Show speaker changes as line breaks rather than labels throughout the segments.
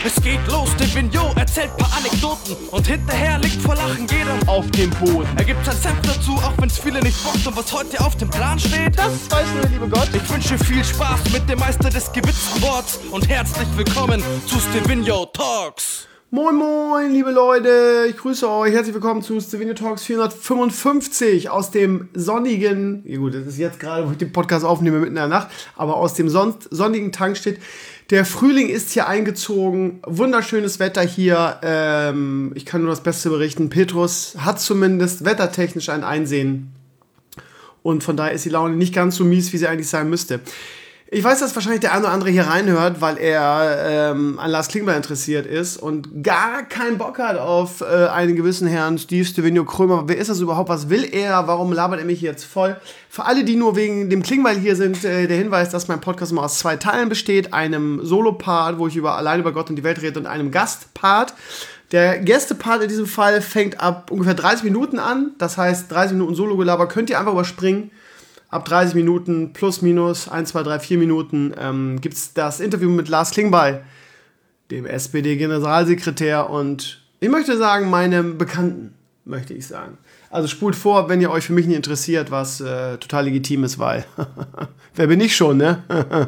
Es geht los, Divino erzählt paar Anekdoten und hinterher liegt vor Lachen jeder
auf dem Boden.
Er gibt sein Senf dazu, auch wenn's viele nicht bockt. Und was heute auf dem Plan steht,
das weiß nur der liebe Gott.
Ich wünsche viel Spaß mit dem Meister des gewitzten Worts und herzlich willkommen zu Stevino Talks.
Moin moin, liebe Leute, ich grüße euch, herzlich willkommen zu Stevino Talks 455 aus dem sonnigen, ja gut, das ist jetzt gerade, wo ich den Podcast aufnehme, mitten in der Nacht, aber aus dem sonnigen Tankstedt. Der Frühling ist hier eingezogen, wunderschönes Wetter hier, ich kann nur das Beste berichten, Petrus hat zumindest wettertechnisch ein Einsehen und von daher ist die Laune nicht ganz so mies, wie sie eigentlich sein müsste. Ich weiß, dass wahrscheinlich der eine oder andere hier reinhört, weil er an Lars Klingbeil interessiert ist und gar keinen Bock hat auf einen gewissen Herrn Stevino Krömer. Wer ist das überhaupt? Was will er? Warum labert er mich jetzt voll? Für alle, die nur wegen dem Klingbeil hier sind, der Hinweis, dass mein Podcast immer aus 2 Teilen besteht. Einem Solo-Part, wo ich allein über Gott und die Welt rede, und einem Gast-Part. Der Gäste-Part in diesem Fall fängt ab ungefähr 30 Minuten an. Das heißt, 30 Minuten Solo-Gelaber könnt ihr einfach überspringen. Ab 30 Minuten plus minus 1, 2, 3, 4 Minuten gibt es das Interview mit Lars Klingbeil, dem SPD-Generalsekretär und ich möchte sagen, meinem Bekannten, möchte ich sagen. Also spult vor, wenn ihr euch für mich nicht interessiert, was total legitim ist, weil wer bin ich schon, ne?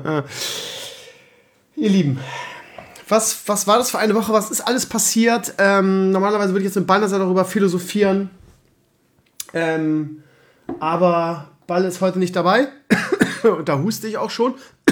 Ihr Lieben, was war das für eine Woche? Was ist alles passiert? Normalerweise würde ich jetzt mit Balnasar darüber philosophieren, aber Ball ist heute nicht dabei. Und da huste ich auch schon.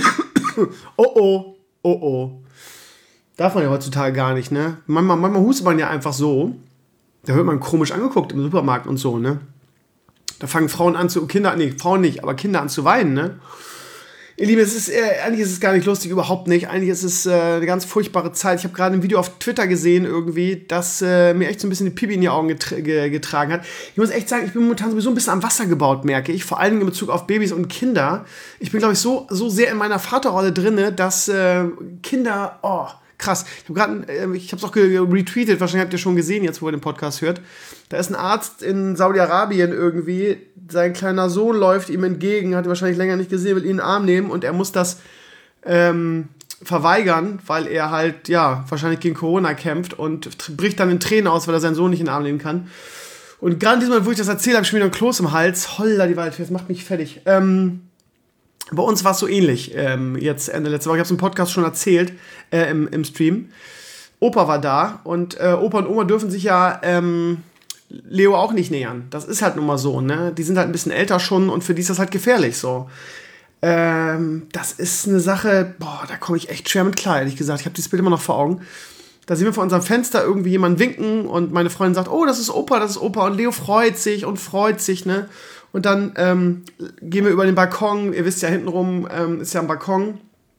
Oh. Darf man ja heutzutage gar nicht, ne? Manchmal hustet man ja einfach so. Da wird man komisch angeguckt im Supermarkt und so, ne? Da fangen Frauen an Frauen nicht, aber Kinder an zu weinen, ne? Ihr Lieben, eigentlich ist es gar nicht lustig, überhaupt nicht. Eigentlich ist es eine ganz furchtbare Zeit. Ich habe gerade ein Video auf Twitter gesehen irgendwie, das mir echt so ein bisschen die Pipi in die Augen getragen hat. Ich muss echt sagen, ich bin momentan sowieso ein bisschen am Wasser gebaut, merke ich. Vor allem in Bezug auf Babys und Kinder. Ich bin, glaube ich, so sehr in meiner Vaterrolle drin, dass Kinder, krass. Ich habe es auch retweetet, wahrscheinlich habt ihr schon gesehen, jetzt wo ihr den Podcast hört. Da ist ein Arzt in Saudi-Arabien irgendwie, sein kleiner Sohn läuft ihm entgegen, hat ihn wahrscheinlich länger nicht gesehen, will ihn in den Arm nehmen und er muss das verweigern, weil er halt, ja, wahrscheinlich gegen Corona kämpft und bricht dann in Tränen aus, weil er seinen Sohn nicht in den Arm nehmen kann. Und gerade in diesem Moment, wo ich das erzähle, habe ich schon wieder ein Kloß im Hals. Holla die Waldfee, das macht mich fertig. Bei uns war es so ähnlich, jetzt Ende letzte Woche. Ich habe es im Podcast schon erzählt, im Stream. Opa war da und Opa und Oma dürfen sich ja Leo auch nicht nähern. Das ist halt nun mal so, ne? Die sind halt ein bisschen älter schon und für die ist das halt gefährlich so. Das ist eine Sache, da komme ich echt schwer mit klar, ehrlich gesagt. Ich habe dieses Bild immer noch vor Augen. Da sehen wir vor unserem Fenster irgendwie jemanden winken und meine Freundin sagt, oh, das ist Opa. Und Leo freut sich, ne? Und dann gehen wir über den Balkon. Ihr wisst ja, hintenrum ist ja ein Balkon.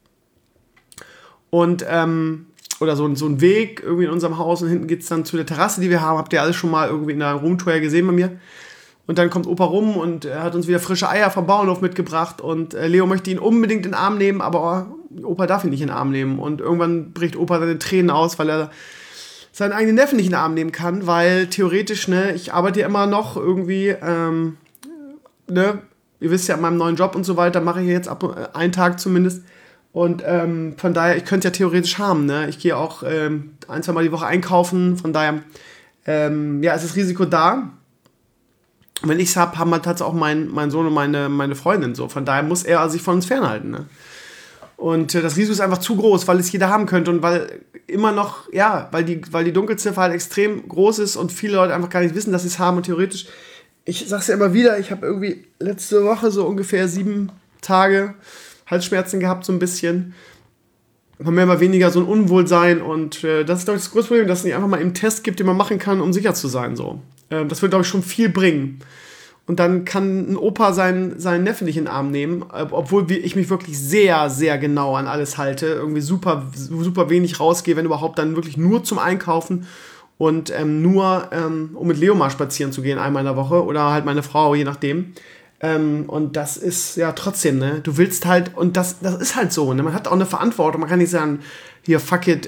Und, oder so ein Weg irgendwie in unserem Haus. Und hinten geht es dann zu der Terrasse, die wir haben. Habt ihr alles schon mal irgendwie in der Roomtour gesehen bei mir? Und dann kommt Opa rum und er hat uns wieder frische Eier vom Bauernhof mitgebracht. Und Leo möchte ihn unbedingt in den Arm nehmen, aber Opa darf ihn nicht in den Arm nehmen. Und irgendwann bricht Opa seine Tränen aus, weil er seinen eigenen Neffen nicht in den Arm nehmen kann. Weil theoretisch, ne, ich arbeite ja immer noch irgendwie, ne, ihr wisst ja, an meinem neuen Job und so weiter, mache ich jetzt einen Tag zumindest. Und von daher, ich könnte ja theoretisch haben, ne? Ich gehe auch 1-2 Mal die Woche einkaufen, von daher, ist das Risiko da. Und wenn ich es habe, haben halt tatsächlich auch mein Sohn und meine Freundin so. Von daher muss er sich von uns fernhalten, ne? Und das Risiko ist einfach zu groß, weil es jeder haben könnte und weil immer noch, ja, weil die Dunkelziffer halt extrem groß ist und viele Leute einfach gar nicht wissen, dass sie es haben und theoretisch, ich sag's ja immer wieder, ich habe irgendwie letzte Woche so ungefähr 7 Tage Halsschmerzen gehabt, so ein bisschen. Mal mehr, mal weniger so ein Unwohlsein und das ist, glaube ich, das größte Problem, dass es nicht einfach mal einen Test gibt, den man machen kann, um sicher zu sein, so. Das wird, glaube ich, schon viel bringen. Und dann kann ein Opa seinen Neffen nicht in den Arm nehmen, obwohl ich mich wirklich sehr, sehr genau an alles halte, irgendwie super, super wenig rausgehe, wenn überhaupt dann wirklich nur zum Einkaufen und nur, um mit Leo mal spazieren zu gehen, einmal in der Woche oder halt meine Frau, je nachdem. Und das ist ja trotzdem, ne, du willst halt, und das ist halt so, ne, man hat auch eine Verantwortung, man kann nicht sagen, hier, fuck it,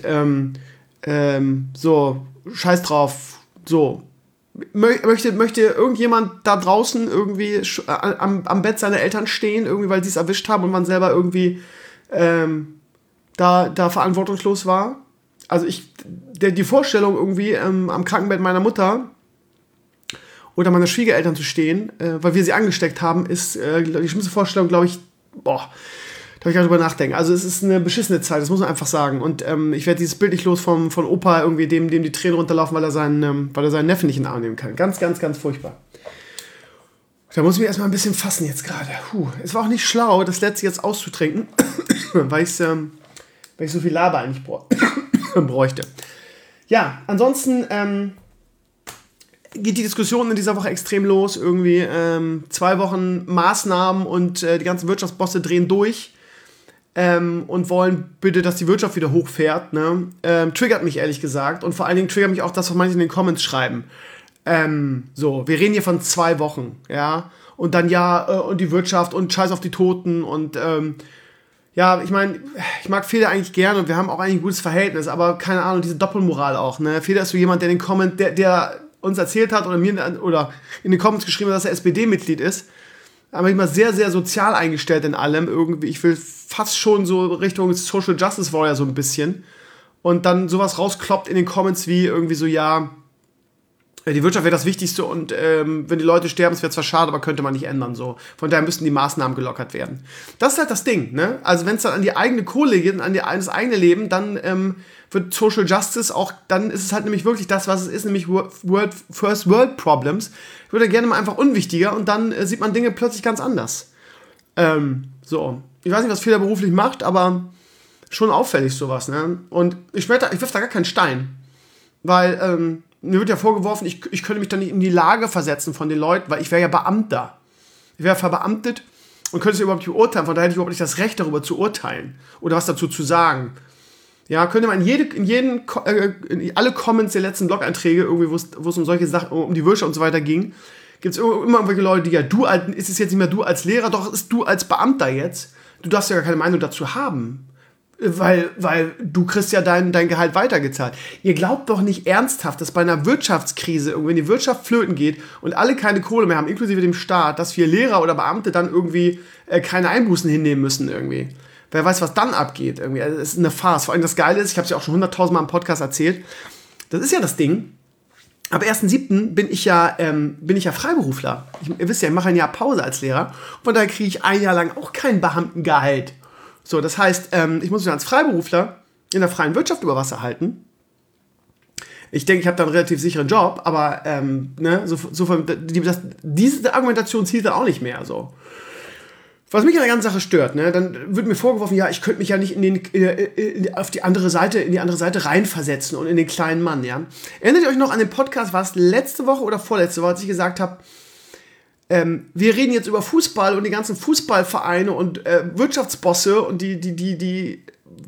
so, scheiß drauf, so. Möchte irgendjemand da draußen irgendwie am Bett seiner Eltern stehen, irgendwie, weil sie es erwischt haben und man selber irgendwie da verantwortungslos war? die Vorstellung irgendwie am Krankenbett meiner Mutter oder meiner Schwiegereltern zu stehen, weil wir sie angesteckt haben, ist die schlimmste Vorstellung, glaube ich, da darf ich gar nicht drüber nachdenken. Also es ist eine beschissene Zeit, das muss man einfach sagen. Und ich werde dieses Bild nicht los von Opa, irgendwie dem die Tränen runterlaufen, weil er seinen Neffen nicht in den Arm nehmen kann. Ganz, ganz, ganz furchtbar. Da muss ich mich erstmal ein bisschen fassen jetzt gerade. Es war auch nicht schlau, das letzte jetzt auszutrinken, weil ich so viel Laber eigentlich bräuchte. Ja, ansonsten geht die Diskussion in dieser Woche extrem los. Irgendwie 2 Wochen Maßnahmen und die ganzen Wirtschaftsbosse drehen durch und wollen bitte, dass die Wirtschaft wieder hochfährt. Ne? Triggert mich ehrlich gesagt. Und vor allen Dingen triggert mich auch das, was manche in den Comments schreiben. Wir reden hier von 2 Wochen. Ja? Und dann und die Wirtschaft und Scheiß auf die Toten und ich meine, ich mag Feder eigentlich gerne und wir haben auch eigentlich ein gutes Verhältnis, aber keine Ahnung, diese Doppelmoral auch, ne? Feder ist so jemand, der in den Comments, der uns erzählt hat oder mir oder in den Comments geschrieben hat, dass er SPD-Mitglied ist, aber immer sehr, sehr sozial eingestellt in allem irgendwie. Ich will fast schon so Richtung Social Justice Warrior so ein bisschen und dann sowas rauskloppt in den Comments wie irgendwie so, die Wirtschaft wäre das Wichtigste und wenn die Leute sterben, es wäre zwar schade, aber könnte man nicht ändern. So. Von daher müssten die Maßnahmen gelockert werden. Das ist halt das Ding. Ne? Also wenn es dann an die eigene Kohle geht und an das eigene Leben, dann wird Social Justice auch, dann ist es halt nämlich wirklich das, was es ist, nämlich First World Problems. Wird dann gerne mal einfach unwichtiger und dann sieht man Dinge plötzlich ganz anders. Ich weiß nicht, was Feder beruflich macht, aber schon auffällig sowas. Ne? Und ich werfe da gar keinen Stein. Weil mir wird ja vorgeworfen, ich könnte mich dann nicht in die Lage versetzen von den Leuten, weil ich wäre ja Beamter. Ich wäre verbeamtet und könnte es überhaupt nicht beurteilen. Von daher hätte ich überhaupt nicht das Recht, darüber zu urteilen oder was dazu zu sagen. Ja, könnte man in alle Comments der letzten Blog-Einträge, irgendwie, wo es um solche Sachen, um die Wirtschaft und so weiter ging, gibt es immer irgendwelche Leute, die ist es jetzt nicht mehr du als Lehrer, doch es ist du als Beamter jetzt. Du darfst ja gar keine Meinung dazu haben. Weil du kriegst ja dein Gehalt weitergezahlt. Ihr glaubt doch nicht ernsthaft, dass bei einer Wirtschaftskrise, wenn die Wirtschaft flöten geht und alle keine Kohle mehr haben, inklusive dem Staat, dass wir Lehrer oder Beamte dann irgendwie keine Einbußen hinnehmen müssen irgendwie. Wer weiß, was dann abgeht irgendwie. Also, das ist eine Farce. Vor allem das Geile ist, ich habe es ja auch schon 100.000 Mal im Podcast erzählt, das ist ja das Ding. Ab 1.7. bin ich ja Freiberufler. Ihr wisst ja, ich mache ein Jahr Pause als Lehrer. Von daher kriege ich 1 Jahr lang auch kein Beamtengehalt. So, das heißt, ich muss mich als Freiberufler in der freien Wirtschaft über Wasser halten. Ich denke, ich habe da einen relativ sicheren Job, aber diese Argumentation zielt dann auch nicht mehr. So. Was mich an der ganzen Sache stört, ne, dann wird mir vorgeworfen, ja, ich könnte mich ja nicht auf die andere Seite reinversetzen und in den kleinen Mann. Ja. Erinnert ihr euch noch an den Podcast, war es letzte Woche oder vorletzte Woche, als ich gesagt habe, wir reden jetzt über Fußball und die ganzen Fußballvereine und Wirtschaftsbosse und die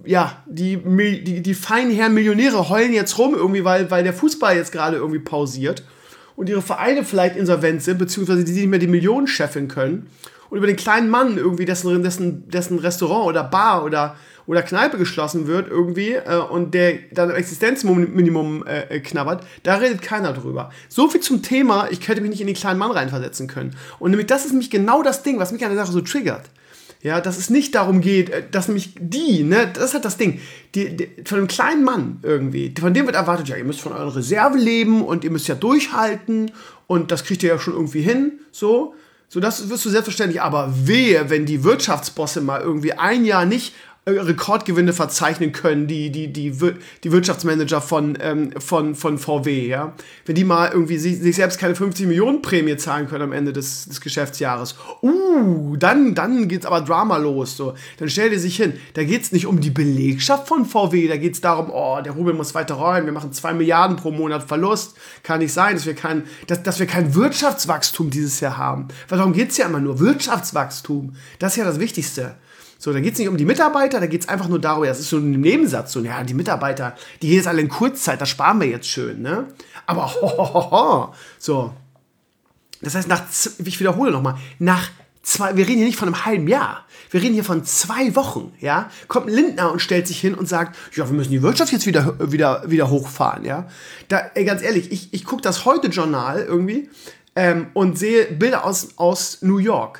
feinen Herren Millionäre heulen jetzt rum irgendwie, weil der Fußball jetzt gerade irgendwie pausiert und ihre Vereine vielleicht insolvent sind, beziehungsweise die nicht mehr die Millionen scheffeln können und über den kleinen Mann irgendwie, dessen Restaurant oder Bar oder Kneipe geschlossen wird irgendwie und der dann Existenzminimum knabbert, da redet keiner drüber. So viel zum Thema, ich hätte mich nicht in den kleinen Mann reinversetzen können. Und nämlich das ist nämlich genau das Ding, was mich an der Sache so triggert. Ja, dass es nicht darum geht, dass nämlich das ist halt das Ding, von einem kleinen Mann irgendwie, von dem wird erwartet, ja, ihr müsst von eurer Reserve leben und ihr müsst ja durchhalten und das kriegt ihr ja schon irgendwie hin, so das wirst du selbstverständlich, aber wehe, wenn die Wirtschaftsbosse mal irgendwie 1 Jahr nicht Rekordgewinne verzeichnen können, die Wirtschaftsmanager von VW, ja. Wenn die mal irgendwie sich selbst keine 50 Millionen Prämie zahlen können am Ende des Geschäftsjahres. Dann geht's aber Drama los, so. Dann stell dir sich hin, da geht's nicht um die Belegschaft von VW, da geht's darum, der Rubel muss weiter rollen, wir machen 2 Milliarden pro Monat Verlust. Kann nicht sein, dass wir kein Wirtschaftswachstum dieses Jahr haben. Weil darum geht's ja immer nur, Wirtschaftswachstum. Das ist ja das Wichtigste. So, da geht es nicht um die Mitarbeiter, da geht es einfach nur darüber, das ist so ein Nebensatz, so, ja, die Mitarbeiter, die gehen jetzt alle in Kurzzeit, das sparen wir jetzt schön, ne? Aber, so. Das heißt, ich wiederhole nochmal, wir reden hier nicht von einem halben Jahr, wir reden hier von 2 Wochen, ja? Kommt ein Lindner und stellt sich hin und sagt, ja, wir müssen die Wirtschaft jetzt wieder hochfahren, ja? Ganz ehrlich, ich gucke das Heute-Journal irgendwie und sehe Bilder aus New York.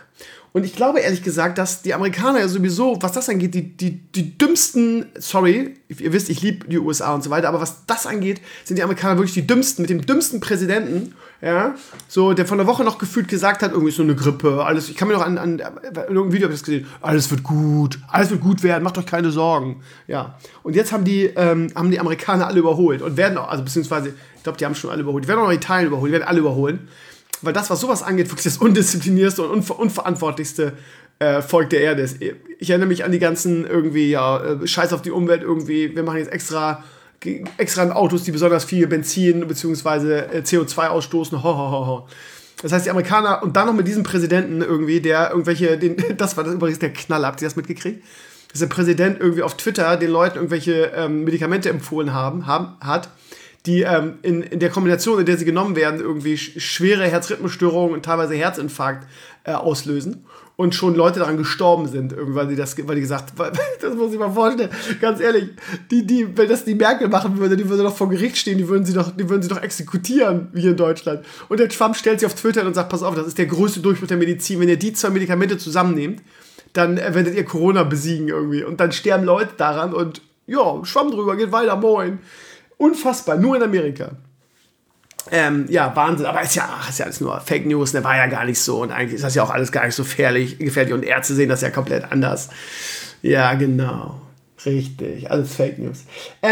Und ich glaube ehrlich gesagt, dass die Amerikaner ja sowieso, was das angeht, die dümmsten, sorry, ihr wisst, ich liebe die USA und so weiter, aber was das angeht, sind die Amerikaner wirklich die dümmsten, mit dem dümmsten Präsidenten, ja, so, der von der Woche noch gefühlt gesagt hat, irgendwie ist so eine Grippe, alles, ich kann mir noch an irgendeinem Video habe ich das gesehen, alles wird gut werden, macht euch keine Sorgen, ja. Und jetzt haben die Amerikaner alle überholt und werden auch, also beziehungsweise, ich glaube, die haben schon alle überholt, die werden auch noch Italien überholen, die werden alle überholen. Weil das, was sowas angeht, wirklich das undisziplinierste und unverantwortlichste Volk der Erde ist. Ich erinnere mich an die ganzen irgendwie, Scheiß auf die Umwelt irgendwie, wir machen jetzt extra Autos, die besonders viel Benzin bzw. CO2 ausstoßen, Das heißt, die Amerikaner, und dann noch mit diesem Präsidenten irgendwie, der das war das übrigens der Knaller, habt ihr das mitgekriegt? Dass der Präsident irgendwie auf Twitter den Leuten irgendwelche Medikamente empfohlen hat, die in der Kombination, in der sie genommen werden, irgendwie schwere Herzrhythmusstörungen und teilweise Herzinfarkt auslösen und schon Leute daran gestorben sind, weil die gesagt, das muss ich mal vorstellen, ganz ehrlich, wenn das die Merkel machen würde, die würde doch vor Gericht stehen, die würden sie doch exekutieren, wie hier in Deutschland. Und der Trump stellt sich auf Twitter und sagt, pass auf, das ist der größte Durchbruch der Medizin, wenn ihr die 2 Medikamente zusammennehmt, dann werdet ihr Corona besiegen irgendwie und dann sterben Leute daran und ja, Schwamm drüber, geht weiter, moin. Unfassbar, nur in Amerika. Wahnsinn, aber ist ja alles nur Fake News, war ja gar nicht so und eigentlich ist das ja auch alles gar nicht so gefährlich und Ärzte sehen das ja komplett anders. Ja, genau, richtig, alles Fake News.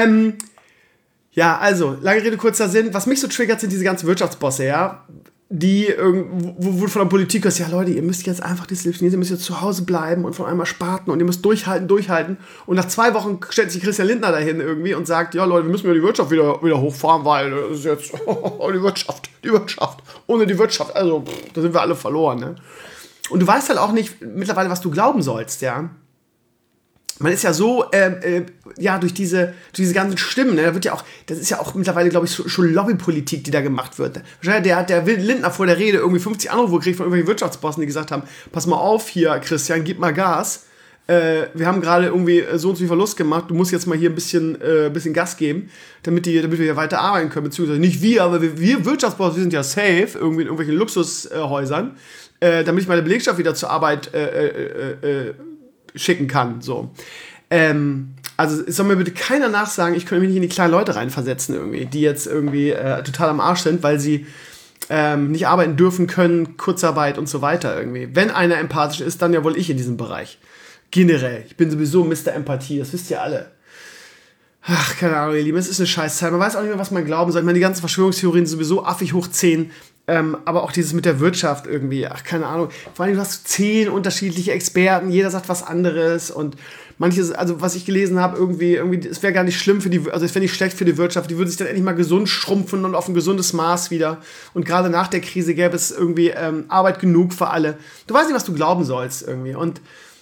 Also, lange Rede, kurzer Sinn, was mich so triggert, sind diese ganzen Wirtschaftsbosse, ja, die wo von der Politik ist, ja Leute, ihr müsst jetzt einfach disziplinieren, ihr müsst jetzt zu Hause bleiben und von einmal sparten und ihr müsst durchhalten und nach 2 Wochen stellt sich Christian Lindner dahin irgendwie und sagt, ja Leute, wir müssen die Wirtschaft wieder hochfahren, weil das ist jetzt die Wirtschaft, ohne die Wirtschaft, also da sind wir alle verloren, ne? Und du weißt halt auch nicht mittlerweile, was du glauben sollst, ja. Man ist ja so, durch diese ganzen Stimmen, ne, das ist ja auch mittlerweile, glaube ich, schon Lobbypolitik, die da gemacht wird. Wahrscheinlich der Lindner vor der Rede irgendwie 50 Anrufe gekriegt von irgendwelchen Wirtschaftsbossen, die gesagt haben, pass mal auf hier, Christian, gib mal Gas. Wir haben gerade irgendwie so und so viel Verlust gemacht, du musst jetzt mal hier ein bisschen Gas geben, damit wir hier weiter arbeiten können, beziehungsweise nicht wir, aber wir Wirtschaftsbossen, wir sind ja safe, irgendwie in irgendwelchen Luxushäusern, damit ich meine Belegschaft wieder zur Arbeit schicken kann, so. Also es soll mir bitte keiner nachsagen, ich könnte mich nicht in die kleinen Leute reinversetzen irgendwie, die jetzt irgendwie total am Arsch sind, weil sie nicht arbeiten dürfen können, Kurzarbeit und so weiter irgendwie. Wenn einer empathisch ist, dann ja wohl ich in diesem Bereich. Generell. Ich bin sowieso Mr. Empathie, das wisst ihr alle. Ach, keine Ahnung, ihr Lieben, es ist eine Scheißzeit. Man weiß auch nicht mehr, was man glauben soll. Ich meine, die ganzen Verschwörungstheorien sind sowieso affig hoch 10. Aber auch dieses mit der Wirtschaft irgendwie, ach, keine Ahnung. Vor allem, du hast 10 unterschiedliche Experten, jeder sagt was anderes und manches, also was ich gelesen habe, irgendwie, es wäre gar nicht schlimm es wäre nicht schlecht für die Wirtschaft, die würde sich dann endlich mal gesund schrumpfen und auf ein gesundes Maß wieder. Und gerade nach der Krise gäbe es irgendwie Arbeit genug für alle. Du weißt nicht, was du glauben sollst irgendwie. Und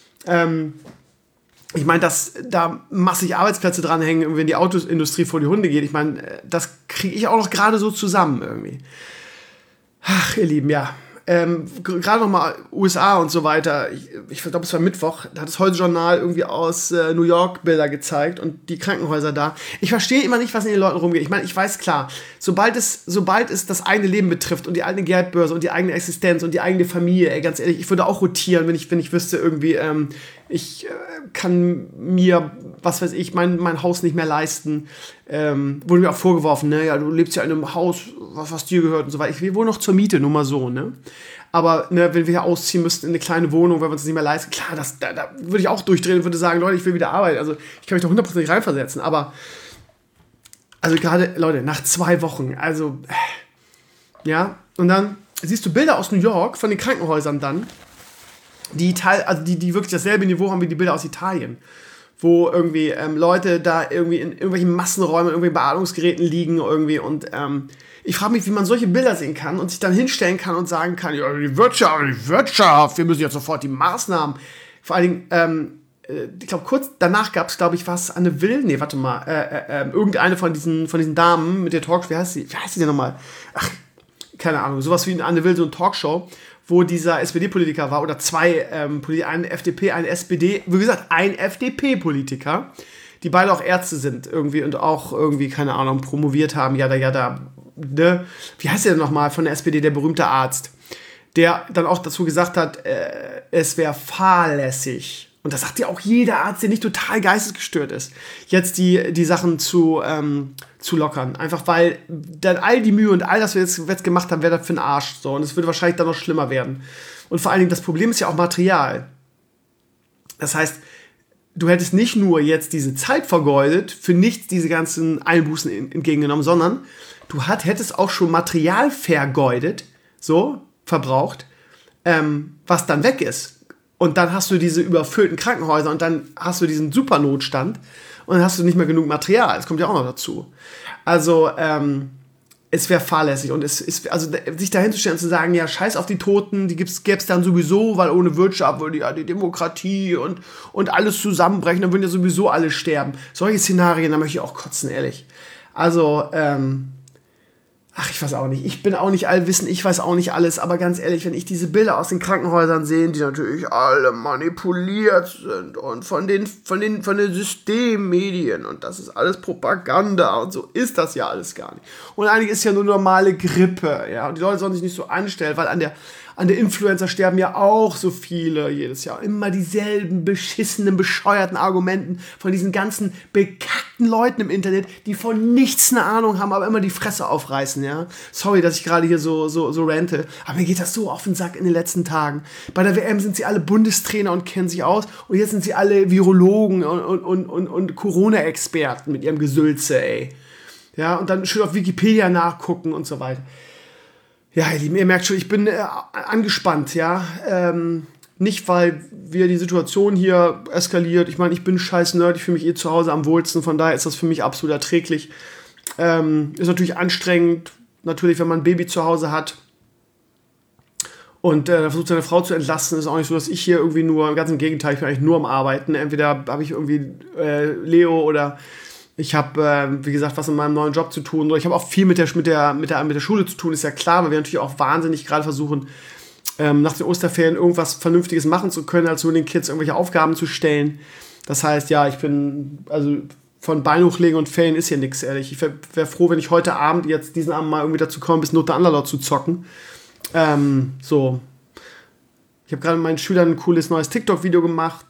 ich meine, dass da massig Arbeitsplätze dranhängen, wenn die Autoindustrie vor die Hunde geht. Ich meine, das kriege ich auch noch gerade so zusammen irgendwie. Ach, ihr Lieben, ja. Gerade nochmal USA und so weiter. Ich glaube, es war Mittwoch. Da hat das Heute-Journal irgendwie aus New York Bilder gezeigt und die Krankenhäuser da. Ich verstehe immer nicht, was in den Leuten rumgeht. Ich meine, ich weiß klar, sobald es das eigene Leben betrifft und die eigene Geldbörse und die eigene Existenz und die eigene Familie, ey, ganz ehrlich, ich würde auch rotieren, wenn ich wüsste irgendwie, ich kann mir, was weiß ich, mein Haus nicht mehr leisten. Wurde mir auch vorgeworfen, ne, ja, du lebst ja in einem Haus, was dir gehört und so weiter. Ich wohne noch zur Miete, nur mal so, ne. Aber ne, wenn wir hier ausziehen müssten in eine kleine Wohnung, weil wir uns das nicht mehr leisten, klar, da würde ich auch durchdrehen und würde sagen, Leute, ich will wieder arbeiten. Also ich kann mich da 100% reinversetzen, aber also gerade, Leute, nach 2 Wochen, also ja, und dann siehst du Bilder aus New York von den Krankenhäusern dann, die wirklich dasselbe Niveau haben wie die Bilder aus Italien, wo irgendwie Leute da irgendwie in irgendwelchen Massenräumen, irgendwie Beatmungsgeräten liegen irgendwie und ich frage mich, wie man solche Bilder sehen kann und sich dann hinstellen kann und sagen kann, ja, die Wirtschaft, wir müssen jetzt sofort die Maßnahmen, vor allen Dingen, ich glaube, kurz danach gab es, glaube ich, Anne Will, nee, warte mal, irgendeine von diesen Damen mit der Talkshow, wie heißt sie denn nochmal? Ach, keine Ahnung, sowas wie eine Will, so eine Talkshow, wo dieser SPD-Politiker war, oder 2, ein FDP, ein SPD, wie gesagt, ein FDP-Politiker, die beide auch Ärzte sind irgendwie und auch irgendwie, keine Ahnung, promoviert haben, ne? Wie heißt der denn nochmal von der SPD, der berühmte Arzt? der dann auch dazu gesagt hat, es wäre fahrlässig. Und das sagt ja auch jeder Arzt, der nicht total geistesgestört ist, jetzt die Sachen zu lockern. Einfach weil dann all die Mühe und all das, was wir jetzt gemacht haben, wäre das für den Arsch. So. Und es würde wahrscheinlich dann noch schlimmer werden. Und vor allen Dingen, das Problem ist ja auch Material. Das heißt, du hättest nicht nur jetzt diese Zeit vergeudet, für nichts diese ganzen Einbußen entgegengenommen, sondern du hättest auch schon Material vergeudet, so, verbraucht, was dann weg ist. Und dann hast du diese überfüllten Krankenhäuser und dann hast du diesen Supernotstand und dann hast du nicht mehr genug Material. Das kommt ja auch noch dazu. Also, es wäre fahrlässig und es ist, also sich dahin zu stellen und zu sagen, ja, scheiß auf die Toten, die gäbe es dann sowieso, weil ohne Wirtschaft würde ja die Demokratie und alles zusammenbrechen, dann würden ja sowieso alle sterben. Solche Szenarien, da möchte ich auch kotzen, ehrlich. Also, ich weiß auch nicht. Ich bin auch nicht allwissend, ich weiß auch nicht alles, aber ganz ehrlich, wenn ich diese Bilder aus den Krankenhäusern sehe, die natürlich alle manipuliert sind und von den Systemmedien und das ist alles Propaganda und so ist das ja alles gar nicht. Und eigentlich ist ja nur normale Grippe, ja, und die Leute sollen sich nicht so anstellen, weil an der Influencer sterben ja auch so viele jedes Jahr. Immer dieselben beschissenen, bescheuerten Argumenten von diesen ganzen bekackten Leuten im Internet, die von nichts eine Ahnung haben, aber immer die Fresse aufreißen, ja. Sorry, dass ich gerade hier so rante, aber mir geht das so auf den Sack in den letzten Tagen. Bei der WM sind sie alle Bundestrainer und kennen sich aus und jetzt sind sie alle Virologen und Corona-Experten mit ihrem Gesülze, ey. Ja, und dann schön auf Wikipedia nachgucken und so weiter. Ja, ihr Lieben, ihr merkt schon, ich bin angespannt, ja. Nicht, weil wir die Situation hier eskaliert. Ich meine, ich bin scheiß Nerd, ich fühle mich zu Hause am wohlsten, von daher ist das für mich absolut erträglich. Ist natürlich anstrengend, natürlich, wenn man ein Baby zu Hause hat und versucht, seine Frau zu entlasten. Ist auch nicht so, dass ich hier irgendwie nur, ganz im Gegenteil, ich bin eigentlich nur am Arbeiten. Entweder habe ich irgendwie Leo oder ich habe, wie gesagt, was in meinem neuen Job zu tun. Ich habe auch viel mit der Schule zu tun, ist ja klar, weil wir natürlich auch wahnsinnig gerade versuchen, nach den Osterferien irgendwas Vernünftiges machen zu können, als nur den Kids irgendwelche Aufgaben zu stellen. Das heißt, ja, ich bin, also von Bein hochlegen und Ferien ist hier nichts, ehrlich. Ich wäre froh, wenn ich heute Abend, jetzt diesen Abend mal irgendwie dazu komme, ein bisschen Not der Underlord zu zocken. So. Ich habe gerade mit meinen Schülern ein cooles neues TikTok-Video gemacht,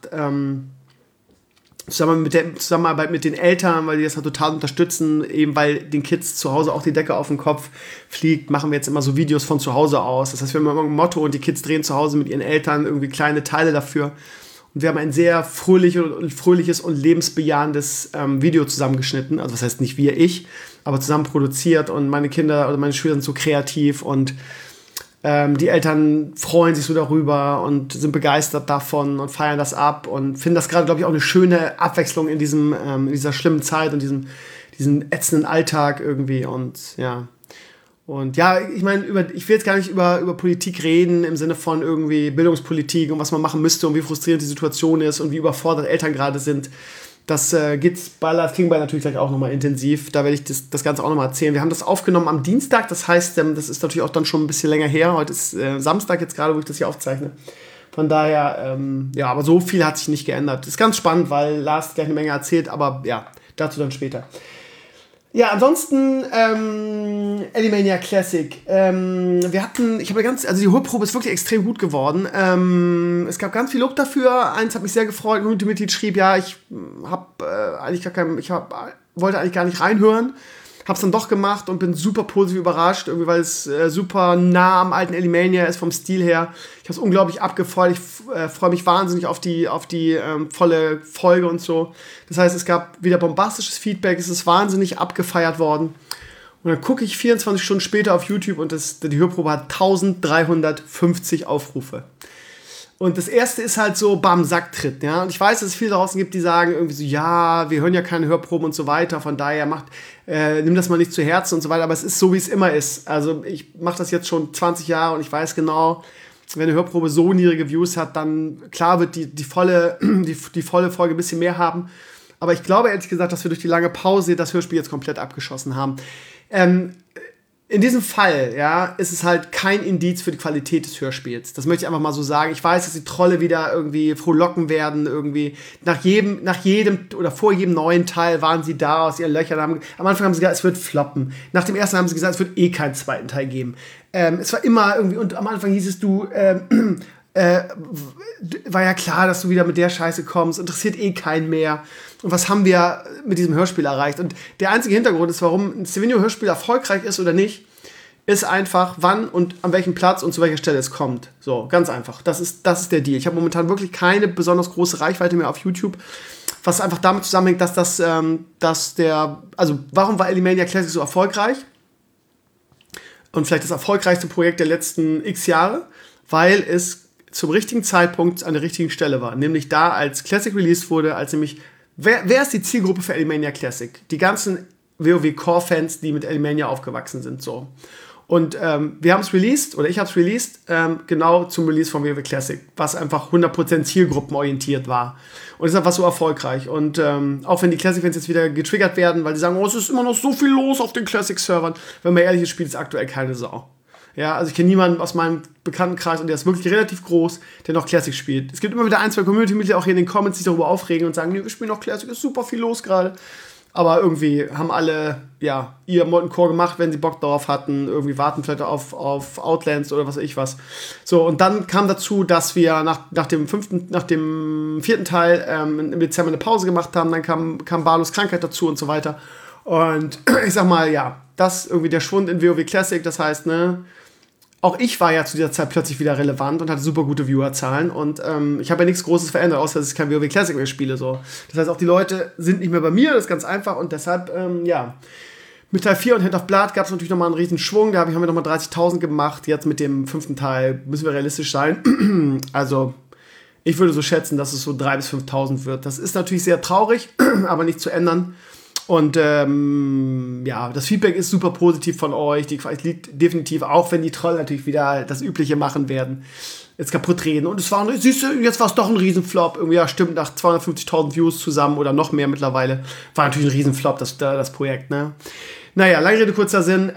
Zusammenarbeit mit den Eltern, weil die das halt total unterstützen, eben weil den Kids zu Hause auch die Decke auf den Kopf fliegt, machen wir jetzt immer so Videos von zu Hause aus. Das heißt, wir haben immer ein Motto und die Kids drehen zu Hause mit ihren Eltern irgendwie kleine Teile dafür. Und wir haben ein sehr fröhliches und lebensbejahendes Video zusammengeschnitten. Also was heißt nicht wir, ich, aber zusammen produziert und meine Kinder oder meine Schüler sind so kreativ und die Eltern freuen sich so darüber und sind begeistert davon und feiern das ab und finden das gerade, glaube ich, auch eine schöne Abwechslung in dieser schlimmen Zeit und diesen ätzenden Alltag irgendwie und ja. Und ja, ich meine, ich will jetzt gar nicht über Politik reden im Sinne von irgendwie Bildungspolitik und was man machen müsste und wie frustrierend die Situation ist und wie überfordert Eltern gerade sind. Das geht's bei Live King bei natürlich gleich auch nochmal intensiv. Da werde ich das Ganze auch nochmal erzählen. Wir haben das aufgenommen am Dienstag, das heißt, das ist natürlich auch dann schon ein bisschen länger her. Heute ist Samstag jetzt gerade, wo ich das hier aufzeichne. Von daher, ja, aber so viel hat sich nicht geändert. Ist ganz spannend, weil Lars gleich eine Menge erzählt, aber ja, dazu dann später. Ja, ansonsten Elimania Classic. Die Hörprobe ist wirklich extrem gut geworden. Es gab ganz viel Lob dafür. Eins hat mich sehr gefreut. Ein Community-Mitglied schrieb, ja, ich wollte eigentlich gar nicht reinhören. Hab's dann doch gemacht und bin super positiv überrascht, irgendwie, weil es super nah am alten Elimania ist vom Stil her. Ich hab's unglaublich abgefreut. Ich freue mich wahnsinnig auf die volle Folge und so. Das heißt, es gab wieder bombastisches Feedback. Es ist wahnsinnig abgefeiert worden. Und dann gucke ich 24 Stunden später auf YouTube und die Hörprobe hat 1350 Aufrufe. Und das erste ist halt so, bam, Sacktritt, ja. Und ich weiß, dass es viele draußen gibt, die sagen irgendwie so, ja, wir hören ja keine Hörproben und so weiter, von daher nimm das mal nicht zu Herzen und so weiter, aber es ist so, wie es immer ist. Also ich mache das jetzt schon 20 Jahre und ich weiß genau, wenn eine Hörprobe so niedrige Views hat, dann klar wird die volle Folge ein bisschen mehr haben. Aber ich glaube ehrlich gesagt, dass wir durch die lange Pause das Hörspiel jetzt komplett abgeschossen haben. in diesem Fall, ja, ist es halt kein Indiz für die Qualität des Hörspiels. Das möchte ich einfach mal so sagen. Ich weiß, dass die Trolle wieder irgendwie frohlocken werden, irgendwie nach jedem oder vor jedem neuen Teil waren sie da aus ihren Löchern. Am Anfang haben sie gesagt, es wird floppen. Nach dem ersten haben sie gesagt, es wird eh keinen zweiten Teil geben. Es war immer irgendwie, und am Anfang hieß es, war ja klar, dass du wieder mit der Scheiße kommst, interessiert eh keinen mehr. Und was haben wir mit diesem Hörspiel erreicht? Und der einzige Hintergrund ist, warum ein Stevenio-Hörspiel erfolgreich ist oder nicht, ist einfach, wann und an welchem Platz und zu welcher Stelle es kommt. So, ganz einfach. Das ist der Deal. Ich habe momentan wirklich keine besonders große Reichweite mehr auf YouTube, was einfach damit zusammenhängt, warum war Alimania Classic so erfolgreich? Und vielleicht das erfolgreichste Projekt der letzten x Jahre, weil es zum richtigen Zeitpunkt an der richtigen Stelle war. Nämlich da, als Classic released wurde, als nämlich, wer ist die Zielgruppe für Alimania Classic? Die ganzen WoW-Core-Fans, die mit Alimania aufgewachsen sind, so. Und wir haben es released, oder ich habe es released, genau zum Release von WoW Classic, was einfach 100% zielgruppenorientiert war. Und ist einfach so erfolgreich. Und auch wenn die Classic-Fans jetzt wieder getriggert werden, weil die sagen, oh, es ist immer noch so viel los auf den Classic-Servern, wenn man ehrlich ist, spielt es aktuell keine Sau. Ja, also ich kenne niemanden aus meinem Bekanntenkreis, und der ist wirklich relativ groß, der noch Classic spielt. Es gibt immer wieder ein, zwei Community-Mitglieder auch hier in den Comments, die sich darüber aufregen und sagen, nee, wir spielen noch Classic, ist super viel los gerade. Aber irgendwie haben alle, ja, ihr Molten Core gemacht, wenn sie Bock darauf hatten. Irgendwie warten vielleicht auf Outlands oder was weiß ich was. So, und dann kam dazu, dass wir nach dem vierten Teil im Dezember eine Pause gemacht haben. Dann kam Balos Krankheit dazu und so weiter. Und ich sag mal, ja, das irgendwie der Schwund in WoW Classic. Das heißt, ne, auch ich war ja zu dieser Zeit plötzlich wieder relevant und hatte super gute Viewerzahlen. Und ich habe ja nichts Großes verändert, außer dass ich kein WoW Classic mehr spiele. So. Das heißt, auch die Leute sind nicht mehr bei mir, das ist ganz einfach. Und deshalb, mit Teil 4 und Hand of Blood gab es natürlich nochmal einen riesen Schwung. Da haben wir nochmal 30.000 gemacht. Jetzt mit dem 5. Teil müssen wir realistisch sein. Also, ich würde so schätzen, dass es so 3.000 bis 5.000 wird. Das ist natürlich sehr traurig, aber nicht zu ändern. Und das Feedback ist super positiv von euch. Die Qualität liegt definitiv, auch wenn die Troll natürlich wieder das Übliche machen werden, jetzt kaputt reden. Und siehst du, jetzt war es doch ein Riesenflop. Irgendwie, ja, stimmt, nach 250.000 Views zusammen oder noch mehr mittlerweile, war natürlich ein Riesenflop, das Projekt, ne? Naja, lange Rede, kurzer Sinn.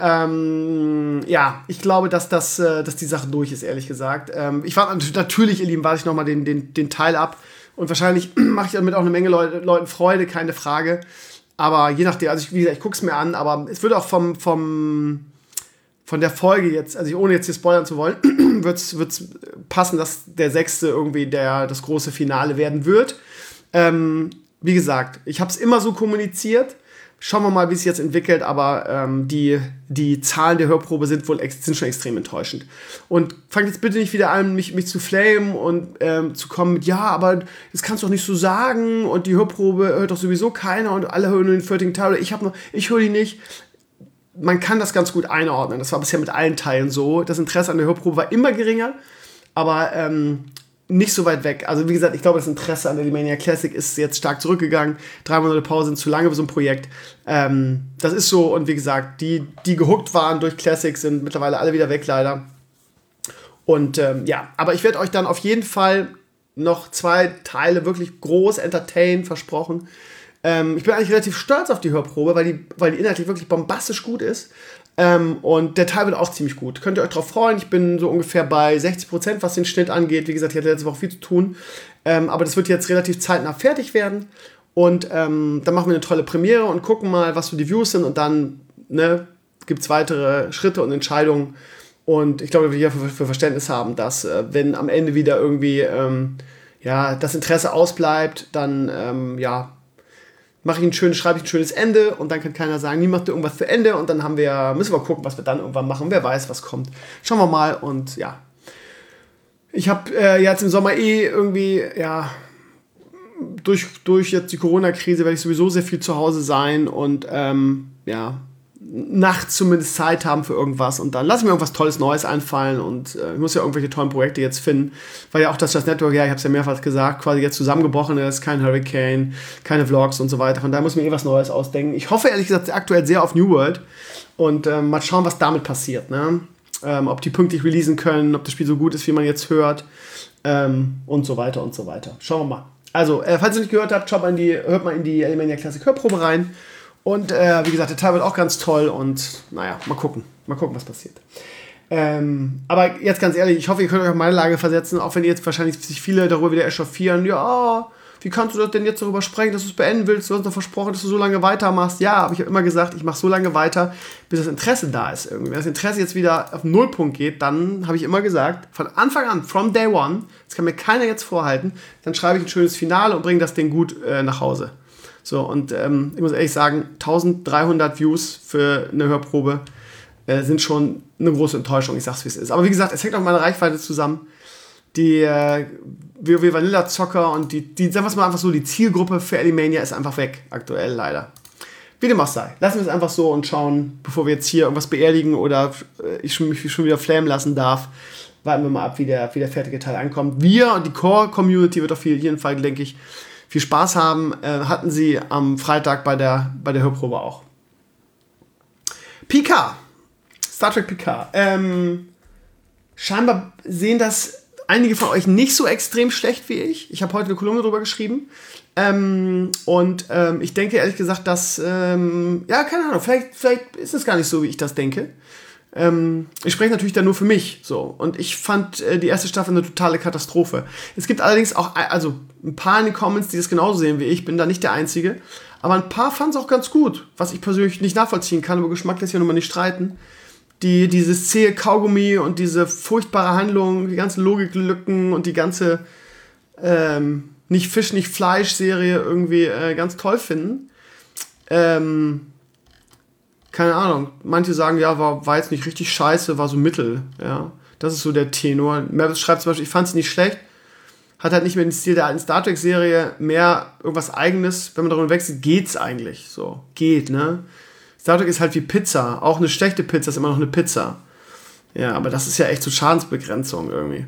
Ich glaube, dass die Sache durch ist, ehrlich gesagt. Ich warte natürlich, ihr Lieben, warte ich nochmal den Teil ab. Und wahrscheinlich mache ich damit auch eine Menge Leuten Freude, keine Frage. Aber je nachdem, also wie gesagt, ich gucke es mir an, aber es wird auch von der Folge jetzt, also ohne jetzt hier spoilern zu wollen, wird's passen, dass der 6. irgendwie das große Finale werden wird. Wie gesagt, ich habe es immer so kommuniziert. Schauen wir mal, wie es jetzt entwickelt, aber die Zahlen der Hörprobe sind schon extrem enttäuschend. Und fangt jetzt bitte nicht wieder an, mich zu flamen und zu kommen mit, ja, aber das kannst du doch nicht so sagen und die Hörprobe hört doch sowieso keiner und alle hören nur den 4. Teil oder ich höre die nicht. Man kann das ganz gut einordnen. Das war bisher mit allen Teilen so. Das Interesse an der Hörprobe war immer geringer, aber nicht so weit weg. Also wie gesagt, ich glaube, das Interesse an der Alimania Classic ist jetzt stark zurückgegangen. 3 Monate Pause sind zu lange für so ein Projekt. Das ist so, und wie gesagt, die gehuckt waren durch Classic, sind mittlerweile alle wieder weg, leider. Und aber ich werde euch dann auf jeden Fall noch 2 Teile wirklich groß entertainen, versprochen. Ich bin eigentlich relativ stolz auf die Hörprobe, weil die inhaltlich wirklich bombastisch gut ist. Und der Teil wird auch ziemlich gut. Könnt ihr euch drauf freuen. Ich bin so ungefähr bei 60%, was den Schnitt angeht. Wie gesagt, ich hatte letzte Woche viel zu tun. Aber das wird jetzt relativ zeitnah fertig werden. Und dann machen wir eine tolle Premiere und gucken mal, was so die Views sind. Und dann gibt es weitere Schritte und Entscheidungen. Und ich glaube, wir hier für Verständnis haben, dass wenn am Ende wieder irgendwie das Interesse ausbleibt, dann schreibe ich ein schönes Ende und dann kann keiner sagen, nie macht ihr irgendwas zu Ende und dann müssen wir gucken, was wir dann irgendwann machen. Wer weiß, was kommt. Schauen wir mal und ja. Ich habe jetzt im Sommer irgendwie, durch jetzt die Corona-Krise werde ich sowieso sehr viel zu Hause sein und nachts zumindest Zeit haben für irgendwas und dann lasse ich mir irgendwas Tolles Neues einfallen und ich muss ja irgendwelche tollen Projekte jetzt finden, weil ja auch das Network, ich habe es ja mehrfach gesagt, quasi jetzt zusammengebrochen ist, kein Hurricane, keine Vlogs und so weiter, von daher muss ich mir was Neues ausdenken. Ich hoffe ehrlich gesagt aktuell sehr auf New World und mal schauen, was damit passiert, ne? Ob die pünktlich releasen können, ob das Spiel so gut ist, wie man jetzt hört und so weiter und so weiter. Schauen wir mal. Also, falls ihr nicht gehört habt, hört mal in die Alimania Classic Hörprobe rein. Und wie gesagt, der Teil wird auch ganz toll und naja, mal gucken. Mal gucken, was passiert. Aber jetzt ganz ehrlich, ich hoffe, ihr könnt euch auf meine Lage versetzen, auch wenn jetzt wahrscheinlich sich viele darüber wieder echauffieren. Ja, wie kannst du das denn jetzt darüber sprechen, dass du es beenden willst? Du hast doch versprochen, dass du so lange weitermachst. Ja, aber ich habe immer gesagt, ich mache so lange weiter, bis das Interesse da ist. Irgendwie. Wenn das Interesse jetzt wieder auf den Nullpunkt geht, dann habe ich immer gesagt, von Anfang an, from day one, das kann mir keiner jetzt vorhalten, dann schreibe ich ein schönes Finale und bringe das Ding gut nach Hause. So, und ich muss ehrlich sagen, 1300 Views für eine Hörprobe sind schon eine große Enttäuschung, ich sag's wie es ist. Aber wie gesagt, es hängt auch mit meiner Reichweite zusammen. Die WoW Vanilla Zocker und die sagen wir es mal einfach so, die Zielgruppe für Alimania ist einfach weg, aktuell leider. Wie dem auch sei. Lassen wir es einfach so und schauen, bevor wir jetzt hier irgendwas beerdigen oder ich mich schon wieder flammen lassen darf. Warten wir mal ab, wie der fertige Teil ankommt. Wir und die Core-Community wird auf jeden Fall, denke ich, viel Spaß haben. Hatten sie am Freitag bei der Hörprobe auch. Picard. Star Trek Picard. Scheinbar sehen das einige von euch nicht so extrem schlecht wie ich. Ich habe heute eine Kolumne drüber geschrieben. Ich denke ehrlich gesagt, dass, keine Ahnung, vielleicht ist es gar nicht so, wie ich das denke. Ich spreche natürlich dann nur für mich. So. Und ich fand die erste Staffel eine totale Katastrophe. Es gibt allerdings auch ein paar in den Comments, die das genauso sehen wie ich. Bin da nicht der Einzige. Aber ein paar fanden es auch ganz gut. Was ich persönlich nicht nachvollziehen kann, aber Geschmack lässt ja nun mal nicht streiten. Dieses zähe Kaugummi und diese furchtbare Handlung, die ganzen Logiklücken und die ganze nicht Fisch, nicht Fleisch-Serie irgendwie ganz toll finden. Keine Ahnung. Manche sagen, ja, war jetzt nicht richtig scheiße, war so mittel. Ja, das ist so der Tenor. Mervis schreibt zum Beispiel, ich fand es nicht schlecht. Hat halt nicht mehr den Stil der alten Star Trek-Serie, mehr irgendwas Eigenes. Wenn man darüber wechselt, geht's eigentlich. So, geht, ne? Star Trek ist halt wie Pizza. Auch eine schlechte Pizza ist immer noch eine Pizza. Ja, aber das ist ja echt so Schadensbegrenzung irgendwie.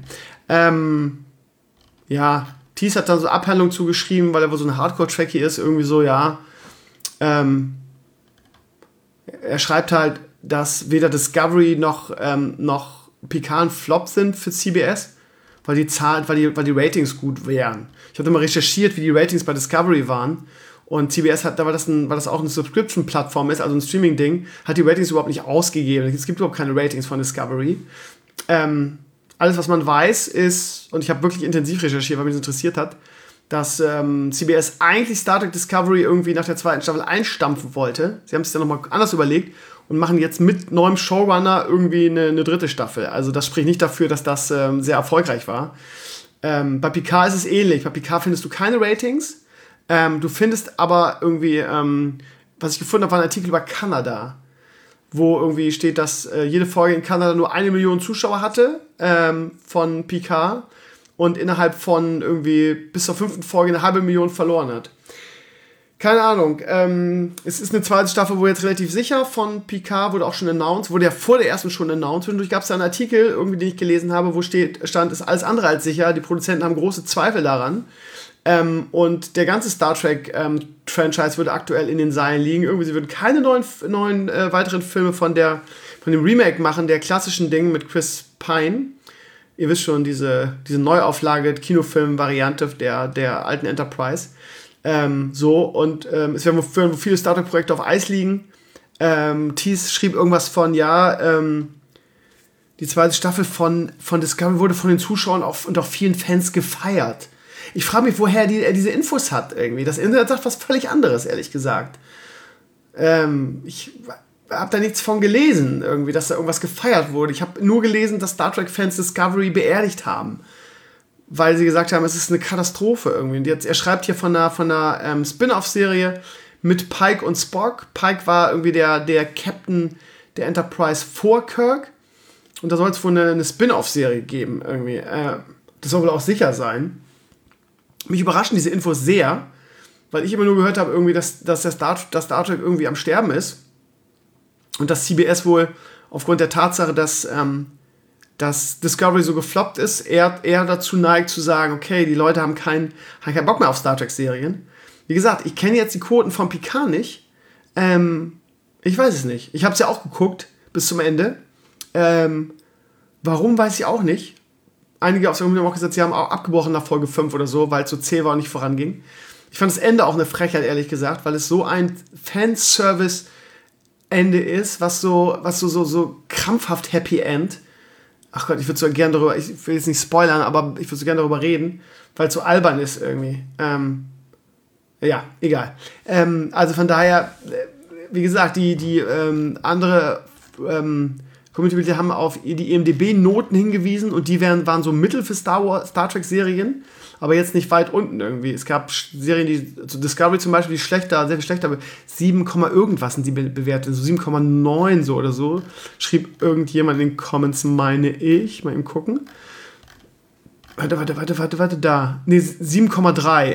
Thies hat da so Abhandlung zugeschrieben, weil er wohl so ein Hardcore-Trekkie ist. Irgendwie so, ja. Er schreibt halt, dass weder Discovery noch Picard ein Flop sind für CBS, weil die Ratings gut wären. Ich habe mal recherchiert, wie die Ratings bei Discovery waren. Und CBS hat, weil das auch eine Subscription-Plattform ist, also ein Streaming-Ding, hat die Ratings überhaupt nicht ausgegeben. Es gibt überhaupt keine Ratings von Discovery. Alles, was man weiß, ist, und ich habe wirklich intensiv recherchiert, weil mich das interessiert hat, dass CBS eigentlich Star Trek Discovery irgendwie nach der zweiten Staffel einstampfen wollte. Sie haben es sich dann nochmal anders überlegt und machen jetzt mit neuem Showrunner irgendwie eine dritte Staffel. Also das spricht nicht dafür, dass das sehr erfolgreich war. Bei Picard ist es ähnlich. Bei Picard findest du keine Ratings. Du findest aber irgendwie, was ich gefunden habe, war ein Artikel über Kanada, wo irgendwie steht, dass jede Folge in Kanada nur 1 Million Zuschauer hatte von Picard und innerhalb von irgendwie bis zur 5. Folge 500.000 verloren hat. Keine Ahnung. Es ist eine zweite Staffel, wo jetzt relativ sicher von Picard wurde auch schon announced, wurde ja vor der ersten schon announced. Zwischendurch gab es da einen Artikel, irgendwie, den ich gelesen habe, wo stand, ist alles andere als sicher. Die Produzenten haben große Zweifel daran. Und der ganze Star Trek Franchise würde aktuell in den Seilen liegen. Irgendwie, sie würden keine neuen weiteren Filme von dem Remake machen, der klassischen Ding mit Chris Pine. Ihr wisst schon, diese Neuauflage, Kinofilm-Variante der alten Enterprise. Es werden wohl viele Star Trek Projekte auf Eis liegen. Thies schrieb irgendwas von, die zweite Staffel von Discovery wurde von den Zuschauern und auch vielen Fans gefeiert. Ich frage mich, woher er diese Infos hat irgendwie. Das Internet sagt was völlig anderes, ehrlich gesagt. Ich habe da nichts von gelesen, irgendwie, dass da irgendwas gefeiert wurde. Ich habe nur gelesen, dass Star Trek-Fans Discovery beerdigt haben. Weil sie gesagt haben, es ist eine Katastrophe irgendwie. Und jetzt, er schreibt hier von einer Spin-off-Serie mit Pike und Spock. Pike war irgendwie der Captain der Enterprise vor Kirk. Und da soll es wohl eine Spin-off-Serie geben irgendwie. Das soll wohl auch sicher sein. Mich überraschen diese Infos sehr, weil ich immer nur gehört habe, irgendwie, dass Star Trek irgendwie am Sterben ist. Und dass CBS wohl aufgrund der Tatsache, dass Discovery so gefloppt ist, eher dazu neigt zu sagen, okay, die Leute haben keinen Bock mehr auf Star Trek-Serien. Wie gesagt, ich kenne jetzt die Quoten von Picard nicht. Ich weiß es nicht. Ich habe es ja auch geguckt bis zum Ende. Warum, weiß ich auch nicht. Einige aus dem haben auch gesagt, sie haben auch abgebrochen nach Folge 5 oder so, weil es so zäh war und nicht voranging. Ich fand das Ende auch eine Frechheit, ehrlich gesagt, weil es so ein Fanservice Ende ist, was so krampfhaft Happy End. Ach Gott, ich würde so gerne darüber, ich will jetzt nicht spoilern, aber ich würde so gerne darüber reden, weil es so albern ist irgendwie. Ja, egal. Also von daher, wie gesagt, die andere Community haben auf die IMDb-Noten hingewiesen und die waren so mittel für Star Trek-Serien, aber jetzt nicht weit unten irgendwie. Es gab Serien, die, so Discovery zum Beispiel, die schlechter, sehr viel schlechter, 7, irgendwas sind die bewertet, so 7,9 so oder so. Schrieb irgendjemand in den Comments, meine ich. Mal eben gucken. Warte, da. Ne, 7,3.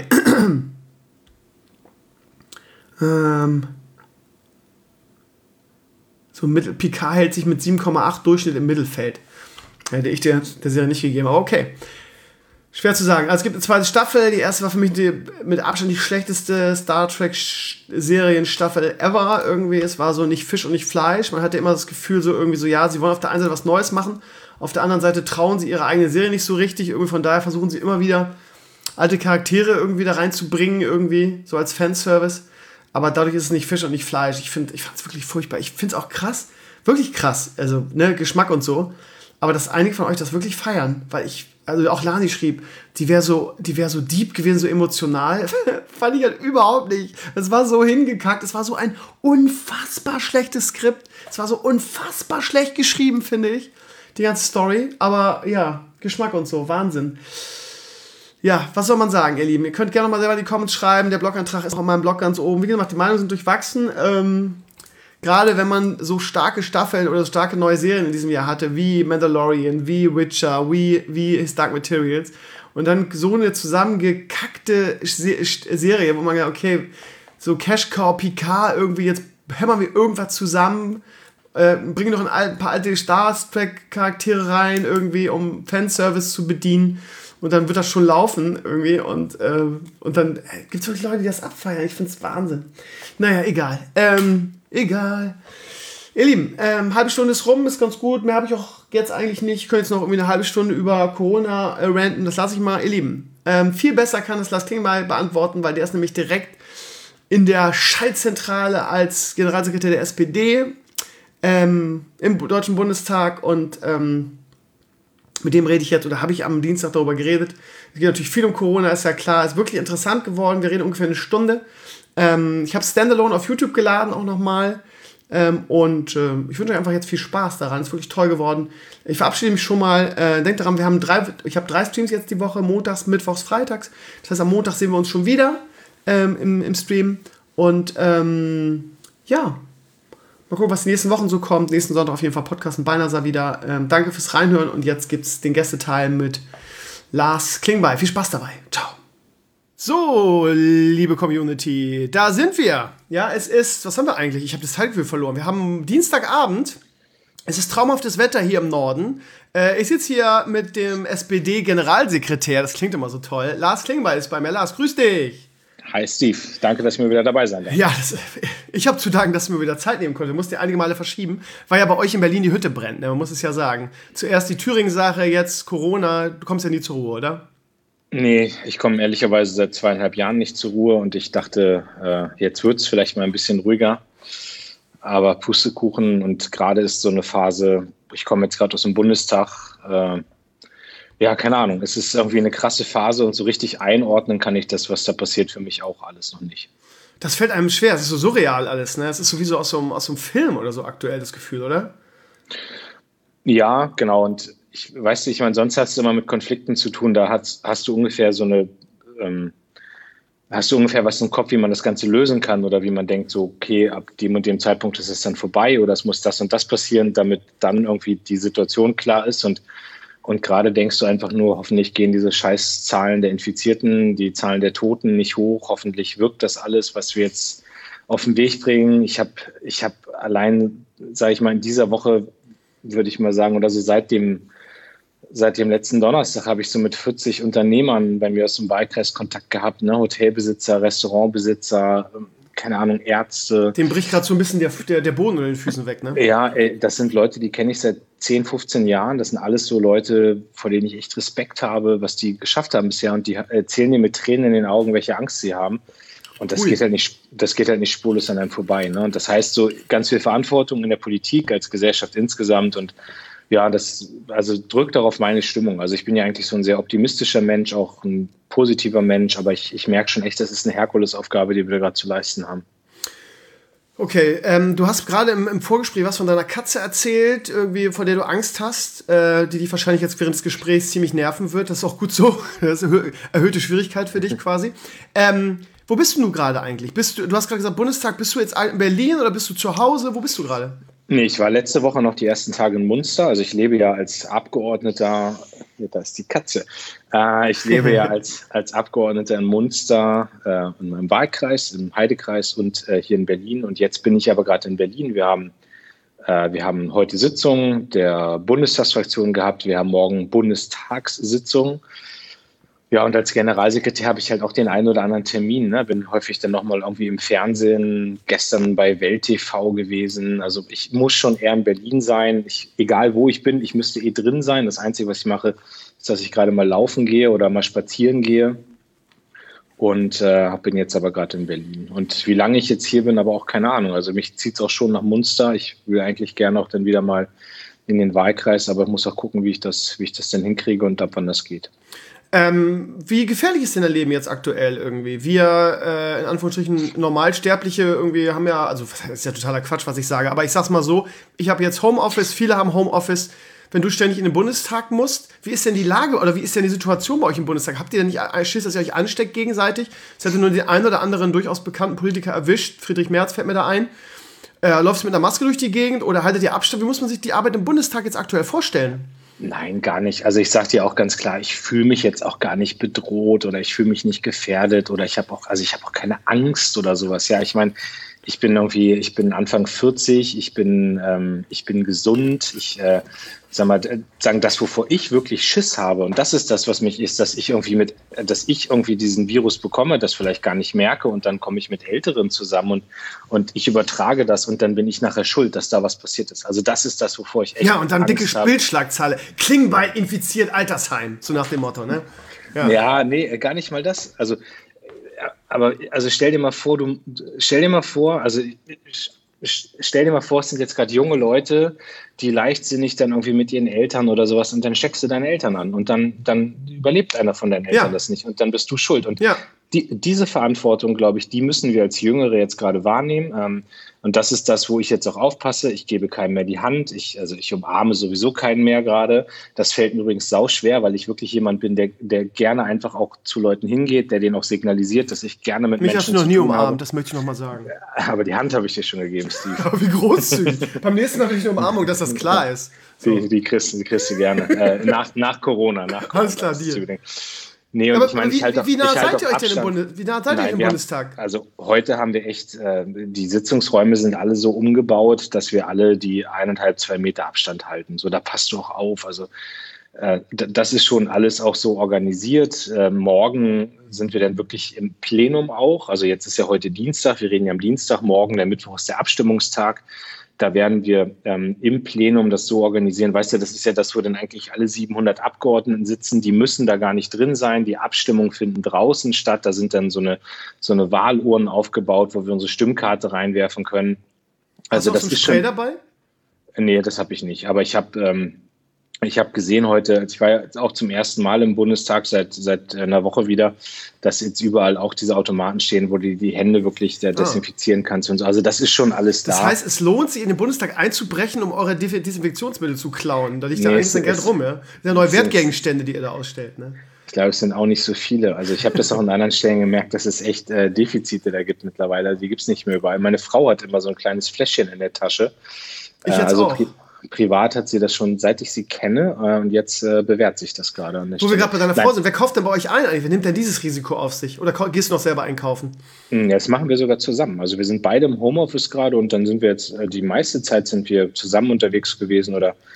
So Picard hält sich mit 7,8 Durchschnitt im Mittelfeld. Hätte ich der Serie nicht gegeben, aber okay. Schwer zu sagen. Also es gibt eine zweite Staffel. Die erste war für mich mit Abstand die schlechteste Star Trek-Serienstaffel ever. Irgendwie, es war so nicht Fisch und nicht Fleisch. Man hatte immer das Gefühl, so irgendwie so, ja, sie wollen auf der einen Seite was Neues machen, auf der anderen Seite trauen sie ihre eigene Serie nicht so richtig. Irgendwie von daher versuchen sie immer wieder alte Charaktere irgendwie da reinzubringen, irgendwie, so als Fanservice. Aber dadurch ist es nicht Fisch und nicht Fleisch. Ich fand es wirklich furchtbar. Ich finde es auch krass, wirklich krass. Also, ne, Geschmack und so. Aber dass einige von euch das wirklich feiern, weil also auch Lani schrieb, die wäre so deep gewesen, so emotional. Fand ich halt überhaupt nicht. Das war so hingekackt. Es war so ein unfassbar schlechtes Skript. Es war so unfassbar schlecht geschrieben, finde ich. Die ganze Story. Aber ja, Geschmack und so. Wahnsinn. Ja, was soll man sagen, ihr Lieben? Ihr könnt gerne mal selber in die Comments schreiben. Der Blogantrag ist auch in meinem Blog ganz oben. Wie gesagt, die Meinungen sind durchwachsen. Gerade wenn man so starke Staffeln oder so starke neue Serien in diesem Jahr hatte, wie Mandalorian, wie Witcher, wie His Dark Materials und dann so eine zusammengekackte Serie, wo man ja, okay, so Cash Cow, Picard, irgendwie jetzt hämmern wir irgendwas zusammen, bringen noch ein paar alte Star Trek Charaktere rein, irgendwie, um Fanservice zu bedienen und dann wird das schon laufen irgendwie und dann gibt es wirklich Leute, die das abfeiern. Ich finde es Wahnsinn. Naja, egal. Egal. Ihr Lieben, halbe Stunde ist rum, ist ganz gut. Mehr habe ich auch jetzt eigentlich nicht. Ich könnte jetzt noch irgendwie eine halbe Stunde über Corona ranten. Das lasse ich mal. Ihr Lieben, viel besser kann es Lars Klingbeil beantworten, weil der ist nämlich direkt in der Schaltzentrale als Generalsekretär der SPD im Deutschen Bundestag und mit dem rede ich jetzt, oder habe ich am Dienstag darüber geredet. Es geht natürlich viel um Corona, ist ja klar. Ist wirklich interessant geworden. Wir reden ungefähr eine Stunde. Ich habe Standalone auf YouTube geladen, auch nochmal. Und ich wünsche euch einfach jetzt viel Spaß daran. Ist wirklich toll geworden. Ich verabschiede mich schon mal. Denkt daran, ich habe 3 Streams jetzt die Woche. Montags, Mittwochs, Freitags. Das heißt, am Montag sehen wir uns schon wieder im Stream. Und ja, mal gucken, was die nächsten Wochen so kommt. Nächsten Sonntag auf jeden Fall Podcast mit Beinasser wieder. Danke fürs Reinhören. Und jetzt gibt es den Gästeteil mit Lars Klingbeil. Viel Spaß dabei. Ciao. So, liebe Community, da sind wir. Ja, es ist, was haben wir eigentlich? Ich habe das Zeitgefühl verloren. Wir haben Dienstagabend. Es ist traumhaftes Wetter hier im Norden. Ich sitze hier mit dem SPD-Generalsekretär. Das klingt immer so toll. Lars Klingbeil ist bei mir. Lars, grüß dich.
Hi Steve, danke, dass ich mir wieder dabei sein darf.
Ja, ich habe zu danken, dass du mir wieder Zeit nehmen konntest. Du musst dir einige Male verschieben, weil ja bei euch in Berlin die Hütte brennt. Ne? Man muss es ja sagen. Zuerst die Thüringen-Sache, jetzt Corona. Du kommst ja nie zur Ruhe, oder?
Nee, ich komme ehrlicherweise seit 2,5 Jahren nicht zur Ruhe und ich dachte, jetzt wird es vielleicht mal ein bisschen ruhiger. Aber Pustekuchen und gerade ist so eine Phase, ich komme jetzt gerade aus dem Bundestag, ja, keine Ahnung, es ist irgendwie eine krasse Phase und so richtig einordnen kann ich das, was da passiert, für mich auch alles noch nicht.
Das fällt einem schwer, es ist so surreal alles, ne? Es ist sowieso aus so einem Film oder so aktuell das Gefühl, oder?
Ja, genau, und ich weiß nicht, ich meine, sonst hast du immer mit Konflikten zu tun, da hast du ungefähr hast du ungefähr was im Kopf, wie man das Ganze lösen kann oder wie man denkt, so, okay, ab dem und dem Zeitpunkt ist es dann vorbei oder es muss das und das passieren, damit dann irgendwie die Situation klar ist und gerade denkst du einfach nur, hoffentlich gehen diese Scheißzahlen der Infizierten, die Zahlen der Toten nicht hoch, hoffentlich wirkt das alles, was wir jetzt auf den Weg bringen. Ich hab allein, sage ich mal, in dieser Woche, würde ich mal sagen, oder so seit dem letzten Donnerstag habe ich so mit 40 Unternehmern bei mir aus dem Wahlkreis Kontakt gehabt, ne? Hotelbesitzer, Restaurantbesitzer, keine Ahnung, Ärzte.
Dem bricht gerade so ein bisschen der Boden unter den Füßen weg, ne?
Ja, das sind Leute, die kenne ich seit 10, 15 Jahren. Das sind alles so Leute, vor denen ich echt Respekt habe, was die geschafft haben bisher. Und die erzählen dir mit Tränen in den Augen, welche Angst sie haben. Und das geht halt nicht spurlos an einem vorbei. Ne? Und das heißt so ganz viel Verantwortung in der Politik als Gesellschaft insgesamt. Und ja, das also drückt darauf meine Stimmung. Also ich bin ja eigentlich so ein sehr optimistischer Mensch, auch ein positiver Mensch, aber ich merke schon echt, das ist eine Herkulesaufgabe, die wir gerade zu leisten haben.
Okay, du hast gerade im Vorgespräch was von deiner Katze erzählt, irgendwie, vor der du Angst hast, die dich wahrscheinlich jetzt während des Gesprächs ziemlich nerven wird. Das ist auch gut so. Das ist erhöhte Schwierigkeit für dich quasi. Wo bist du gerade eigentlich? Du hast gerade gesagt, Bundestag, bist du jetzt in Berlin oder bist du zu Hause? Wo bist du gerade?
Nee, ich war letzte Woche noch die ersten Tage in Munster. Also ich lebe ja als Abgeordneter, hier, da ist die Katze. Ich lebe ja als Abgeordneter in Munster, in meinem Wahlkreis, im Heidekreis und hier in Berlin. Und jetzt bin ich aber gerade in Berlin. Wir haben heute Sitzung der Bundestagsfraktion gehabt. Wir haben morgen Bundestagssitzung. Ja, und als Generalsekretär habe ich halt auch den einen oder anderen Termin. Ne? Bin häufig dann nochmal irgendwie im Fernsehen, gestern bei Welt TV gewesen. Also ich muss schon eher in Berlin sein. Egal wo ich bin, ich müsste drin sein. Das Einzige, was ich mache, ist, dass ich gerade mal laufen gehe oder mal spazieren gehe. Und bin jetzt aber gerade in Berlin. Und wie lange ich jetzt hier bin, aber auch keine Ahnung. Also mich zieht es auch schon nach Munster. Ich will eigentlich gerne auch dann wieder mal in den Wahlkreis, aber ich muss auch gucken, wie ich das denn hinkriege und ab wann das geht.
Wie gefährlich ist denn dein Leben jetzt aktuell irgendwie? Wir, in Anführungsstrichen, Normalsterbliche irgendwie haben ja, also das ist ja totaler Quatsch, was ich sage, aber ich sag's mal so, ich habe jetzt Homeoffice, viele haben Homeoffice. Wenn du ständig in den Bundestag musst, wie ist denn die Lage oder wie ist denn die Situation bei euch im Bundestag? Habt ihr denn nicht Schiss, dass ihr euch ansteckt gegenseitig? Es hätte nur den einen oder anderen durchaus bekannten Politiker erwischt. Friedrich Merz fällt mir da ein. Läufst du mit einer Maske durch die Gegend oder haltet ihr Abstand? Wie muss man sich die Arbeit im Bundestag jetzt aktuell vorstellen?
Nein, gar nicht. Also ich sage dir auch ganz klar, ich fühle mich jetzt auch gar nicht bedroht oder ich fühle mich nicht gefährdet oder ich habe auch keine Angst oder sowas. Ja, ich meine, ich bin Anfang 40, ich bin gesund, sagen das, wovor ich wirklich Schiss habe, und das ist das, was mich ist, dass ich irgendwie diesen Virus bekomme, das vielleicht gar nicht merke und dann komme ich mit Älteren zusammen und ich übertrage das und dann bin ich nachher schuld, dass da was passiert ist. Also das ist das, wovor ich echt
Ja, und dann
Angst
dicke
habe.
Klingbeil infiziert Altersheim, so nach dem Motto, ne?
Ja, nee, gar nicht mal das. Also stell dir mal vor, es sind jetzt gerade junge Leute, die leichtsinnig dann irgendwie mit ihren Eltern oder sowas und dann steckst du deine Eltern an und dann überlebt einer von deinen Eltern das nicht und dann bist du schuld. Und diese Verantwortung, glaube ich, die müssen wir als Jüngere jetzt gerade wahrnehmen. Und das ist das, wo ich jetzt auch aufpasse. Ich gebe keinem mehr die Hand. Ich umarme sowieso keinen mehr gerade. Das fällt mir übrigens sauschwer, weil ich wirklich jemand bin, der gerne einfach auch zu Leuten hingeht, der denen auch signalisiert, dass ich gerne mit Menschen zu tun habe.
Mich hast du noch nie umarmt, das möchte ich noch mal sagen.
Aber die Hand habe ich dir schon gegeben, Steve.
Aber wie großzügig. Beim nächsten Mal will ich eine Umarmung, dass das klar ist. So.
Die kriegst du gerne. Nach Corona.
Alles klar, dir.
Nee, und
aber
ich meine,
wie nah seid ihr euch denn im Bundestag?
Also heute haben wir echt, die Sitzungsräume sind alle so umgebaut, dass wir alle die 1,5-2 Meter Abstand halten. So, da passt du auch auf. Also das ist schon alles auch so organisiert. Morgen sind wir dann wirklich im Plenum auch. Also jetzt ist ja heute Dienstag, wir reden ja am Dienstag, morgen, der Mittwoch ist der Abstimmungstag. Da werden wir im Plenum das so organisieren. Weißt du, das ist ja das, wo dann eigentlich alle 700 Abgeordneten sitzen. Die müssen da gar nicht drin sein. Die Abstimmungen finden draußen statt. Da sind dann so eine Wahlurnen aufgebaut, wo wir unsere Stimmkarte reinwerfen können.
Also das ist schon dabei?
Nee, das habe ich nicht. Aber ich habe gesehen heute, ich war ja auch zum ersten Mal im Bundestag seit einer Woche wieder, dass jetzt überall auch diese Automaten stehen, wo du die Hände wirklich desinfizieren kannst und so. Also das ist schon alles da.
Das heißt, es lohnt sich, in den Bundestag einzubrechen, um eure Desinfektionsmittel zu klauen. Da liegt ja eigentlich Geld rum, ja? Das sind ja neue Wertgegenstände, die ihr da ausstellt, ne?
Ich glaube, es sind auch nicht so viele. Also ich habe das auch an anderen Stellen gemerkt, dass es echt Defizite da gibt mittlerweile. Die gibt es nicht mehr überall. Meine Frau hat immer so ein kleines Fläschchen in der Tasche.
Ich jetzt auch.
Privat hat sie das schon, seit ich sie kenne, und jetzt bewährt sich das gerade.
Wo wir gerade bei deiner Frau sind, wer kauft denn bei euch ein eigentlich? Wer nimmt denn dieses Risiko auf sich? Oder gehst du noch selber einkaufen?
Das machen wir sogar zusammen. Also wir sind beide im Homeoffice gerade und dann sind wir jetzt, die meiste Zeit sind wir zusammen unterwegs gewesen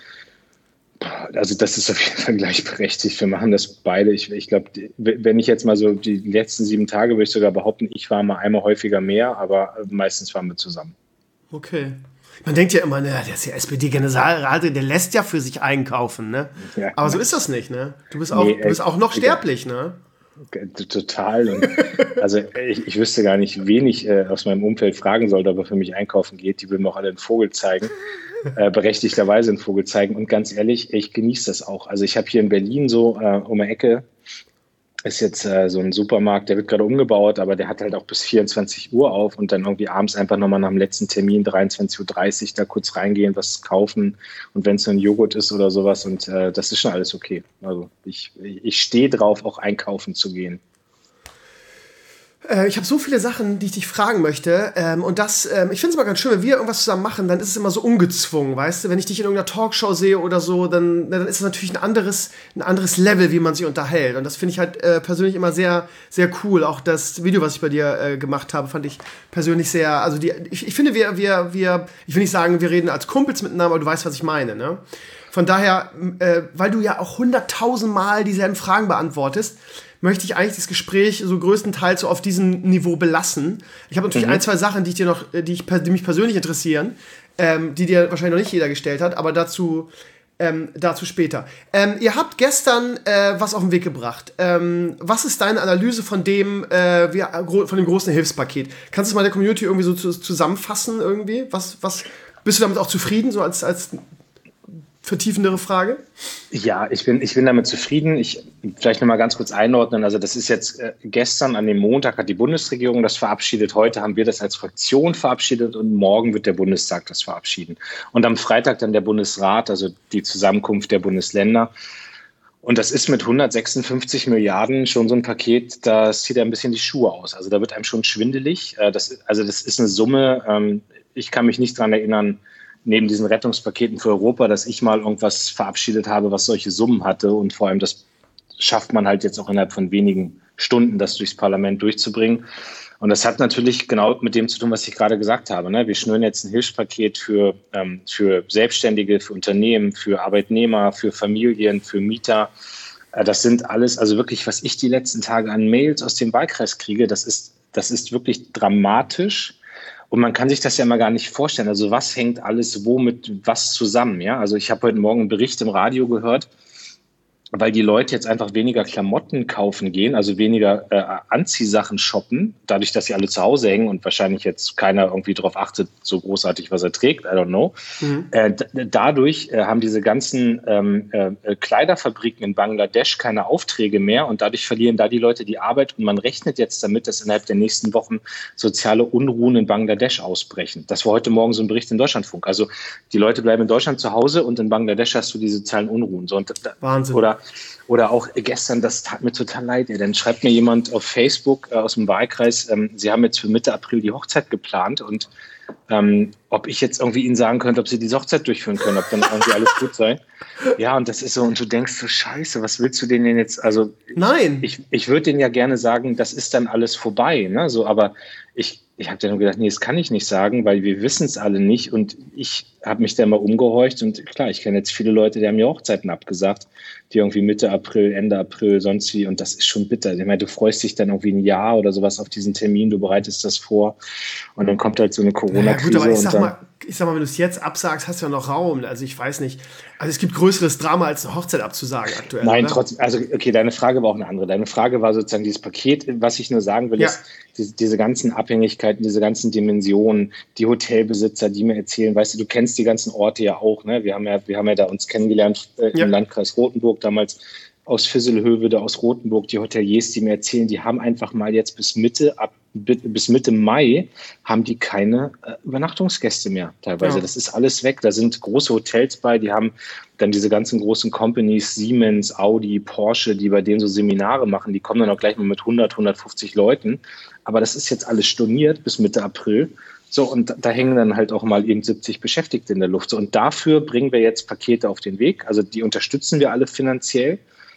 also das ist auf jeden Fall gleichberechtigt. Wir machen das beide. Ich glaube, wenn ich jetzt mal so die letzten 7 Tage, würde ich sogar behaupten, ich war mal einmal häufiger mehr, aber meistens waren wir zusammen.
Okay. Man denkt ja immer, der ist ja SPD-Generalrat, der lässt ja für sich einkaufen, ne? Ja, aber so ist das nicht, ne? Du bist auch noch sterblich, ne?
Total. Und also ich wüsste gar nicht, wen ich aus meinem Umfeld fragen sollte, ob er für mich einkaufen geht. Die würden mir auch alle einen Vogel zeigen. Berechtigterweise einen Vogel zeigen. Und ganz ehrlich, ich genieße das auch. Also ich habe hier in Berlin so um die Ecke, ist jetzt so ein Supermarkt, der wird gerade umgebaut, aber der hat halt auch bis 24 Uhr auf und dann irgendwie abends einfach nochmal nach dem letzten Termin 23:30 Uhr da kurz reingehen, was kaufen und wenn es so ein Joghurt ist oder sowas und das ist schon alles okay. Also ich stehe drauf, auch einkaufen zu gehen.
Ich habe so viele Sachen, die ich dich fragen möchte. Und ich finde es immer ganz schön, wenn wir irgendwas zusammen machen, dann ist es immer so ungezwungen, weißt du? Wenn ich dich in irgendeiner Talkshow sehe oder so, dann ist es natürlich ein anderes Level, wie man sich unterhält. Und das finde ich halt persönlich immer sehr, sehr cool. Auch das Video, was ich bei dir gemacht habe, fand ich persönlich sehr, also ich finde, ich will nicht sagen, wir reden als Kumpels miteinander, aber du weißt, was ich meine, ne? Von daher, weil du ja auch 100.000 Mal dieselben Fragen beantwortest, möchte ich eigentlich das Gespräch so größtenteils so auf diesem Niveau belassen. Ich habe natürlich ein, zwei Sachen, die mich persönlich interessieren, die dir wahrscheinlich noch nicht jeder gestellt hat, aber dazu später. Ihr habt gestern was auf den Weg gebracht. Was ist deine Analyse von dem großen Hilfspaket? Kannst du es mal der Community irgendwie so zusammenfassen irgendwie? Was bist du damit auch zufrieden, so als vertiefendere Frage?
Ja, ich bin damit zufrieden. Vielleicht nochmal ganz kurz einordnen. Also das ist jetzt gestern an dem Montag hat die Bundesregierung das verabschiedet. Heute haben wir das als Fraktion verabschiedet und morgen wird der Bundestag das verabschieden. Und am Freitag dann der Bundesrat, also die Zusammenkunft der Bundesländer. Und das ist mit 156 Milliarden schon so ein Paket, das zieht ein bisschen die Schuhe aus. Also da wird einem schon schwindelig. Das ist eine Summe, ich kann mich nicht dran erinnern, neben diesen Rettungspaketen für Europa, dass ich mal irgendwas verabschiedet habe, was solche Summen hatte. Und vor allem, das schafft man halt jetzt auch innerhalb von wenigen Stunden, das durchs Parlament durchzubringen. Und das hat natürlich genau mit dem zu tun, was ich gerade gesagt habe. Ne? Wir schnüren jetzt ein Hilfspaket für Selbstständige, für Unternehmen, für Arbeitnehmer, für Familien, für Mieter. Das sind alles, also wirklich, was ich die letzten Tage an Mails aus dem Wahlkreis kriege, das ist wirklich dramatisch. Und man kann sich das ja mal gar nicht vorstellen. Also was hängt alles wo mit was zusammen? Ja? Also ich habe heute Morgen einen Bericht im Radio gehört, weil die Leute jetzt einfach weniger Klamotten kaufen gehen, also weniger Anziehsachen shoppen, dadurch, dass sie alle zu Hause hängen und wahrscheinlich jetzt keiner irgendwie darauf achtet, so großartig, was er trägt, I don't know. Dadurch haben diese ganzen Kleiderfabriken in Bangladesch keine Aufträge mehr und dadurch verlieren da die Leute die Arbeit und man rechnet jetzt damit, dass innerhalb der nächsten Wochen soziale Unruhen in Bangladesch ausbrechen. Das war heute Morgen so ein Bericht in Deutschlandfunk. Also die Leute bleiben in Deutschland zu Hause und in Bangladesch hast du diese sozialen Unruhen. So,
Wahnsinn.
Oder auch gestern, das tat mir total leid. Dann schreibt mir jemand auf Facebook aus dem Wahlkreis, sie haben jetzt für Mitte April die Hochzeit geplant und ob ich jetzt irgendwie ihnen sagen könnte, ob sie diese Hochzeit durchführen können, ob dann irgendwie alles gut sei. Ja, und das ist so, und du denkst so, scheiße, was willst du denen denn jetzt, also
nein,
ich würde denen ja gerne sagen, das ist dann alles vorbei, ne? So, aber ich habe dann nur gedacht, nee, das kann ich nicht sagen, weil wir wissen es alle nicht und ich habe mich da mal umgehorcht und klar, ich kenne jetzt viele Leute, die haben mir Hochzeiten abgesagt, die irgendwie Mitte April, Ende April, sonst wie und das ist schon bitter. Ich meine, du freust dich dann irgendwie ein Jahr oder sowas auf diesen Termin, du bereitest das vor und dann kommt halt so eine Corona-Krise.
Ja, gut, aber ich sag mal, wenn du es jetzt absagst, hast du ja noch Raum. Also ich weiß nicht. Also es gibt größeres Drama, als eine Hochzeit abzusagen aktuell.
Nein,
oder?
trotzdem, also okay, deine Frage war auch eine andere. Deine Frage war sozusagen dieses Paket, was ich nur sagen will, ist diese ganzen Abhängigkeiten, diese ganzen Dimensionen, die Hotelbesitzer, die mir erzählen, weißt du kennst die ganzen Orte ja auch, ne? Wir haben ja da uns kennengelernt im Landkreis Rothenburg damals aus Visselhövede, aus Rothenburg, die Hoteliers, die mir erzählen, die haben einfach mal jetzt bis Mitte Mai haben die keine Übernachtungsgäste mehr teilweise. Ja. Das ist alles weg. Da sind große Hotels bei, die haben dann diese ganzen großen Companies, Siemens, Audi, Porsche, die bei denen so Seminare machen, die kommen dann auch gleich mal mit 150 Leuten. Aber das ist jetzt alles storniert bis Mitte April. So, und da hängen dann halt auch mal eben 70 Beschäftigte in der Luft. So, und dafür bringen wir jetzt Pakete auf den Weg. Also die unterstützen wir alle finanziell.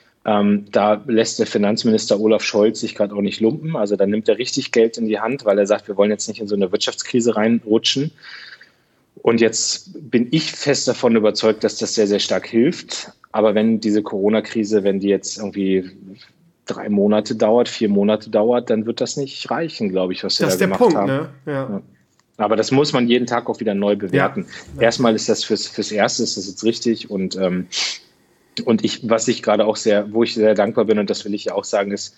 Da lässt der Finanzminister Olaf Scholz sich gerade auch nicht lumpen. Also da nimmt er richtig Geld in die Hand, weil er sagt, wir wollen jetzt nicht in so eine Wirtschaftskrise reinrutschen. Und jetzt bin ich fest davon überzeugt, dass das sehr, sehr stark hilft. Aber wenn diese Corona-Krise, wenn die jetzt irgendwie 3 Monate dauert, 4 Monate dauert, dann wird das nicht reichen, glaube ich, was wir da gemacht haben. Das ist der Punkt, ne? Ja. Aber das muss man jeden Tag auch wieder neu bewerten. Ja. Erstmal ist das fürs Erste ist das jetzt richtig und wo ich sehr dankbar bin, und das will ich ja auch sagen, ist,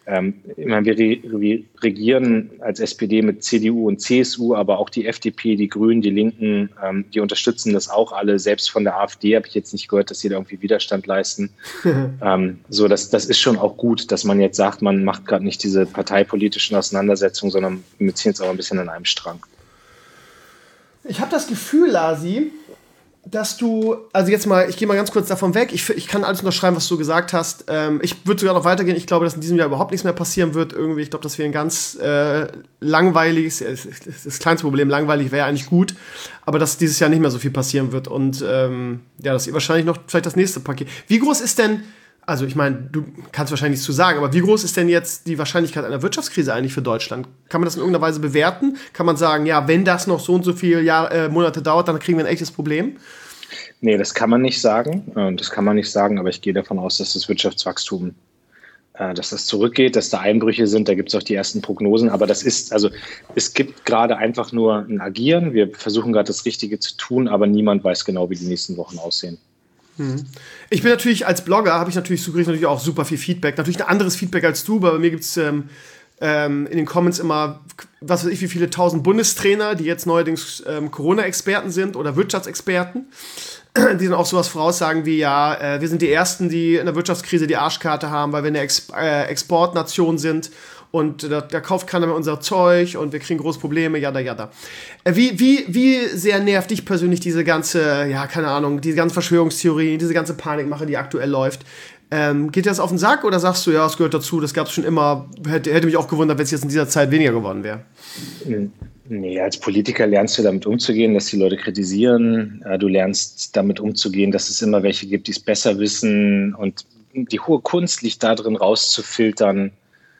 Ich meine, wir regieren als SPD mit CDU und CSU, aber auch die FDP, die Grünen, die Linken, die unterstützen das auch alle. Selbst von der AfD habe ich jetzt nicht gehört, dass sie da irgendwie Widerstand leisten. Das ist schon auch gut, dass man jetzt sagt, man macht gerade nicht diese parteipolitischen Auseinandersetzungen, sondern wir ziehen jetzt auch ein bisschen an einem Strang.
Ich habe das Gefühl, Lasi, dass du, also jetzt mal, ich gehe mal ganz kurz davon weg, ich kann alles unterschreiben, was du gesagt hast. Ich würde sogar noch weitergehen, ich glaube, dass in diesem Jahr überhaupt nichts mehr passieren wird. Irgendwie, ich glaube, dass wir ein ganz langweiliges, das kleinste Problem, langweilig wäre eigentlich gut, aber dass dieses Jahr nicht mehr so viel passieren wird und dass ihr wahrscheinlich noch vielleicht das nächste Paket. Wie groß ist denn, also ich meine, du kannst wahrscheinlich nichts zu sagen, aber wie groß ist denn jetzt die Wahrscheinlichkeit einer Wirtschaftskrise eigentlich für Deutschland? Kann man das in irgendeiner Weise bewerten? Kann man sagen, ja, wenn das noch so und so viele Monate dauert, dann kriegen wir ein echtes Problem?
Nee, das kann man nicht sagen. Aber ich gehe davon aus, dass das Wirtschaftswachstum, dass das zurückgeht, dass da Einbrüche sind. Da gibt es auch die ersten Prognosen. Aber es gibt gerade einfach nur ein Agieren. Wir versuchen gerade das Richtige zu tun, aber niemand weiß genau, wie die nächsten Wochen aussehen.
Ich bin natürlich als Blogger, kriege ich natürlich auch super viel Feedback. Natürlich ein anderes Feedback als du, aber bei mir gibt es in den Comments immer, was weiß ich, wie viele 1000 Bundestrainer, die jetzt neuerdings Corona-Experten sind oder Wirtschaftsexperten, die dann auch sowas voraussagen wie, ja, wir sind die Ersten, die in der Wirtschaftskrise die Arschkarte haben, weil wir eine Exportnation sind und da kauft keiner mehr unser Zeug und wir kriegen große Probleme, jada, jada. Wie sehr nervt dich persönlich diese ganze, diese ganze Verschwörungstheorie, diese ganze Panikmache, die aktuell läuft? Geht dir das auf den Sack oder sagst du, ja, es gehört dazu, das gab es schon immer, hätte mich auch gewundert, wenn es jetzt in dieser Zeit weniger geworden wäre?
Nee, als Politiker lernst du damit umzugehen, dass die Leute kritisieren. Du lernst damit umzugehen, dass es immer welche gibt, die es besser wissen. Und die hohe Kunst liegt darin, rauszufiltern,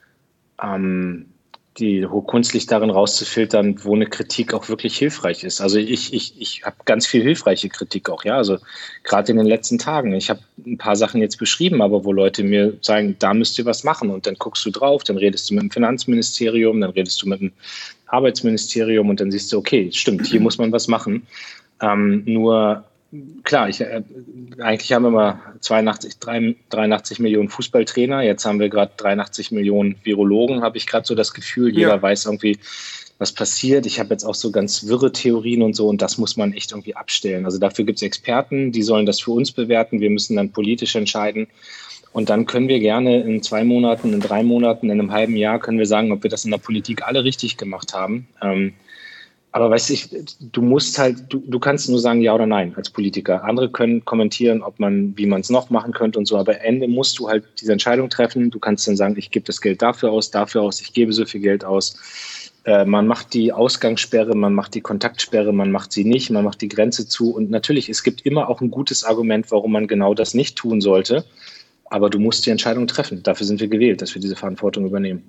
wo eine Kritik auch wirklich hilfreich ist. Also ich habe ganz viel hilfreiche Kritik auch, ja. Also gerade in den letzten Tagen. Ich habe ein paar Sachen jetzt beschrieben, aber wo Leute mir sagen, da müsst ihr was machen. Und dann guckst du drauf, dann redest du mit dem Finanzministerium, dann redest du mit dem Arbeitsministerium und dann siehst du, okay, stimmt, hier muss man was machen. Nur klar, eigentlich haben wir mal 83 Millionen Fußballtrainer, jetzt haben wir gerade 83 Millionen Virologen, habe ich gerade so das Gefühl, jeder weiß irgendwie, was passiert. Ich habe jetzt auch so ganz wirre Theorien und so und das muss man echt irgendwie abstellen. Also dafür gibt es Experten, die sollen das für uns bewerten, wir müssen dann politisch entscheiden und dann können wir gerne in 2 Monaten, in 3 Monaten, in einem halben Jahr können wir sagen, ob wir das in der Politik alle richtig gemacht haben. Aber weißt du, du kannst nur sagen ja oder nein als Politiker. Andere können kommentieren, wie man es noch machen könnte und so. Aber am Ende musst du halt diese Entscheidung treffen. Du kannst dann sagen, ich gebe das Geld dafür aus, ich gebe so viel Geld aus. Man macht die Ausgangssperre, man macht die Kontaktsperre, man macht sie nicht, man macht die Grenze zu. Und natürlich, es gibt immer auch ein gutes Argument, warum man genau das nicht tun sollte. Aber du musst die Entscheidung treffen. Dafür sind wir gewählt, dass wir diese Verantwortung übernehmen.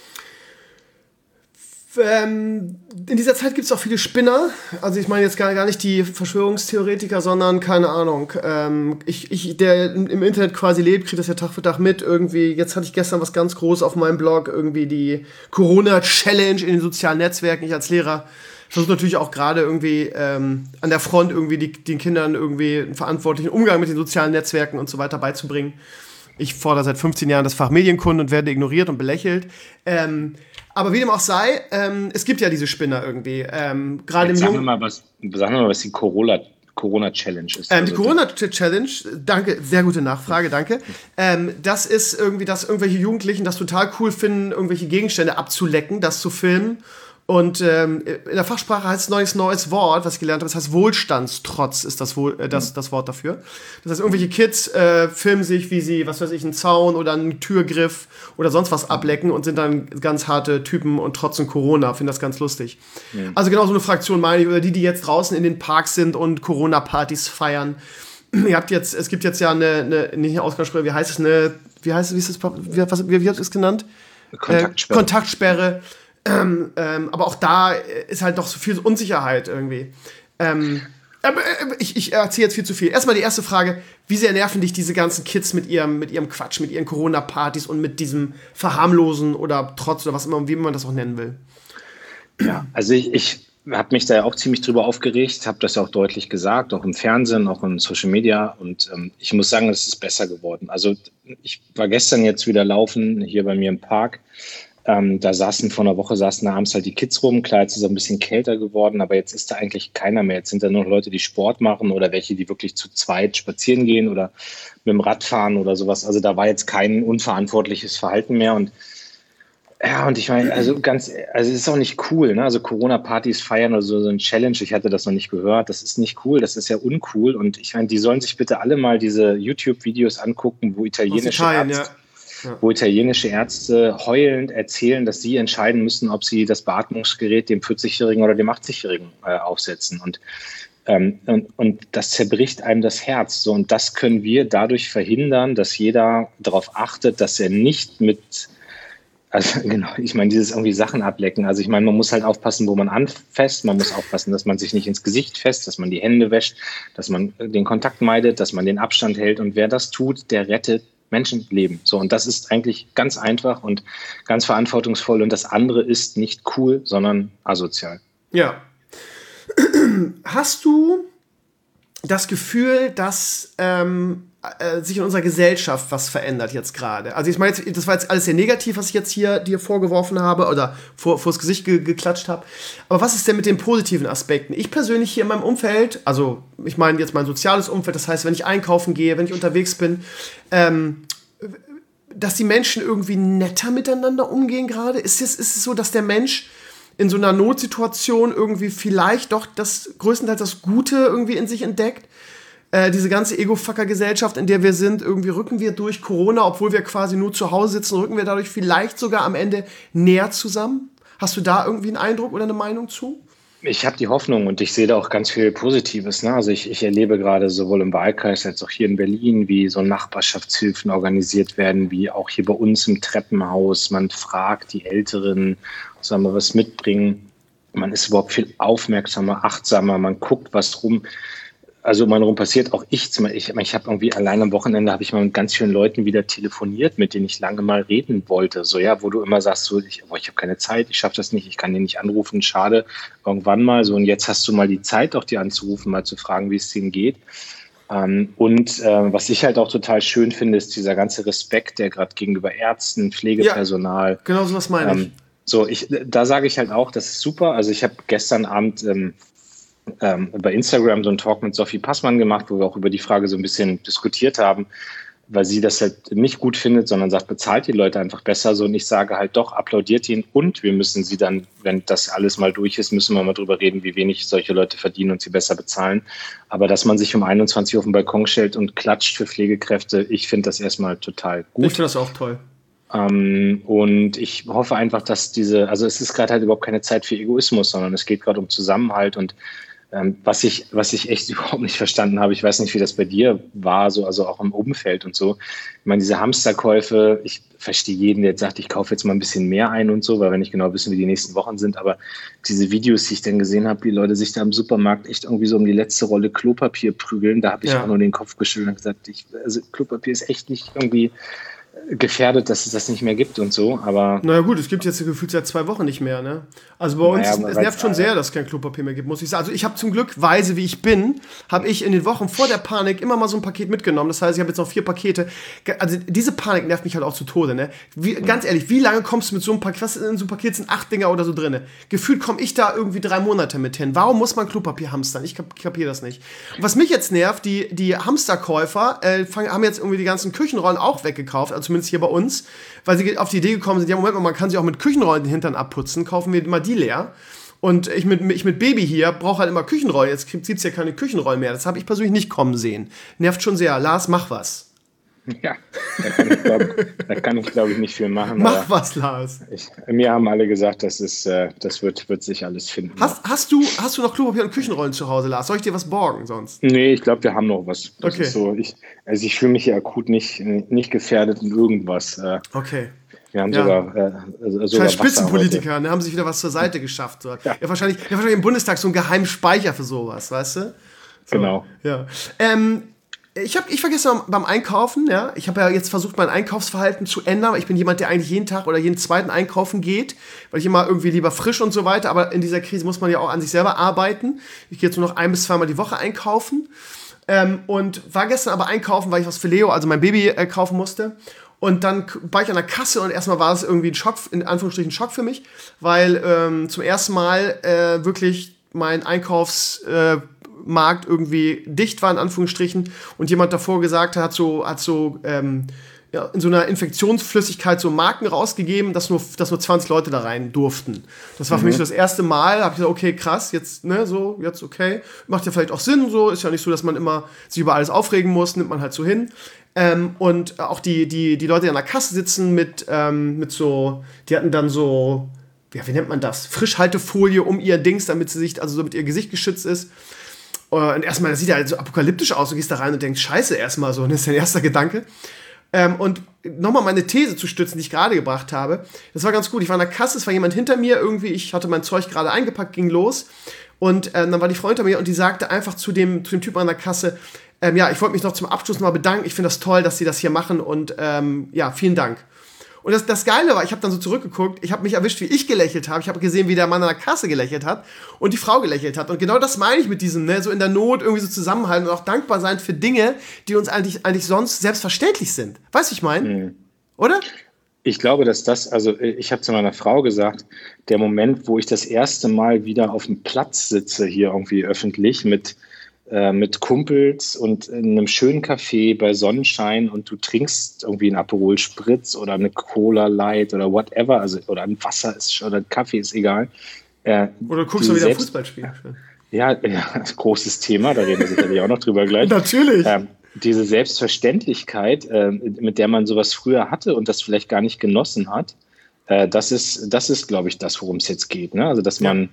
In dieser Zeit gibt es auch viele Spinner. Also ich meine jetzt gar nicht die Verschwörungstheoretiker, sondern, keine Ahnung, der im Internet quasi lebt, kriegt das ja Tag für Tag mit. Irgendwie, jetzt hatte ich gestern was ganz Großes auf meinem Blog, irgendwie die Corona-Challenge in den sozialen Netzwerken. Ich als Lehrer versuche natürlich auch gerade irgendwie an der Front irgendwie den Kindern irgendwie einen verantwortlichen Umgang mit den sozialen Netzwerken und so weiter beizubringen. Ich fordere seit 15 Jahren das Fach Medienkunde und werde ignoriert und belächelt. Aber wie dem auch sei, es gibt ja diese Spinner irgendwie. Gerade
Sag mir mal, was die Corona-Challenge ist.
Die Corona-Challenge, danke, sehr gute Nachfrage, danke. Das ist irgendwie, dass irgendwelche Jugendlichen das total cool finden, irgendwelche Gegenstände abzulecken, das zu filmen. Und in der Fachsprache heißt es neues Wort, was ich gelernt habe, das heißt Wohlstandstrotz ist das Wort dafür. Das heißt, irgendwelche Kids filmen sich, wie sie, was weiß ich, einen Zaun oder einen Türgriff oder sonst was ablecken und sind dann ganz harte Typen und trotzen Corona, finde das ganz lustig. Ja. Also genau so eine Fraktion meine ich, oder die jetzt draußen in den Parks sind und Corona-Partys feiern. Es gibt jetzt ja nicht Ausgangssperre, wie heißt es genannt? Kontaktsperre. Aber auch da ist halt doch so viel Unsicherheit irgendwie. Ich erzähle jetzt viel zu viel. Erstmal die erste Frage: Wie sehr nerven dich diese ganzen Kids mit ihrem Quatsch, mit ihren Corona-Partys und mit diesem Verharmlosen oder Trotz oder was immer, wie man das auch nennen will?
Ja, also ich habe mich da ja auch ziemlich drüber aufgeregt, habe das ja auch deutlich gesagt, auch im Fernsehen, auch in Social Media. Und ich muss sagen, es ist besser geworden. Also ich war gestern jetzt wieder laufen, hier bei mir im Park. Da vor einer Woche saßen da abends halt die Kids rum. Klar, jetzt ist es ein bisschen kälter geworden, aber jetzt ist da eigentlich keiner mehr. Jetzt sind da nur noch Leute, die Sport machen oder welche, die wirklich zu zweit spazieren gehen oder mit dem Rad fahren oder sowas. Also da war jetzt kein unverantwortliches Verhalten mehr. Und ja, und ich meine, also es ist auch nicht cool, ne? Also Corona-Partys feiern oder so ein Challenge, ich hatte das noch nicht gehört, das ist nicht cool, das ist ja uncool. Und ich meine, die sollen sich bitte alle mal diese YouTube-Videos angucken, wo italienische Ärzte heulend erzählen, dass sie entscheiden müssen, ob sie das Beatmungsgerät dem 40-Jährigen oder dem 80-Jährigen aufsetzen. Und das zerbricht einem das Herz. So, und das können wir dadurch verhindern, dass jeder darauf achtet, dass er nicht also genau, ich meine, dieses irgendwie Sachen ablecken. Also ich meine, man muss halt aufpassen, wo man anfasst. Man muss aufpassen, dass man sich nicht ins Gesicht fässt, dass man die Hände wäscht, dass man den Kontakt meidet, dass man den Abstand hält. Und wer das tut, der rettet Menschenleben. So, und das ist eigentlich ganz einfach und ganz verantwortungsvoll. Und das andere ist nicht cool, sondern asozial.
Ja. Hast du das Gefühl, dass sich in unserer Gesellschaft was verändert jetzt gerade? Also ich meine, das war jetzt alles sehr negativ, was ich jetzt hier dir vorgeworfen habe oder vors Gesicht geklatscht habe. Aber was ist denn mit den positiven Aspekten? Ich persönlich hier in meinem Umfeld, also ich meine jetzt mein soziales Umfeld, das heißt, wenn ich einkaufen gehe, wenn ich unterwegs bin, dass die Menschen irgendwie netter miteinander umgehen gerade? Ist es so, dass der Mensch in so einer Notsituation irgendwie vielleicht doch größtenteils das Gute irgendwie in sich entdeckt? Diese ganze Ego-Fucker-Gesellschaft, in der wir sind, irgendwie rücken wir durch Corona, obwohl wir quasi nur zu Hause sitzen, rücken wir dadurch vielleicht sogar am Ende näher zusammen? Hast du da irgendwie einen Eindruck oder eine Meinung zu?
Ich habe die Hoffnung und ich sehe da auch ganz viel Positives. Ne? Also ich erlebe gerade sowohl im Wahlkreis als auch hier in Berlin, wie so Nachbarschaftshilfen organisiert werden, wie auch hier bei uns im Treppenhaus. Man fragt die Älteren, soll man was mitbringen. Man ist überhaupt viel aufmerksamer, achtsamer, man guckt, was rum passiert. Auch ich habe irgendwie allein am Wochenende habe ich mal mit ganz vielen Leuten wieder telefoniert, mit denen ich lange mal reden wollte. So, ja, wo du immer sagst, so, ich habe keine Zeit, ich schaffe das nicht, ich kann dir nicht anrufen, schade, irgendwann mal. So, und jetzt hast du mal die Zeit, auch dir anzurufen, mal zu fragen, wie es denen geht. Was ich halt auch total schön finde, ist dieser ganze Respekt, der gerade gegenüber Ärzten, Pflegepersonal.
Ja, genau so was meine ich.
Da sage ich halt auch, das ist super. Also ich habe gestern Abend bei Instagram so einen Talk mit Sophie Passmann gemacht, wo wir auch über die Frage so ein bisschen diskutiert haben, weil sie das halt nicht gut findet, sondern sagt, bezahlt die Leute einfach besser. So, und ich sage halt doch, applaudiert ihnen und wir müssen sie dann, wenn das alles mal durch ist, müssen wir mal drüber reden, wie wenig solche Leute verdienen und sie besser bezahlen. Aber dass man sich um 21 Uhr auf den Balkon stellt und klatscht für Pflegekräfte, ich finde das erstmal total gut.
Ich finde das auch toll.
Und ich hoffe einfach, dass es ist gerade halt überhaupt keine Zeit für Egoismus, sondern es geht gerade um Zusammenhalt und was ich echt überhaupt nicht verstanden habe, ich weiß nicht, wie das bei dir war, so, also auch im Umfeld und so. Ich meine, diese Hamsterkäufe, ich verstehe jeden, der jetzt sagt, ich kaufe jetzt mal ein bisschen mehr ein und so, weil wir nicht genau wissen, wie die nächsten Wochen sind, aber diese Videos, die ich dann gesehen habe, wie Leute sich da im Supermarkt echt irgendwie so um die letzte Rolle Klopapier prügeln, da habe ich auch nur den Kopf geschüttelt und gesagt, Klopapier ist echt nicht irgendwie gefährdet, dass es das nicht mehr gibt und so, aber...
Naja gut, es gibt jetzt gefühlt seit 2 Wochen nicht mehr, ne? Also bei uns, es nervt schon sehr, dass es kein Klopapier mehr gibt, muss ich sagen. Also ich habe zum Glück, weise wie ich bin, habe ich in den Wochen vor der Panik immer mal so ein Paket mitgenommen. Das heißt, ich habe jetzt noch 4 Pakete. Also diese Panik nervt mich halt auch zu Tode, ne? Ganz ehrlich, wie lange kommst du mit so einem Paket, was in so einem Paket sind 8 Dinger oder so drin? Gefühlt komme ich da irgendwie 3 Monate mit hin. Warum muss man Klopapier hamstern? Ich kapiere das nicht. Und was mich jetzt nervt, die Hamsterkäufer haben jetzt irgendwie die ganzen Küchenrollen auch weggekauft, also zumindest hier bei uns, weil sie auf die Idee gekommen sind, ja Moment mal, man kann sie auch mit Küchenrollen den Hintern abputzen, kaufen wir mal die leer. Und ich mit Baby hier brauche halt immer Küchenrollen, jetzt gibt es ja keine Küchenrollen mehr, das habe ich persönlich nicht kommen sehen. Nervt schon sehr. Lars, mach was.
Ja, da kann ich glaube ich nicht viel machen.
Mach was, Lars.
Mir haben alle gesagt, das wird sich alles finden.
Hast du noch Klopapier und Küchenrollen zu Hause, Lars? Soll ich dir was borgen sonst?
Nee, ich glaube, wir haben noch was. Das
okay.
Ist so, ich fühle mich hier akut nicht gefährdet in irgendwas.
Okay.
Wir haben sogar
Spitzenpolitiker, ne, haben sich wieder was zur Seite geschafft. So. Ja. Wahrscheinlich im Bundestag so einen geheimen Speicher für sowas, weißt du? So.
Genau.
Ja. ich vergesse beim Einkaufen, ja. Ich habe ja jetzt versucht, mein Einkaufsverhalten zu ändern. Ich bin jemand, der eigentlich jeden Tag oder jeden zweiten einkaufen geht, weil ich immer irgendwie lieber frisch und so weiter. Aber in dieser Krise muss man ja auch an sich selber arbeiten. Ich gehe jetzt nur noch 1 bis 2 Mal die Woche einkaufen. Und war gestern aber einkaufen, weil ich was für Leo, also mein Baby, kaufen musste. Und dann war ich an der Kasse und erstmal war es irgendwie ein Schock, in Anführungsstrichen Schock für mich, weil zum ersten Mal wirklich mein Einkaufsmarkt irgendwie dicht war, in Anführungsstrichen, und jemand davor gesagt hat in so einer Infektionsflüssigkeit so Marken rausgegeben, dass nur 20 Leute da rein durften. Das war für mich so das erste Mal, habe ich gesagt, okay, krass, jetzt okay. Macht ja vielleicht auch Sinn, so, ist ja nicht so, dass man immer sich über alles aufregen muss, nimmt man halt so hin. Und auch die Leute, die an der Kasse sitzen mit so, die hatten dann so, ja, wie nennt man das? Frischhaltefolie um ihr Dings, damit ihr Gesicht geschützt ist. Und erstmal, das sieht ja halt so apokalyptisch aus, du gehst da rein und denkst, scheiße, erstmal so, das ist dein erster Gedanke. Und nochmal meine These zu stützen, die ich gerade gebracht habe, das war ganz gut. Ich war an der Kasse, es war jemand hinter mir, irgendwie, ich hatte mein Zeug gerade eingepackt, ging los. Und dann war die Frau hinter mir und die sagte einfach zu dem Typen an der Kasse, ich wollte mich noch zum Abschluss mal bedanken, ich finde das toll, dass Sie das hier machen und vielen Dank. Und das Geile war, ich habe dann so zurückgeguckt, ich habe mich erwischt, wie ich gelächelt habe, ich habe gesehen, wie der Mann an der Kasse gelächelt hat und die Frau gelächelt hat. Und genau das meine ich mit diesem, ne, so in der Not irgendwie so zusammenhalten und auch dankbar sein für Dinge, die uns eigentlich sonst selbstverständlich sind. Weißt du, ich meine? Oder?
Ich glaube, dass ich habe zu meiner Frau gesagt, der Moment, wo ich das erste Mal wieder auf dem Platz sitze, hier irgendwie öffentlich mit Kumpels und in einem schönen Café bei Sonnenschein und du trinkst irgendwie einen Aperol Spritz oder eine Cola Light oder whatever, also oder ein Wasser oder ein Kaffee ist egal.
Oder du guckst wieder Fußballspiel.
Ja, großes Thema, da reden wir sicherlich auch noch drüber gleich.
Natürlich.
Diese Selbstverständlichkeit, mit der man sowas früher hatte und das vielleicht gar nicht genossen hat, das ist, glaube ich, das, worum es jetzt geht. Ne? Also, dass man,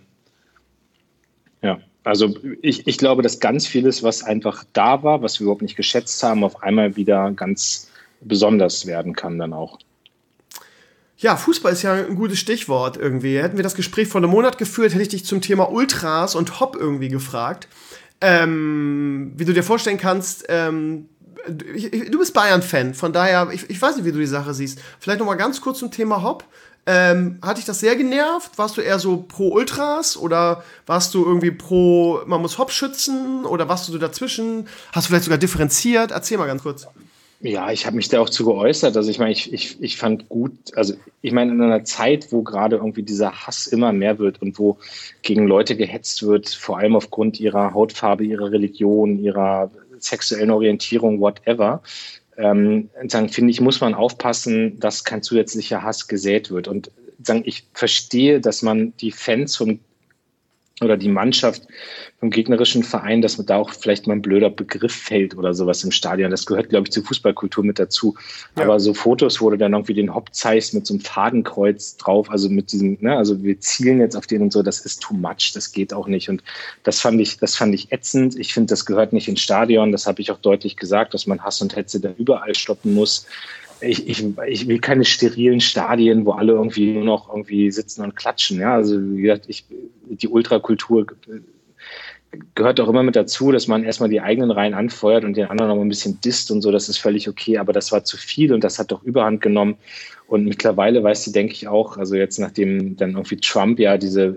also ich glaube, dass ganz vieles, was einfach da war, was wir überhaupt nicht geschätzt haben, auf einmal wieder ganz besonders werden kann dann auch.
Ja, Fußball ist ja ein gutes Stichwort irgendwie. Hätten wir das Gespräch vor einem Monat geführt, hätte ich dich zum Thema Ultras und Hop irgendwie gefragt. Wie du dir vorstellen kannst, du bist Bayern-Fan, von daher, ich weiß nicht, wie du die Sache siehst. Vielleicht noch mal ganz kurz zum Thema Hop. Hat dich das sehr genervt? Warst du eher so pro Ultras oder warst du irgendwie pro, man muss Hop schützen oder warst du so dazwischen? Hast du vielleicht sogar differenziert? Erzähl mal ganz kurz.
Ja, ich habe mich da auch zu geäußert. Also ich meine, ich fand gut, also ich meine, in einer Zeit, wo gerade irgendwie dieser Hass immer mehr wird und wo gegen Leute gehetzt wird, vor allem aufgrund ihrer Hautfarbe, ihrer Religion, ihrer sexuellen Orientierung, whatever, finde ich, muss man aufpassen, dass kein zusätzlicher Hass gesät wird. Und ich verstehe, dass man die Fans oder die Mannschaft vom gegnerischen Verein, dass da auch vielleicht mal ein blöder Begriff fällt oder sowas im Stadion. Das gehört, glaube ich, zur Fußballkultur mit dazu. Ja. Aber so Fotos, wo du dann irgendwie den Hop zeigst mit so einem Fadenkreuz drauf, also mit diesem, ne, also wir zielen jetzt auf den und so, das ist too much, das geht auch nicht. Und das fand ich ätzend. Ich finde, das gehört nicht ins Stadion. Das habe ich auch deutlich gesagt, dass man Hass und Hetze da überall stoppen muss. Ich will keine sterilen Stadien, wo alle irgendwie nur noch irgendwie sitzen und klatschen. Ja, also wie gesagt, die Ultrakultur gehört auch immer mit dazu, dass man erstmal die eigenen Reihen anfeuert und den anderen noch ein bisschen disst und so. Das ist völlig okay, aber das war zu viel und das hat doch Überhand genommen. Und mittlerweile, weißt du, denke ich auch, also jetzt nachdem dann irgendwie Trump ja diese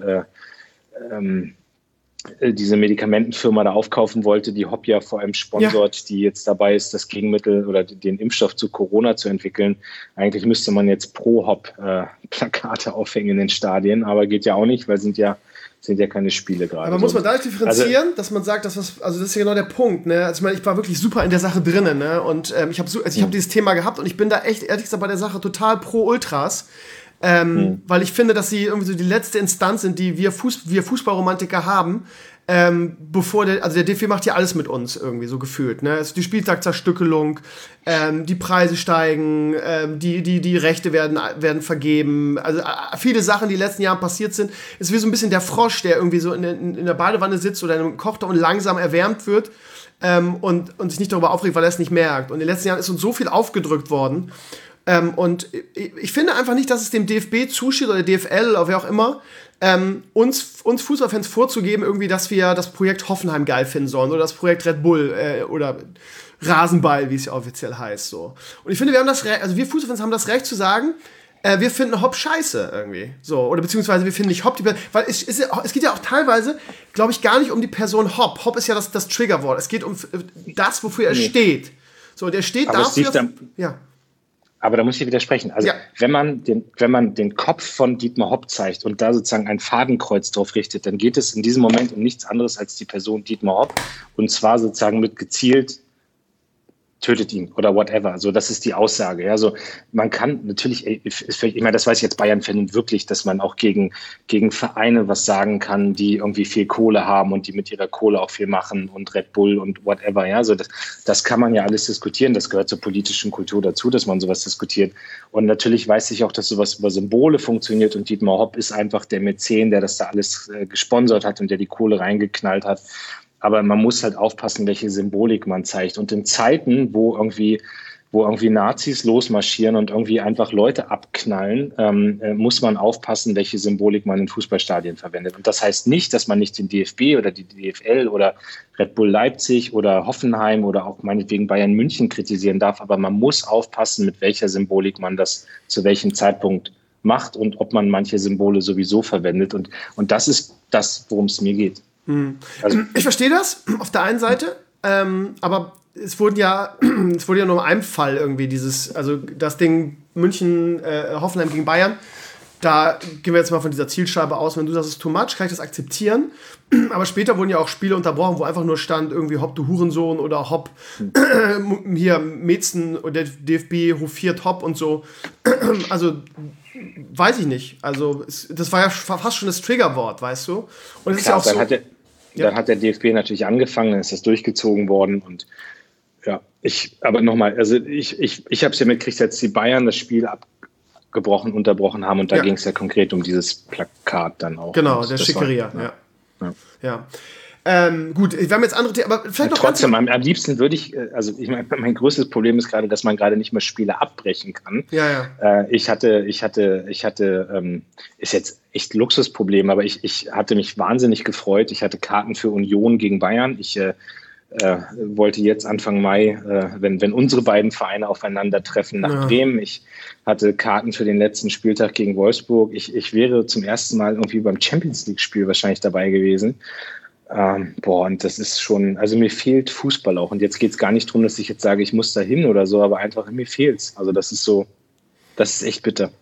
Medikamentenfirma da aufkaufen wollte, die Hop ja vor allem sponsort, die jetzt dabei ist, das Gegenmittel oder den Impfstoff zu Corona zu entwickeln. Eigentlich müsste man jetzt pro Hop Plakate aufhängen in den Stadien, aber geht ja auch nicht, weil sind ja keine Spiele gerade.
Aber muss man da differenzieren, dass man sagt, das ist ja genau der Punkt, ne? Also ich war wirklich super in der Sache drinnen, ne? Und ich habe dieses Thema gehabt und ich bin da echt, ehrlich gesagt, bei der Sache total pro Ultras. Weil ich finde, dass sie irgendwie so die letzte Instanz sind, die wir Fußballromantiker haben, bevor der DFB macht ja alles mit uns irgendwie so gefühlt, ne? Also die Spieltagszerstückelung, die Preise steigen, die Rechte werden vergeben, also viele Sachen, die in den letzten Jahren passiert sind, ist wie so ein bisschen der Frosch, der irgendwie so in der Badewanne sitzt oder in einem Kochtopf und langsam erwärmt wird und sich nicht darüber aufregt, weil er es nicht merkt. Und in den letzten Jahren ist uns so viel aufgedrückt worden. Und ich finde einfach nicht, dass es dem DFB zusteht oder DFL oder wer auch immer, uns Fußballfans vorzugeben, irgendwie, dass wir das Projekt Hoffenheim geil finden sollen oder das Projekt Red Bull oder Rasenball, wie es ja offiziell heißt. So. Und ich finde, wir Fußballfans haben das Recht zu sagen, wir finden Hopp scheiße irgendwie. So. Oder beziehungsweise wir finden nicht Hopp, weil es geht ja auch teilweise, glaube ich, gar nicht um die Person Hopp. Hopp ist ja das Triggerwort. Es geht um das, wofür er steht. So, der steht dafür. Ja.
Aber da muss ich widersprechen. Also wenn man den Kopf von Dietmar Hopp zeigt und da sozusagen ein Fadenkreuz drauf richtet, dann geht es in diesem Moment um nichts anderes als die Person Dietmar Hopp. Und zwar sozusagen mit gezielt tötet ihn oder whatever. So, das ist die Aussage. Ja, so, man kann natürlich, ich meine, das weiß ich jetzt Bayern-Fan wirklich, dass man auch gegen Vereine was sagen kann, die irgendwie viel Kohle haben und die mit ihrer Kohle auch viel machen und Red Bull und whatever. Ja, so, das kann man ja alles diskutieren. Das gehört zur politischen Kultur dazu, dass man sowas diskutiert. Und natürlich weiß ich auch, dass sowas über Symbole funktioniert und Dietmar Hopp ist einfach der Mäzen, der das da alles gesponsert hat und der die Kohle reingeknallt hat. Aber man muss halt aufpassen, welche Symbolik man zeigt. Und in Zeiten, wo irgendwie Nazis losmarschieren und irgendwie einfach Leute abknallen, muss man aufpassen, welche Symbolik man in Fußballstadien verwendet. Und das heißt nicht, dass man nicht den DFB oder die DFL oder Red Bull Leipzig oder Hoffenheim oder auch meinetwegen Bayern München kritisieren darf. Aber man muss aufpassen, mit welcher Symbolik man das zu welchem Zeitpunkt macht und ob man manche Symbole sowieso verwendet. Und das ist das, worum es mir geht.
Also, ich verstehe das auf der einen Seite, aber es wurde ja nur in einem Fall irgendwie das Ding München, Hoffenheim gegen Bayern. Da gehen wir jetzt mal von dieser Zielscheibe aus. Wenn du sagst, es ist too much, kann ich das akzeptieren. Aber später wurden ja auch Spiele unterbrochen, wo einfach nur stand, irgendwie Hopp, du Hurensohn oder Hopp, hier Metzen und der DFB hofiert Hopp und so. Also weiß ich nicht. Also das war ja fast schon das Triggerwort, weißt du? Und es ist ja auch
dann hat der DFB natürlich angefangen, dann ist das durchgezogen worden und ja, aber nochmal, also ich habe es ja mitgekriegt, als die Bayern das Spiel unterbrochen haben und da ging es ja konkret um dieses Plakat dann auch.
Genau, der Schickeria, ja. Gut, wir haben jetzt andere Themen, aber vielleicht noch
trotzdem, am liebsten würde ich, also ich meine, mein größtes Problem ist gerade, dass man gerade nicht mehr Spiele abbrechen kann.
Ja.
Ich hatte, ist jetzt echt Luxusproblem, aber ich hatte mich wahnsinnig gefreut. Ich hatte Karten für Union gegen Bayern. Ich wollte jetzt Anfang Mai, wenn unsere beiden Vereine aufeinandertreffen, nach Bremen. Ich hatte Karten für den letzten Spieltag gegen Wolfsburg. Ich wäre zum ersten Mal irgendwie beim Champions-League-Spiel wahrscheinlich dabei gewesen. Und das ist schon, also mir fehlt Fußball auch. Und jetzt geht es gar nicht darum, dass ich jetzt sage, ich muss da hin oder so, aber einfach mir fehlt's. Also das ist echt bitter.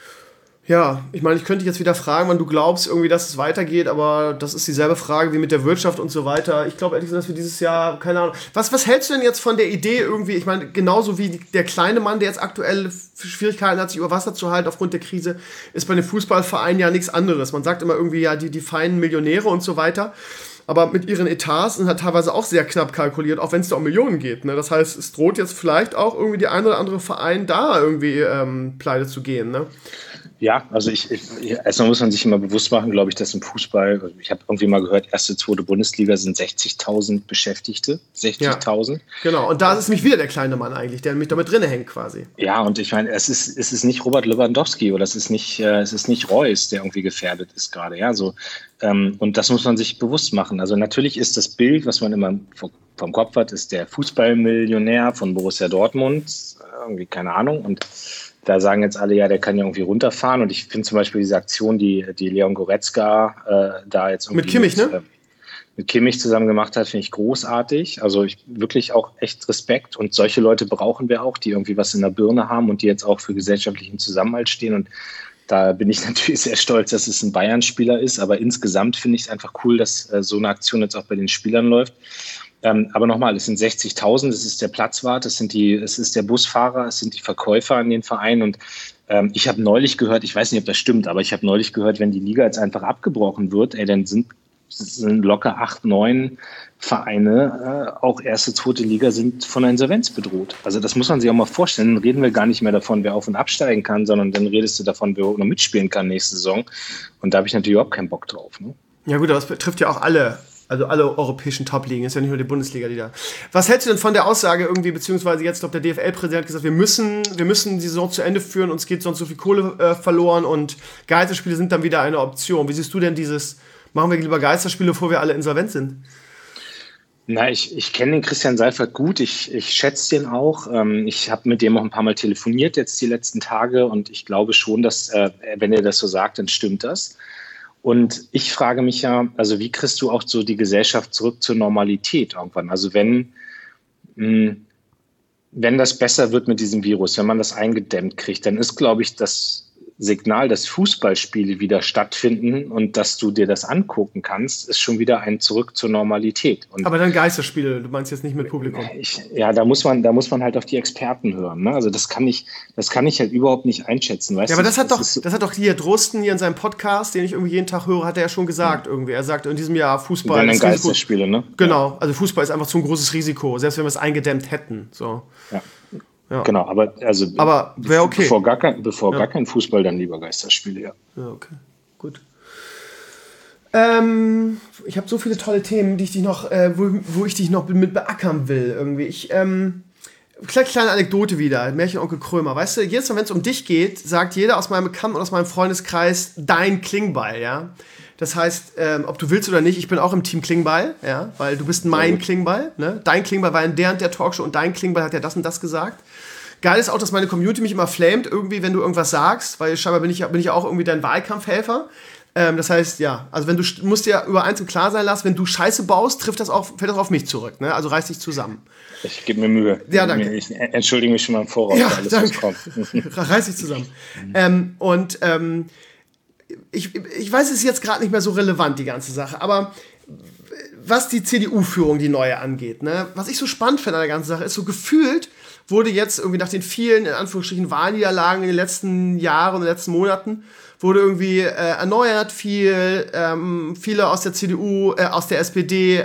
Ja, ich meine, ich könnte jetzt wieder fragen, wann du glaubst irgendwie, dass es weitergeht, aber das ist dieselbe Frage wie mit der Wirtschaft und so weiter. Ich glaube ehrlich gesagt, dass wir dieses Jahr, keine Ahnung, was hältst du denn jetzt von der Idee irgendwie, ich meine, genauso wie der kleine Mann, der jetzt aktuell Schwierigkeiten hat, sich über Wasser zu halten aufgrund der Krise, ist bei den Fußballvereinen ja nichts anderes. Man sagt immer irgendwie, ja, die feinen Millionäre und so weiter, aber mit ihren Etats sind halt teilweise auch sehr knapp kalkuliert, auch wenn es da um Millionen geht. Ne? Das heißt, es droht jetzt vielleicht auch irgendwie die ein oder andere Verein da irgendwie pleite zu gehen, ne?
Ja, also erstmal muss man sich immer bewusst machen, glaube ich, dass im Fußball, ich habe irgendwie mal gehört, erste, zweite Bundesliga sind 60.000 Beschäftigte, 60.000.
Ja, genau, und da ist nämlich wieder der kleine Mann eigentlich, der mich damit drin hängt quasi.
Ja, und ich meine, es ist nicht Robert Lewandowski oder es ist nicht Reus, der irgendwie gefährdet ist gerade, ja, so. Und das muss man sich bewusst machen. Also natürlich ist das Bild, was man immer vom Kopf hat, ist der Fußballmillionär von Borussia Dortmund, irgendwie keine Ahnung, und da sagen jetzt alle, ja, der kann ja irgendwie runterfahren. Und ich finde zum Beispiel diese Aktion, die Leon Goretzka da jetzt irgendwie
mit Kimmich, ne?
Mit Kimmich zusammen gemacht hat, finde ich großartig. Also wirklich auch echt Respekt. Und solche Leute brauchen wir auch, die irgendwie was in der Birne haben und die jetzt auch für gesellschaftlichen Zusammenhalt stehen. Und da bin ich natürlich sehr stolz, dass es ein Bayern-Spieler ist. Aber insgesamt finde ich es einfach cool, dass so eine Aktion jetzt auch bei den Spielern läuft. Aber nochmal, es sind 60.000, es ist der Platzwart, es ist der Busfahrer, es sind die Verkäufer an den Vereinen. Und ich habe neulich gehört, ich weiß nicht, ob das stimmt, aber ich habe neulich gehört, wenn die Liga jetzt einfach abgebrochen wird, dann sind locker 8, 9 Vereine, auch erste, zweite Liga, sind von der Insolvenz bedroht. Also das muss man sich auch mal vorstellen. Dann reden wir gar nicht mehr davon, wer auf- und absteigen kann, sondern dann redest du davon, wer noch mitspielen kann nächste Saison. Und da habe ich natürlich überhaupt keinen Bock drauf. Ne?
Ja gut, aber das betrifft ja auch alle Also alle europäischen Top-Ligen, ist ja nicht nur die Bundesliga, die da. Was hältst du denn von der Aussage irgendwie, beziehungsweise jetzt, glaube der DFL-Präsident hat gesagt, wir müssen die Saison zu Ende führen, uns geht sonst so viel Kohle verloren und Geisterspiele sind dann wieder eine Option. Wie siehst du denn machen wir lieber Geisterspiele, bevor wir alle insolvent sind?
Na, ich kenne den Christian Seifert gut, ich schätze den auch. Ich habe mit dem auch ein paar Mal telefoniert jetzt die letzten Tage und ich glaube schon, dass, wenn er das so sagt, dann stimmt das. Und ich frage mich ja, also wie kriegst du auch so die Gesellschaft zurück zur Normalität irgendwann? Also wenn das besser wird mit diesem Virus, wenn man das eingedämmt kriegt, dann ist, glaube ich, das Signal, dass Fußballspiele wieder stattfinden und dass du dir das angucken kannst, ist schon wieder ein Zurück zur Normalität. Und
aber dann Geisterspiele, du meinst jetzt nicht mit Publikum?
Da muss man halt auf die Experten hören. Ne? Also das kann ich halt überhaupt nicht einschätzen. Weißt
ja, aber
du,
das hat doch hier Drosten hier in seinem Podcast, den ich irgendwie jeden Tag höre, hat er ja schon gesagt irgendwie. Er sagt in diesem Jahr Fußball.
Wenn dann Geisterspiele, ne?
Genau, also Fußball ist einfach zu ein großes Risiko, selbst wenn wir es eingedämmt hätten. So.
Ja, genau, aber
wäre okay.
Bevor gar kein Fußball, dann lieber Geisterspiele, ja.
Ja, okay, gut. Ich habe so viele tolle Themen, die ich dich noch, wo ich dich noch mit beackern will irgendwie. Kleine Anekdote wieder, Märchenonkel Krömer. Weißt du, jedes Mal, wenn es um dich geht, sagt jeder aus meinem Bekannten und aus meinem Freundeskreis dein Klingbeil, ja. Das heißt, ob du willst oder nicht, ich bin auch im Team Klingbeil, ja, weil du bist mein Klingbeil, ne? Dein Klingbeil war in der Talkshow und dein Klingbeil hat ja das und das gesagt. Geil ist auch, dass meine Community mich immer flamet, irgendwie, wenn du irgendwas sagst, weil scheinbar bin ich auch irgendwie dein Wahlkampfhelfer. Das heißt, ja, also du musst dir über eins im Klar sein lassen, wenn du Scheiße baust, fällt das auf mich zurück, ne? Also reiß dich zusammen.
Ich gebe mir Mühe.
Ja, danke.
Ich entschuldige mich schon mal im Voraus
ja,
für alles,
danke.
was kommt.
Reiß dich zusammen. Ich weiß, es ist jetzt gerade nicht mehr so relevant, die ganze Sache, aber was die CDU-Führung, die neue angeht, ne, was ich so spannend finde an der ganzen Sache, ist so gefühlt, wurde jetzt irgendwie nach den vielen, in Anführungsstrichen, Wahlniederlagen in den letzten Jahren und in den letzten Monaten, wurde irgendwie erneuert, viele aus der CDU, aus der SPD,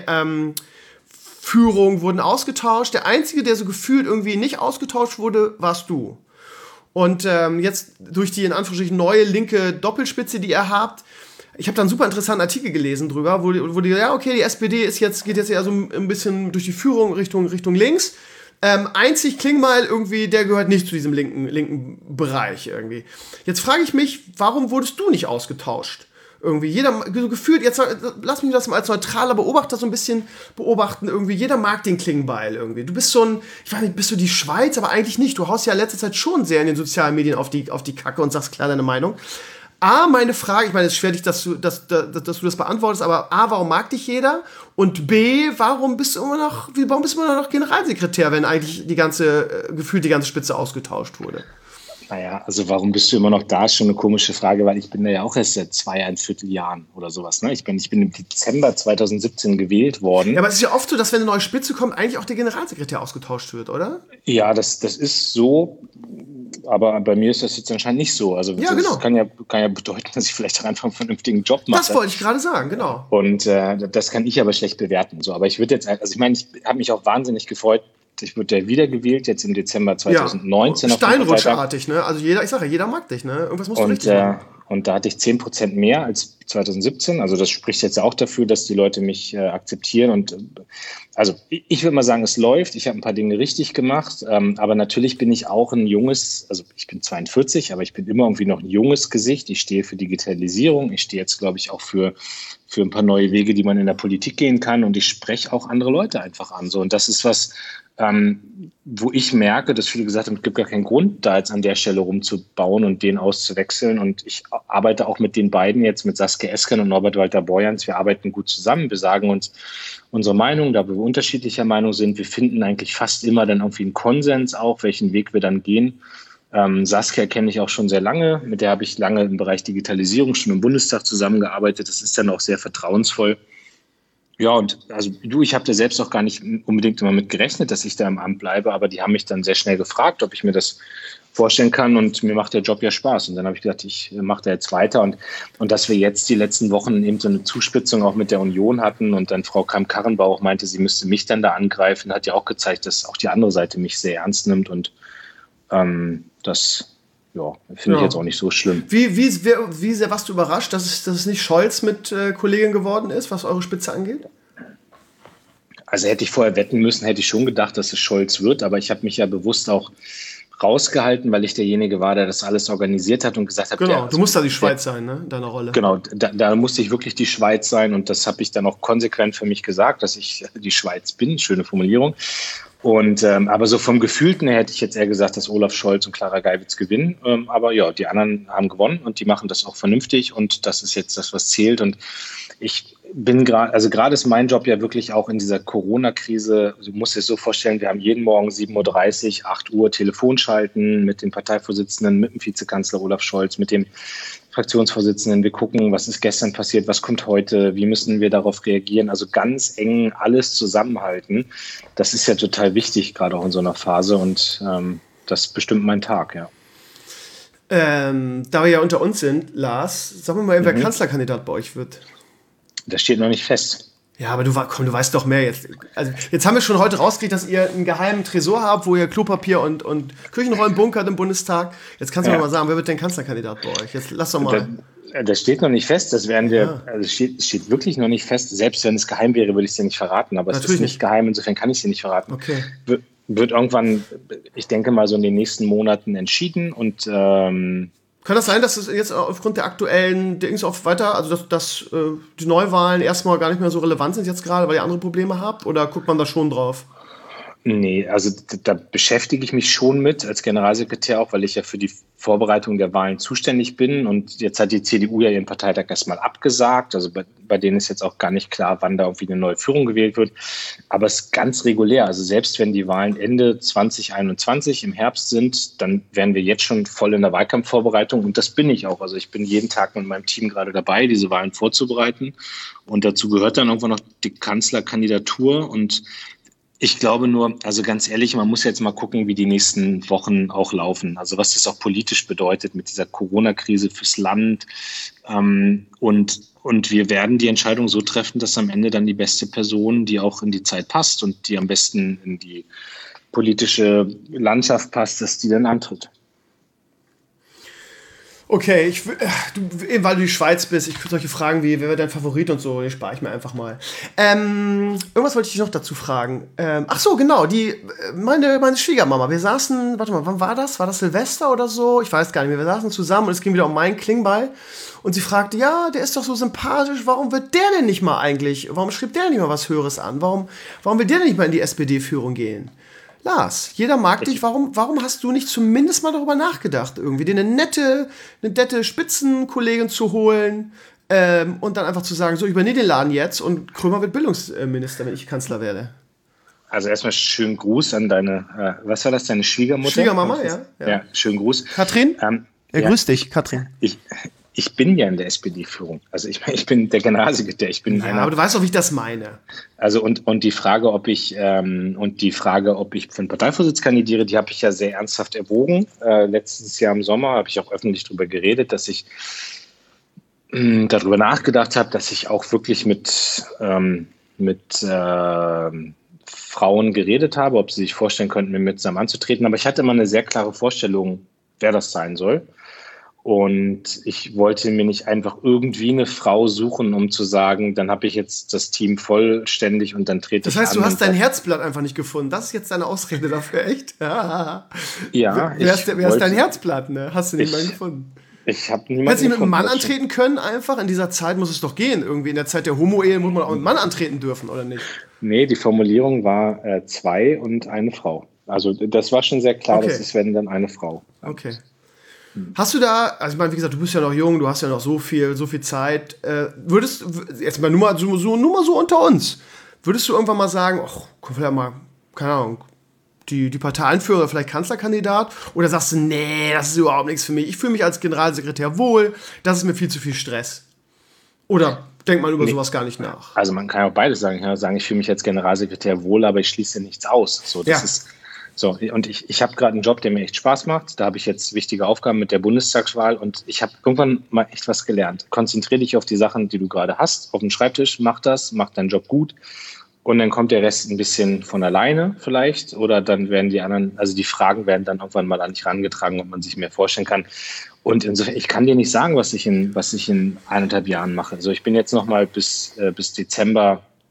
Führung wurden ausgetauscht. Der Einzige, der so gefühlt irgendwie nicht ausgetauscht wurde, warst du. Und jetzt durch die in Anführungsstrichen neue linke Doppelspitze, die ihr habt, ich habe da einen super interessanten Artikel gelesen drüber, wo die die SPD geht jetzt eher so ein bisschen durch die Führung Richtung links. Einzig Klingbeil irgendwie, der gehört nicht zu diesem linken Bereich irgendwie. Jetzt frage ich mich, warum wurdest du nicht ausgetauscht? Irgendwie jeder, so gefühlt, jetzt lass mich das mal als neutraler Beobachter so ein bisschen beobachten, irgendwie jeder mag den Klingbeil irgendwie. Du bist ich weiß nicht, bist du die Schweiz, aber eigentlich nicht. Du haust ja in letzter Zeit schon sehr in den sozialen Medien auf die Kacke und sagst klar deine Meinung. Meine Frage, ich meine, es ist schwer, dass du das beantwortest, aber warum mag dich jeder? Und B, warum bist du immer noch Generalsekretär, wenn eigentlich gefühlt die ganze Spitze ausgetauscht wurde?
Naja, also warum bist du immer noch da, ist schon eine komische Frage, weil ich bin da ja auch erst seit 2,25 Jahren oder sowas. Ne? Ich bin im Dezember 2017 gewählt worden.
Ja, aber es ist ja oft so, dass wenn eine neue Spitze kommt, eigentlich auch der Generalsekretär ausgetauscht wird, oder?
Ja, das ist so, aber bei mir ist das jetzt anscheinend nicht so. Also
ja, genau.
Das kann ja bedeuten, dass ich vielleicht einfach einen vernünftigen Job mache.
Das wollte ich gerade sagen, genau.
Und das kann ich aber schlecht bewerten. So, aber ich würde jetzt, also ich meine, ich habe mich auch wahnsinnig gefreut. Ich wurde ja wiedergewählt, jetzt im Dezember 2019.
Ja, Steinrutschartig, ne? Also jeder mag dich, ne? Irgendwas musst du richtig machen.
Und da hatte ich 10% mehr als 2017. Also das spricht jetzt auch dafür, dass die Leute mich akzeptieren. Und also ich würde mal sagen, es läuft. Ich habe ein paar Dinge richtig gemacht. Aber natürlich bin ich auch ich bin 42, aber ich bin immer irgendwie noch ein junges Gesicht. Ich stehe für Digitalisierung. Ich stehe jetzt, glaube ich, auch für ein paar neue Wege, die man in der Politik gehen kann. Und ich spreche auch andere Leute einfach an. So. Und das ist was, wo ich merke, dass viele gesagt haben, es gibt gar keinen Grund, da jetzt an der Stelle rumzubauen und den auszuwechseln. Und ich arbeite auch mit den beiden jetzt, mit Saskia Esken und Norbert Walter-Borjans. Wir arbeiten gut zusammen. Wir sagen uns unsere Meinung, da wir unterschiedlicher Meinung sind. Wir finden eigentlich fast immer dann irgendwie einen Konsens auch, welchen Weg wir dann gehen. Saskia kenne ich auch schon sehr lange. Mit der habe ich lange im Bereich Digitalisierung schon im Bundestag zusammengearbeitet. Das ist dann auch sehr vertrauensvoll. Ja, und also ich habe da selbst auch gar nicht unbedingt immer mit gerechnet, dass ich da im Amt bleibe, aber die haben mich dann sehr schnell gefragt, ob ich mir das vorstellen kann, und mir macht der Job ja Spaß. Und dann habe ich gedacht, ich mache da jetzt weiter, und dass wir jetzt die letzten Wochen eben so eine Zuspitzung auch mit der Union hatten und dann Frau Kramp-Karrenbauer auch meinte, sie müsste mich dann da angreifen, hat ja auch gezeigt, dass auch die andere Seite mich sehr ernst nimmt, und das finde ich jetzt auch nicht so schlimm.
Wie sehr warst du überrascht, dass es nicht Scholz mit Kollegin geworden ist, was eure Spitze angeht?
Also hätte ich vorher wetten müssen, hätte ich schon gedacht, dass es Scholz wird, aber ich habe mich ja bewusst auch rausgehalten, weil ich derjenige war, der das alles organisiert hat und gesagt hat,
genau, du musst da die Schweiz sein, ne, in deiner Rolle.
Genau, da musste ich wirklich die Schweiz sein und das habe ich dann auch konsequent für mich gesagt, dass ich die Schweiz bin, schöne Formulierung. Und aber so vom Gefühlten her hätte ich jetzt eher gesagt, dass Olaf Scholz und Clara Geiwitz gewinnen. Aber ja, die anderen haben gewonnen und die machen das auch vernünftig und das ist jetzt das, was zählt. Und ich bin gerade ist mein Job ja wirklich auch in dieser Corona-Krise. Du musst dir es so vorstellen, wir haben jeden Morgen 7.30 Uhr, 8 Uhr Telefon schalten mit dem Parteivorsitzenden, mit dem Vizekanzler Olaf Scholz, mit dem Fraktionsvorsitzenden. Wir gucken, was ist gestern passiert, was kommt heute, wie müssen wir darauf reagieren. Also ganz eng alles zusammenhalten. Das ist ja total wichtig, gerade auch in so einer Phase und das bestimmt meinen Tag, ja.
Da wir ja unter uns sind, Lars, sag mir mal, wer Kanzlerkandidat bei euch wird.
Das steht noch nicht fest.
Ja, aber du weißt doch mehr jetzt. Also jetzt haben wir schon heute rausgekriegt, dass ihr einen geheimen Tresor habt, wo ihr Klopapier und Küchenrollen bunkert im Bundestag. Jetzt kannst du mir mal sagen, wer wird denn Kanzlerkandidat bei euch? Jetzt lass doch mal.
Das steht noch nicht fest. Das werden wir. Also es steht wirklich noch nicht fest. Selbst wenn es geheim wäre, würde ich es dir nicht verraten. Aber es ist nicht geheim. Insofern kann ich es dir nicht verraten.
Okay.
Wird irgendwann, ich denke mal so in den nächsten Monaten entschieden und
kann das sein, dass es jetzt aufgrund der aktuellen Dings auch weiter, also dass die Neuwahlen erstmal gar nicht mehr so relevant sind jetzt gerade, weil ihr andere Probleme habt? Oder guckt man da schon drauf?
Nee, also da beschäftige ich mich schon mit, als Generalsekretär auch, weil ich ja für die Vorbereitung der Wahlen zuständig bin. Und jetzt hat die CDU ja ihren Parteitag erstmal abgesagt. Also bei denen ist jetzt auch gar nicht klar, wann da irgendwie eine neue Führung gewählt wird. Aber es ist ganz regulär. Also selbst wenn die Wahlen Ende 2021 im Herbst sind, dann wären wir jetzt schon voll in der Wahlkampfvorbereitung. Und das bin ich auch. Also ich bin jeden Tag mit meinem Team gerade dabei, diese Wahlen vorzubereiten. Und dazu gehört dann irgendwann noch die Kanzlerkandidatur. Und ich glaube nur, also ganz ehrlich, man muss jetzt mal gucken, wie die nächsten Wochen auch laufen. Also was das auch politisch bedeutet mit dieser Corona-Krise fürs Land. Und wir werden die Entscheidung so treffen, dass am Ende dann die beste Person, die auch in die Zeit passt und die am besten in die politische Landschaft passt, dass die dann antritt.
Okay, weil du die Schweiz bist, ich würde solche Fragen wie, wer wäre dein Favorit und so, die spare ich mir einfach mal. Irgendwas wollte ich dich noch dazu fragen. Ach so, genau, meine Schwiegermama, wir saßen, warte mal, wann war das? War das Silvester oder so? Ich weiß gar nicht mehr, wir saßen zusammen und es ging wieder um meinen Klingbeil und sie fragte, ja, der ist doch so sympathisch, warum schreibt der denn nicht mal was Höheres an? Warum will der denn nicht mal in die SPD-Führung gehen? Lars, jeder mag dich. Warum hast du nicht zumindest mal darüber nachgedacht, irgendwie dir eine nette Spitzenkollegin zu holen und dann einfach zu sagen, so, ich übernehme den Laden jetzt und Krömer wird Bildungsminister, wenn ich Kanzler werde?
Also erstmal schönen Gruß an deine, was war das, deine Schwiegermutter?
Schwiegermama, ja.
Ja, schönen Gruß.
Katrin? Grüß dich, Katrin.
Ich bin ja in der SPD-Führung. Also ich bin der Generalsekretär.
Aber du weißt doch, wie ich das meine.
Also und die Frage, ob ich für den Parteivorsitz kandidiere, die habe ich ja sehr ernsthaft erwogen. Letztes Jahr im Sommer habe ich auch öffentlich darüber geredet, dass ich darüber nachgedacht habe, dass ich auch wirklich mit Frauen geredet habe, ob sie sich vorstellen könnten, mit mir zusammen anzutreten. Aber ich hatte immer eine sehr klare Vorstellung, wer das sein soll. Und ich wollte mir nicht einfach irgendwie eine Frau suchen, um zu sagen, dann habe ich jetzt das Team vollständig und dann trete ich an.
Das heißt, du hast dein Herzblatt einfach nicht gefunden. Das ist jetzt deine Ausrede dafür, echt? Ja.
Ja.
Wer ist dein Herzblatt, ne? Hast du nicht mal gefunden?
Ich habe niemanden.
Hättest du nicht mit einem Mann antreten können einfach? In dieser Zeit muss es doch gehen. Irgendwie in der Zeit der Homo-Ehe muss man auch mit einem Mann antreten dürfen, oder nicht?
Nee, die Formulierung war 2 und eine Frau. Also das war schon sehr klar, dass es wenn dann eine Frau.
Okay. Hast du da, also ich meine, wie gesagt, du bist ja noch jung, du hast ja noch so viel Zeit. Würdest jetzt mal nur mal so unter uns, würdest du irgendwann mal sagen, ach, vielleicht mal, keine Ahnung, die Partei anführen oder vielleicht Kanzlerkandidat? Oder sagst du, nee, das ist überhaupt nichts für mich. Ich fühle mich als Generalsekretär wohl, das ist mir viel zu viel Stress. Oder denkt man über sowas gar nicht nach?
Also man kann ja auch beides sagen. Ich fühle mich als Generalsekretär wohl, aber ich schließe nichts aus. So, das ist so, und ich habe gerade einen Job, der mir echt Spaß macht. Da habe ich jetzt wichtige Aufgaben mit der Bundestagswahl und ich habe irgendwann mal echt was gelernt. Konzentriere dich auf die Sachen, die du gerade hast, auf dem Schreibtisch, mach deinen Job gut und dann kommt der Rest ein bisschen von alleine vielleicht oder dann werden die anderen, also die Fragen werden dann irgendwann mal an dich herangetragen, ob man sich mehr vorstellen kann. Und insofern, ich kann dir nicht sagen, was ich in 1,5 Jahren mache. Also ich bin jetzt noch mal bis Dezember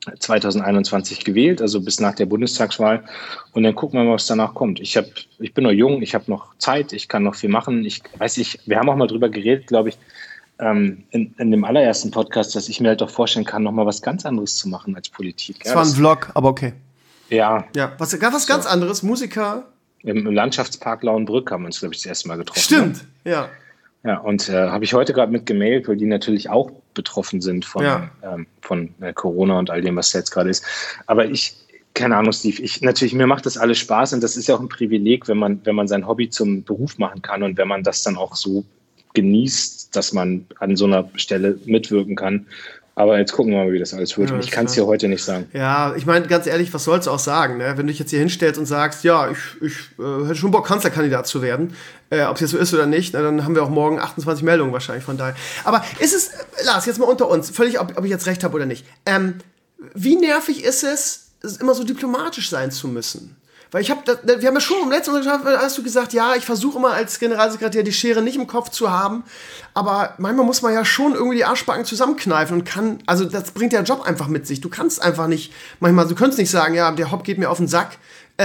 2021 gewählt, also bis nach der Bundestagswahl. Und dann gucken wir mal, was danach kommt. Ich bin noch jung, ich habe noch Zeit, ich kann noch viel machen. Wir haben auch mal drüber geredet, glaube ich, in dem allerersten Podcast, dass ich mir halt doch vorstellen kann, noch mal was ganz anderes zu machen als Politik.
Das war ein Vlog, aber okay.
Ja.
Ja, was ganz anderes, Musiker.
Im Landschaftspark Lauenbrück haben wir uns, glaube ich, das erste Mal getroffen.
Stimmt, ne? Ja.
Ja, und habe ich heute gerade mit gemailt, weil die natürlich auch betroffen sind von Corona und all dem, was da jetzt gerade ist. Aber keine Ahnung, Steve, mir macht das alles Spaß und das ist ja auch ein Privileg, wenn man sein Hobby zum Beruf machen kann und wenn man das dann auch so genießt, dass man an so einer Stelle mitwirken kann. Aber jetzt gucken wir mal, wie das alles wird.
Ja,
ich kann es dir heute nicht sagen.
Ja, ich meine, ganz ehrlich, was sollst du auch sagen, ne? Wenn du dich jetzt hier hinstellst und sagst, ja, ich hätte schon Bock, Kanzlerkandidat zu werden, ob es jetzt so ist oder nicht, dann haben wir auch morgen 28 Meldungen wahrscheinlich von daher. Aber ist es, Lars, jetzt mal unter uns, völlig, ob ich jetzt recht habe oder nicht, wie nervig ist es, immer so diplomatisch sein zu müssen? Weil wir haben ja schon im letzten Mal, hast du gesagt, ja, ich versuche immer als Generalsekretär die Schere nicht im Kopf zu haben, aber manchmal muss man ja schon irgendwie die Arschbacken zusammenkneifen und also das bringt der Job einfach mit sich. Du kannst einfach nicht, du könntest nicht sagen, ja, der Hopp geht mir auf den Sack,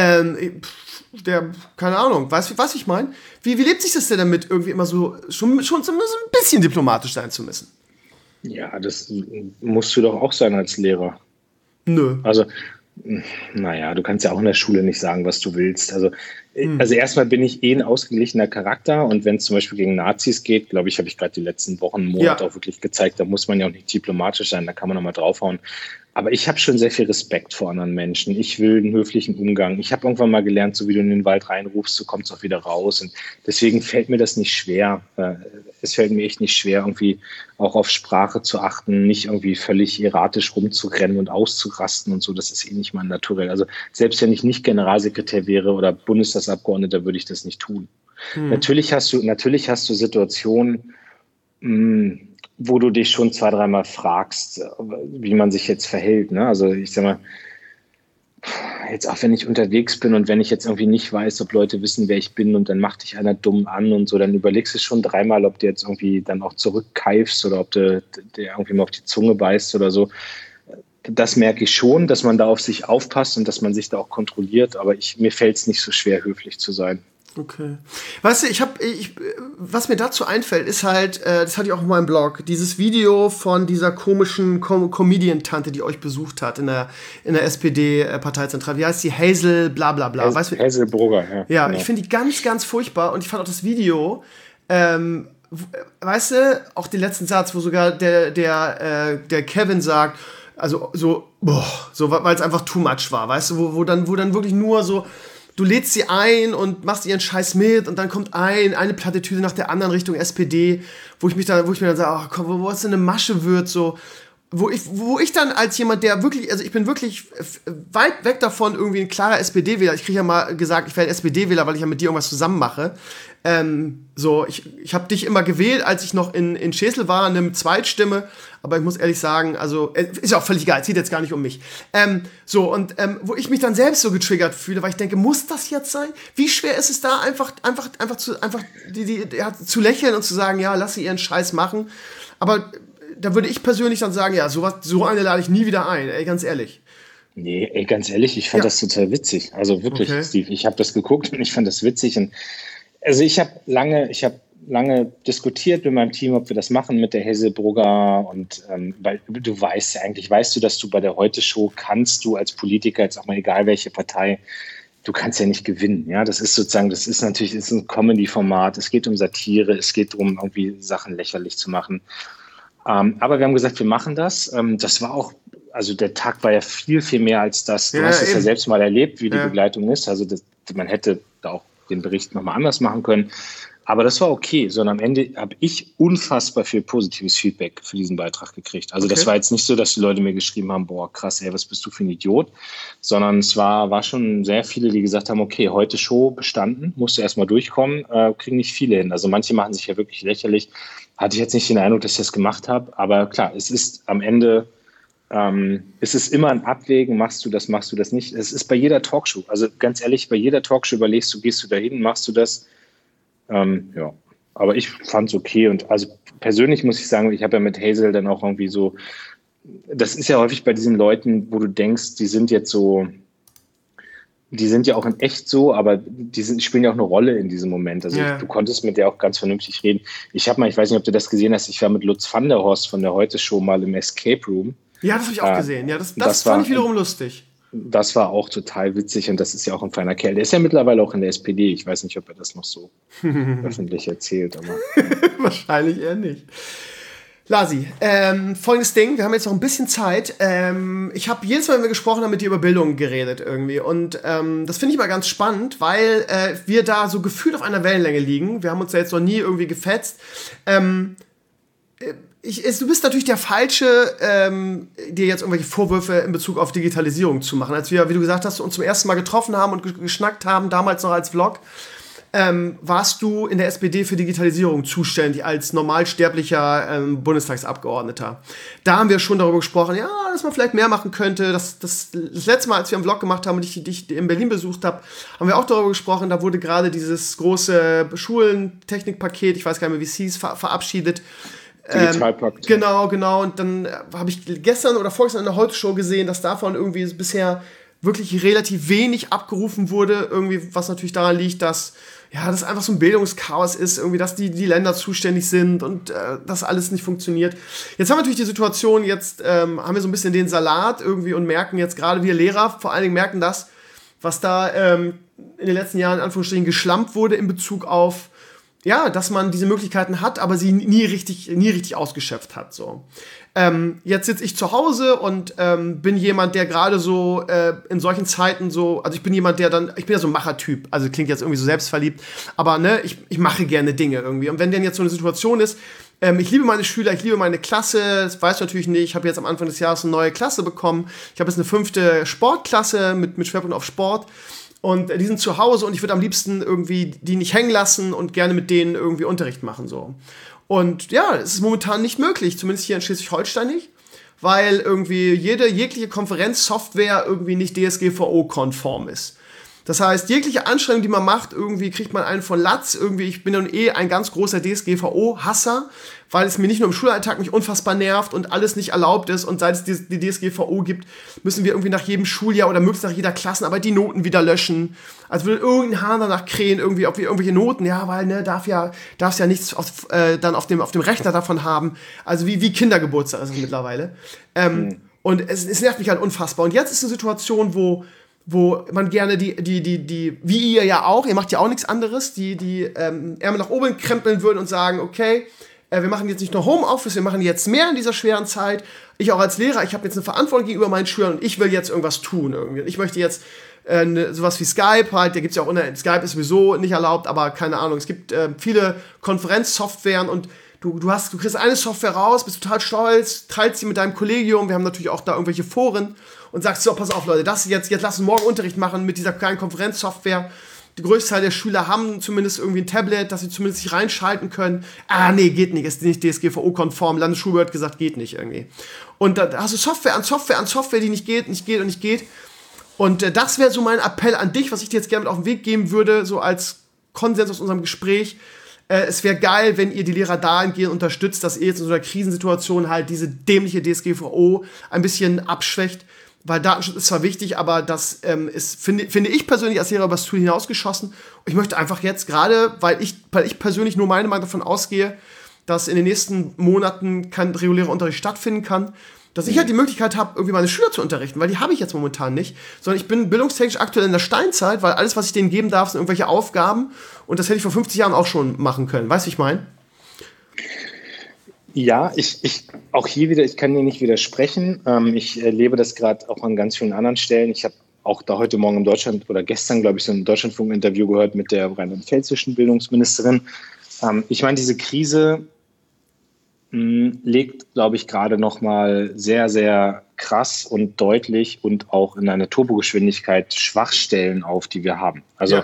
keine Ahnung, weißt du, was ich meine? Wie lebt sich das denn damit, irgendwie immer so, schon so ein bisschen diplomatisch sein zu müssen?
Ja, das musst du doch auch sein als Lehrer.
Nö.
Also, naja, du kannst ja auch in der Schule nicht sagen, was du willst. Also erstmal bin ich ein ausgeglichener Charakter und wenn es zum Beispiel gegen Nazis geht, glaube ich, habe ich gerade die letzten Wochen, Monate auch wirklich gezeigt, da muss man ja auch nicht diplomatisch sein, da kann man noch mal draufhauen. Aber ich habe schon sehr viel Respekt vor anderen Menschen. Ich will einen höflichen Umgang. Ich habe irgendwann mal gelernt, so wie du in den Wald reinrufst, so kommt es auch wieder raus. Und deswegen fällt mir das nicht schwer. Es fällt mir echt nicht schwer, irgendwie auch auf Sprache zu achten, nicht irgendwie völlig erratisch rumzurennen und auszurasten und so. Das ist eh nicht mein Naturell. Also selbst wenn ich nicht Generalsekretär wäre oder Bundestagsabgeordneter, würde ich das nicht tun. Natürlich hast du Situationen, wo du dich schon 2-3 Mal fragst, wie man sich jetzt verhält. Ne? Also ich sag mal, jetzt auch wenn ich unterwegs bin und wenn ich jetzt irgendwie nicht weiß, ob Leute wissen, wer ich bin und dann macht dich einer dumm an und so, dann überlegst du schon 3-mal, ob du jetzt irgendwie dann auch zurückkeifst oder ob du dir irgendwie mal auf die Zunge beißt oder so. Das merke ich schon, dass man da auf sich aufpasst und dass man sich da auch kontrolliert, aber mir fällt es nicht so schwer, höflich zu sein.
Okay. Weißt du, was mir dazu einfällt, ist halt, das hatte ich auch in meinem Blog, dieses Video von dieser komischen Comedian-Tante, die euch besucht hat in der SPD-Parteizentrale. Wie heißt die? Hazel, bla bla bla.
Hazel Brugger, ja.
Ja, genau. Ich finde die ganz, ganz furchtbar und ich fand auch das Video, weißt du, auch den letzten Satz, wo sogar der Kevin sagt, also so, weil es einfach too much war, weißt du, wo dann wirklich nur so, du lädst sie ein und machst ihren Scheiß mit und dann kommt eine Plattitüde nach der anderen Richtung SPD, wo ich mir dann sage, ach komm, wo ist denn eine Masche wird, so, wo ich dann als jemand, der wirklich, also ich bin wirklich weit weg davon, irgendwie ein klarer SPD-Wähler, ich kriege ja mal gesagt, ich werde SPD-Wähler, weil ich ja mit dir irgendwas zusammen mache, ich habe dich immer gewählt, als ich noch in Schesel war, eine Zweitstimme, aber ich muss ehrlich sagen, also ist ja auch völlig egal, es geht jetzt gar nicht um mich. Wo ich mich dann selbst so getriggert fühle, weil ich denke, muss das jetzt sein? Wie schwer ist es da einfach zu lächeln und zu sagen, ja, lass sie ihren Scheiß machen. Aber da würde ich persönlich dann sagen, ja, so eine lade ich nie wieder ein, ey, ganz ehrlich.
Nee, ey, ganz ehrlich, ich fand das total witzig. Also wirklich, okay. Steve, ich habe das geguckt und ich fand das witzig. Und also ich habe lange diskutiert mit meinem Team, ob wir das machen mit der Hazel Brugger und weil du weißt ja eigentlich, dass du bei der Heute-Show kannst du als Politiker, jetzt auch mal egal welche Partei, du kannst ja nicht gewinnen. Ja, das ist ein Comedy-Format, es geht um Satire, es geht darum, irgendwie Sachen lächerlich zu machen. Aber wir haben gesagt, wir machen das. Das war auch, also der Tag war ja viel, viel mehr als das. Du hast es ja selbst mal erlebt, wie die Begleitung ist. Also man hätte da auch den Bericht nochmal anders machen können. Aber das war okay, sondern am Ende habe ich unfassbar viel positives Feedback für diesen Beitrag gekriegt. Also das war jetzt nicht so, dass die Leute mir geschrieben haben, boah, krass, ey, was bist du für ein Idiot? Sondern es war schon sehr viele, die gesagt haben, okay, heute Show bestanden, musst du erstmal durchkommen, kriegen nicht viele hin. Also manche machen sich ja wirklich lächerlich. Hatte ich jetzt nicht den Eindruck, dass ich das gemacht habe. Aber klar, es ist am Ende, es ist immer ein Abwägen, machst du das nicht. Es ist bei jeder Talkshow, also ganz ehrlich, bei jeder Talkshow überlegst du, gehst du da hin, machst du das? Ja, aber ich fand es okay und also persönlich muss ich sagen, ich habe ja mit Hazel dann auch irgendwie so das ist ja häufig bei diesen Leuten, wo du denkst, die sind ja auch in echt so, aber spielen ja auch eine Rolle in diesem Moment. Also du konntest mit der auch ganz vernünftig reden. Ich weiß nicht, ob du das gesehen hast, ich war mit Lutz van der Horst von der Heute-Show mal im Escape Room.
Ja, das habe ich auch gesehen. Ja, das fand ich wiederum lustig.
Das war auch total witzig und das ist ja auch ein feiner Kerl. Der ist ja mittlerweile auch in der SPD. Ich weiß nicht, ob er das noch so öffentlich erzählt. Aber
wahrscheinlich eher nicht. Lasi, folgendes Ding, wir haben jetzt noch ein bisschen Zeit. Ich habe jedes Mal, wenn wir gesprochen haben, mit dir über Bildung geredet irgendwie. Und das finde ich mal ganz spannend, weil wir da so gefühlt auf einer Wellenlänge liegen. Wir haben uns da jetzt noch nie irgendwie gefetzt. Du bist natürlich der Falsche, dir jetzt irgendwelche Vorwürfe in Bezug auf Digitalisierung zu machen. Als wir, wie du gesagt hast, uns zum ersten Mal getroffen haben und geschnackt haben, damals noch als Vlog, warst du in der SPD für Digitalisierung zuständig als normalsterblicher Bundestagsabgeordneter. Da haben wir schon darüber gesprochen, ja, dass man vielleicht mehr machen könnte. Das letzte Mal, als wir einen Vlog gemacht haben und ich dich in Berlin besucht habe, haben wir auch darüber gesprochen. Da wurde gerade dieses große Schulentechnikpaket, ich weiß gar nicht mehr, wie es hieß, verabschiedet.
Digitalpakt.
Genau. Und dann habe ich gestern oder vorgestern in der Heute-Show gesehen, dass davon irgendwie bisher wirklich relativ wenig abgerufen wurde. Irgendwie, was natürlich daran liegt, dass das einfach so ein Bildungschaos ist, irgendwie, dass die Länder zuständig sind und das alles nicht funktioniert. Jetzt haben wir natürlich die Situation, jetzt haben wir so ein bisschen den Salat irgendwie und merken jetzt gerade wir Lehrer, vor allen Dingen merken das, was da in den letzten Jahren in Anführungsstrichen geschlampt wurde in Bezug auf dass man diese Möglichkeiten hat, aber sie nie richtig ausgeschöpft hat. So. Jetzt sitze ich zu Hause und bin jemand, der gerade so in solchen Zeiten so, also ich bin jemand, ich bin ja so ein Machertyp, also klingt jetzt irgendwie so selbstverliebt, aber ich mache gerne Dinge irgendwie. Und wenn denn jetzt so eine Situation ist, ich liebe meine Schüler, ich liebe meine Klasse, das weißt du natürlich nicht, ich habe jetzt am Anfang des Jahres eine neue Klasse bekommen, ich habe jetzt eine 5. Sportklasse mit Schwerpunkt auf Sport. Und die sind zu Hause und ich würde am liebsten irgendwie die nicht hängen lassen und gerne mit denen irgendwie Unterricht machen. So. Und es ist momentan nicht möglich, zumindest hier in Schleswig-Holstein nicht, weil irgendwie jegliche Konferenzsoftware irgendwie nicht DSGVO-konform ist. Das heißt, jegliche Anstrengung, die man macht, irgendwie kriegt man einen von Latz. Irgendwie, ich bin nun ein ganz großer DSGVO-Hasser, weil es mir nicht nur im Schulalltag mich unfassbar nervt und alles nicht erlaubt ist. Und seit es die DSGVO gibt, müssen wir irgendwie nach jedem Schuljahr oder möglichst nach jeder Klassenarbeit die Noten wieder löschen. Also würde irgendein Hahn danach krähen, irgendwie, ob wir irgendwelche Noten, weil darfst ja nichts dann auf dem Rechner davon haben. Also wie Kindergeburtstag ist es mittlerweile. Und es nervt mich halt unfassbar. Und jetzt ist eine Situation, wo man gerne die wie ihr ja auch, ihr macht ja auch nichts anderes, die Ärmel nach oben krempeln würden und sagen, okay, wir machen jetzt nicht nur Homeoffice, wir machen jetzt mehr in dieser schweren Zeit. Ich auch als Lehrer, ich habe jetzt eine Verantwortung gegenüber meinen Schülern und ich will jetzt irgendwas tun irgendwie. Ich möchte jetzt sowas wie Skype halt, da gibt's ja auch Skype ist sowieso nicht erlaubt, aber keine Ahnung, es gibt viele Konferenzsoftwaren und du kriegst eine Software raus, bist total stolz, teilst sie mit deinem Kollegium, wir haben natürlich auch da irgendwelche Foren und sagst so, pass auf Leute, jetzt lass uns morgen Unterricht machen mit dieser kleinen Konferenzsoftware. Die größte Teil der Schüler haben zumindest irgendwie ein Tablet, dass sie zumindest sich reinschalten können. Nee, geht nicht, ist nicht DSGVO-konform, Landesschulbehörde hat gesagt, geht nicht irgendwie. Und da hast du Software an Software, die nicht geht. Und das wäre so mein Appell an dich, was ich dir jetzt gerne mit auf den Weg geben würde, so als Konsens aus unserem Gespräch. Es wäre geil, wenn ihr die Lehrer dahingehend unterstützt, dass ihr jetzt in so einer Krisensituation halt diese dämliche DSGVO ein bisschen abschwächt, weil Datenschutz ist zwar wichtig, aber das ist, finde ich persönlich als Lehrer über das Tool hinausgeschossen. Und ich möchte einfach jetzt gerade, weil ich persönlich nur meine Meinung davon ausgehe, dass in den nächsten Monaten kein regulärer Unterricht stattfinden kann, dass ich halt die Möglichkeit habe, irgendwie meine Schüler zu unterrichten, weil die habe ich jetzt momentan nicht, sondern ich bin bildungstechnisch aktuell in der Steinzeit, weil alles, was ich denen geben darf, sind irgendwelche Aufgaben und das hätte ich vor 50 Jahren auch schon machen können. Weißt du, wie ich meine?
Ja, ich auch hier wieder, ich kann dir nicht widersprechen. Ich erlebe das gerade auch an ganz vielen anderen Stellen. Ich habe auch da heute Morgen in Deutschland oder gestern, glaube ich, so ein Deutschlandfunk-Interview gehört mit der rheinland-pfälzischen Bildungsministerin. Ich meine, diese Krise legt, glaube ich, gerade noch mal sehr, sehr krass und deutlich und auch in einer Turbogeschwindigkeit Schwachstellen auf, die wir haben. Also,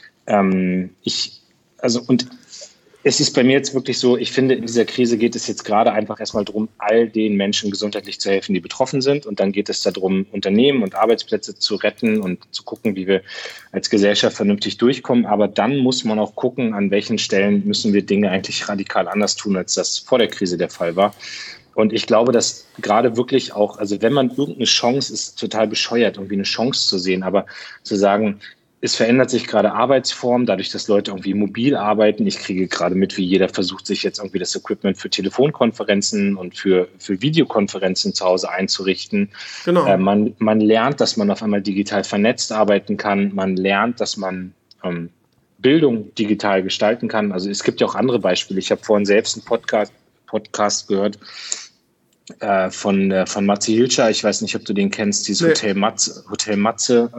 und es ist bei mir jetzt wirklich so, ich finde, in dieser Krise geht es jetzt gerade einfach erstmal darum, all den Menschen gesundheitlich zu helfen, die betroffen sind. Und dann geht es darum, Unternehmen und Arbeitsplätze zu retten und zu gucken, wie wir als Gesellschaft vernünftig durchkommen. Aber dann muss man auch gucken, an welchen Stellen müssen wir Dinge eigentlich radikal anders tun, als das vor der Krise der Fall war. Und ich glaube, dass gerade wirklich auch, also wenn man irgendeine Chance, ist total bescheuert, irgendwie eine Chance zu sehen, aber zu sagen, es verändert sich gerade Arbeitsform, dadurch, dass Leute irgendwie mobil arbeiten. Ich kriege gerade mit, wie jeder versucht, sich jetzt irgendwie das Equipment für Telefonkonferenzen und für Videokonferenzen zu Hause einzurichten.
Genau.
Man lernt, dass man auf einmal digital vernetzt arbeiten kann. Man lernt, dass man Bildung digital gestalten kann. Also es gibt ja auch andere Beispiele. Ich habe vorhin selbst einen Podcast gehört von Matze Hilscher. Ich weiß nicht, ob du den kennst, dieses Hotel Matze.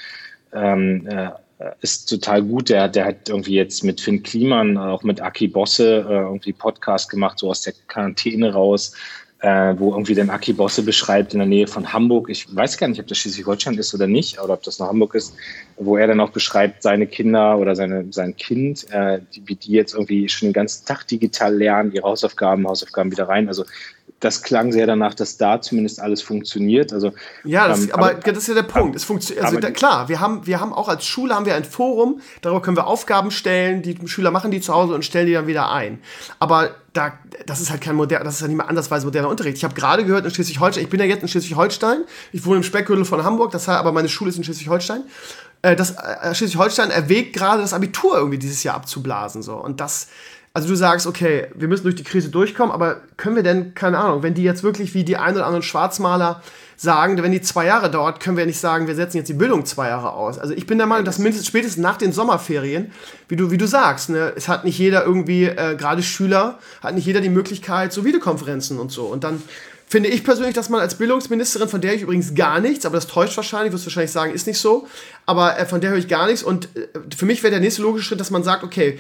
Ist total gut. Der hat irgendwie jetzt mit Finn Kliman, auch mit Aki Bosse irgendwie Podcast gemacht, so aus der Quarantäne raus, wo irgendwie dann Aki Bosse beschreibt in der Nähe von Hamburg. Ich weiß gar nicht, ob das Schleswig-Holstein ist oder nicht, oder ob das noch Hamburg ist, wo er dann auch beschreibt, seine Kinder oder sein Kind, die jetzt irgendwie schon den ganzen Tag digital lernen, ihre Hausaufgaben wieder rein. Also das klang sehr danach, dass da zumindest alles funktioniert. Also,
ja, das ist ja der Punkt. Es funktioniert. Also klar, wir haben auch als Schule haben wir ein Forum, darüber können wir Aufgaben stellen, die Schüler machen die zu Hause und stellen die dann wieder ein. Aber das ist halt das ist ja nicht mehr andersweise moderner Unterricht. Ich habe gerade gehört in Schleswig-Holstein, ich bin ja jetzt in Schleswig-Holstein, ich wohne im Speckgürtel von Hamburg, aber meine Schule ist in Schleswig-Holstein. Schleswig-Holstein erwägt gerade, das Abitur irgendwie dieses Jahr abzublasen. So. Und also du sagst, okay, wir müssen durch die Krise durchkommen, aber können wir denn, keine Ahnung, wenn die jetzt wirklich wie die ein oder anderen Schwarzmaler sagen, wenn die 2 Jahre dauert, können wir ja nicht sagen, wir setzen jetzt die Bildung 2 Jahre aus. Also ich bin der Meinung, dass spätestens nach den Sommerferien, wie du sagst, ne, es hat nicht jeder irgendwie, gerade Schüler, hat nicht jeder die Möglichkeit, so Videokonferenzen und so. Und dann finde ich persönlich, dass man als Bildungsministerin, von der ich übrigens gar nichts, aber das täuscht wahrscheinlich, wirst du wahrscheinlich sagen, ist nicht so, aber von der höre ich gar nichts. Und für mich wäre der nächste logische Schritt, dass man sagt, okay,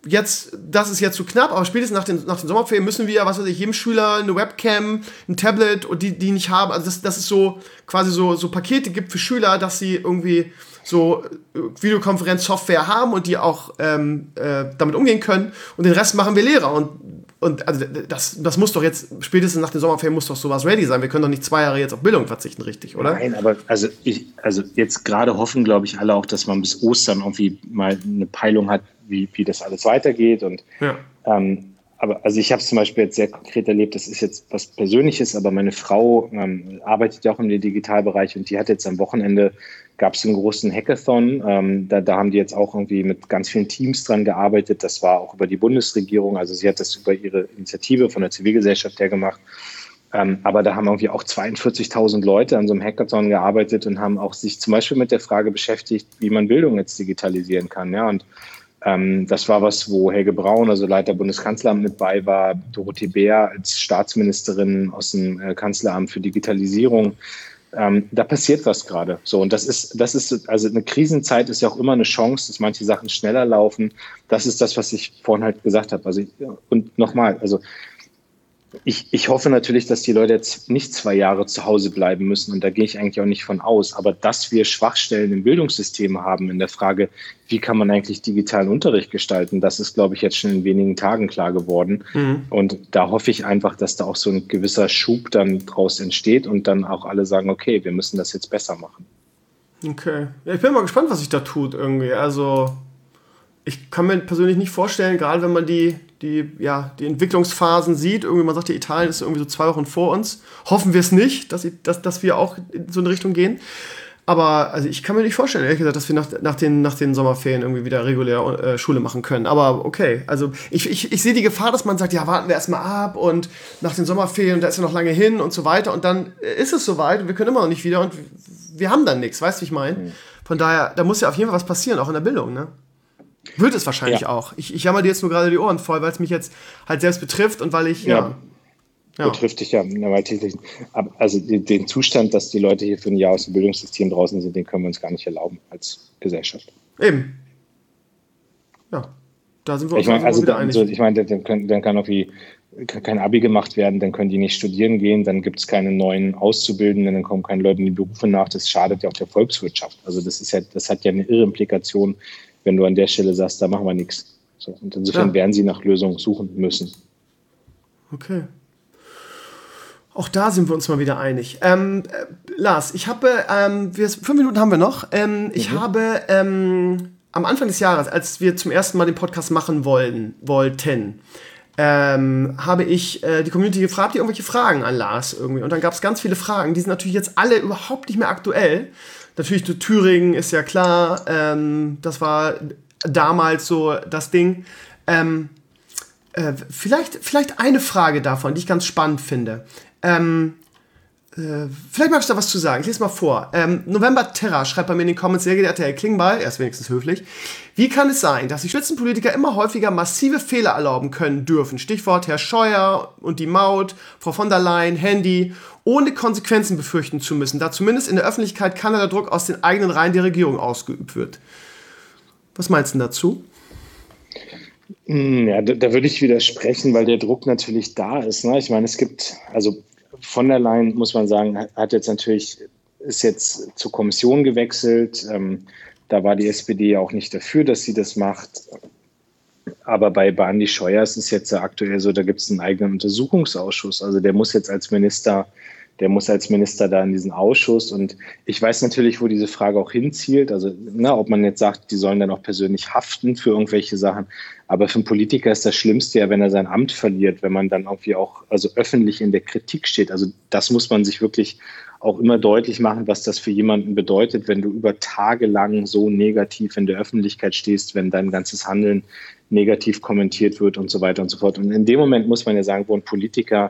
das ist jetzt zu knapp, aber spätestens nach den Sommerferien müssen wir, was weiß ich, jedem Schüler eine Webcam, ein Tablet und die nicht haben, also dass es so quasi so Pakete gibt für Schüler, dass sie irgendwie so Videokonferenzsoftware haben und die auch damit umgehen können und den Rest machen wir Lehrer und also das muss doch jetzt, spätestens nach den Sommerferien muss doch sowas ready sein. Wir können doch nicht 2 Jahre jetzt auf Bildung verzichten, richtig, oder?
Nein, aber also jetzt gerade hoffen, glaube ich, alle auch, dass man bis Ostern irgendwie mal eine Peilung hat, wie das alles weitergeht. Und
ja.
Aber also ich habe es zum Beispiel jetzt sehr konkret erlebt, das ist jetzt was Persönliches, aber meine Frau arbeitet ja auch im Digitalbereich und die hat jetzt am Wochenende, gab es einen großen Hackathon, da haben die jetzt auch irgendwie mit ganz vielen Teams dran gearbeitet, das war auch über die Bundesregierung, also sie hat das über ihre Initiative von der Zivilgesellschaft her gemacht, aber da haben irgendwie auch 42.000 Leute an so einem Hackathon gearbeitet und haben auch sich zum Beispiel mit der Frage beschäftigt, wie man Bildung jetzt digitalisieren kann, ja, und das war was, wo Helge Braun, also Leiter Bundeskanzleramt, mit bei war, Dorothee Bär als Staatsministerin aus dem Kanzleramt für Digitalisierung. Da passiert was gerade. So, und das ist, also eine Krisenzeit ist ja auch immer eine Chance, dass manche Sachen schneller laufen. Das ist das, was ich vorhin halt gesagt habe. Also, und nochmal, also ich hoffe natürlich, dass die Leute jetzt nicht 2 Jahre zu Hause bleiben müssen und da gehe ich eigentlich auch nicht von aus. Aber dass wir Schwachstellen im Bildungssystem haben in der Frage, wie kann man eigentlich digitalen Unterricht gestalten, das ist, glaube ich, jetzt schon in wenigen Tagen klar geworden. Mhm. Und da hoffe ich einfach, dass da auch so ein gewisser Schub dann draus entsteht und dann auch alle sagen, okay, wir müssen das jetzt besser machen.
Okay. Ja, ich bin mal gespannt, was sich da tut irgendwie. Also ich kann mir persönlich nicht vorstellen, gerade wenn man die Entwicklungsphasen sieht, irgendwie man sagt, Italien ist irgendwie so 2 Wochen vor uns. Hoffen wir es nicht, dass wir auch in so eine Richtung gehen. Aber also ich kann mir nicht vorstellen, ehrlich gesagt, dass wir nach den Sommerferien irgendwie wieder regulär Schule machen können. Aber okay, also ich sehe die Gefahr, dass man sagt, ja, warten wir erstmal ab und nach den Sommerferien, da ist ja noch lange hin und so weiter. Und dann ist es soweit und wir können immer noch nicht wieder und wir haben dann nichts, weißt du, wie ich meine? Von daher, da muss ja auf jeden Fall was passieren, auch in der Bildung, ne? Wird es wahrscheinlich auch. Ich jammer dir jetzt nur gerade die Ohren voll, weil es mich jetzt halt selbst betrifft und weil ich,
betrifft dich ja täglich. Also den Zustand, dass die Leute hier für ein Jahr aus dem Bildungssystem draußen sind, den können wir uns gar nicht erlauben als Gesellschaft.
Eben. Ja, da sind wir uns wieder einig.
Ich meine, dann kann auch kein Abi gemacht werden, dann können die nicht studieren gehen, dann gibt es keine neuen Auszubildenden, dann kommen keine Leute in die Berufe nach. Das schadet ja auch der Volkswirtschaft. Also das hat ja eine irre Implikation, wenn du an der Stelle sagst, da machen wir nichts. So, und insofern werden sie nach Lösungen suchen müssen.
Okay. Auch da sind wir uns mal wieder einig. Lars, ich habe, 5 Minuten haben wir noch. Ich habe am Anfang des Jahres, als wir zum ersten Mal den Podcast machen wollten, habe ich die Community gefragt, habt ihr irgendwelche Fragen an Lars irgendwie? Und dann gab es ganz viele Fragen, die sind natürlich jetzt alle überhaupt nicht mehr aktuell. Natürlich Thüringen ist ja klar, das war damals so das Ding. Vielleicht eine Frage davon, die ich ganz spannend finde. Vielleicht magst du da was zu sagen. Ich lese mal vor. November Terra schreibt bei mir in den Comments, sehr geehrter Herr Klingbeil, er ist wenigstens höflich, wie kann es sein, dass die Spitzenpolitiker immer häufiger massive Fehler erlauben können dürfen? Stichwort Herr Scheuer und die Maut, Frau von der Leyen, Handy, ohne Konsequenzen befürchten zu müssen, da zumindest in der Öffentlichkeit keinerlei Druck aus den eigenen Reihen der Regierung ausgeübt wird. Was meinst du dazu?
Ja, da würde ich widersprechen, weil der Druck natürlich da ist. Ne? Ich meine, es gibt, also von der Leyen, muss man sagen, ist jetzt zur Kommission gewechselt. Da war die SPD ja auch nicht dafür, dass sie das macht. Aber bei Andi Scheuer ist es jetzt aktuell so, da gibt es einen eigenen Untersuchungsausschuss. Also der muss jetzt als Minister da in diesen Ausschuss. Und ich weiß natürlich, wo diese Frage auch hinzielt. Also, ob man jetzt sagt, die sollen dann auch persönlich haften für irgendwelche Sachen. Aber für einen Politiker ist das Schlimmste ja, wenn er sein Amt verliert, wenn man dann irgendwie auch öffentlich in der Kritik steht. Also das muss man sich wirklich auch immer deutlich machen, was das für jemanden bedeutet, wenn du über Tage lang so negativ in der Öffentlichkeit stehst, wenn dein ganzes Handeln negativ kommentiert wird und so weiter und so fort. Und in dem Moment muss man ja sagen, wo ein Politiker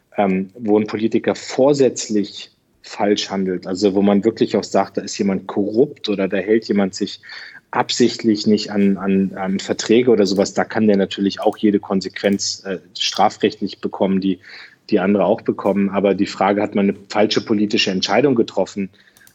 vorsätzlich falsch handelt, also wo man wirklich auch sagt, da ist jemand korrupt oder da hält jemand sich absichtlich nicht an Verträge oder sowas, da kann der natürlich auch jede Konsequenz strafrechtlich bekommen, die andere auch bekommen. Aber die Frage, hat man eine falsche politische Entscheidung getroffen?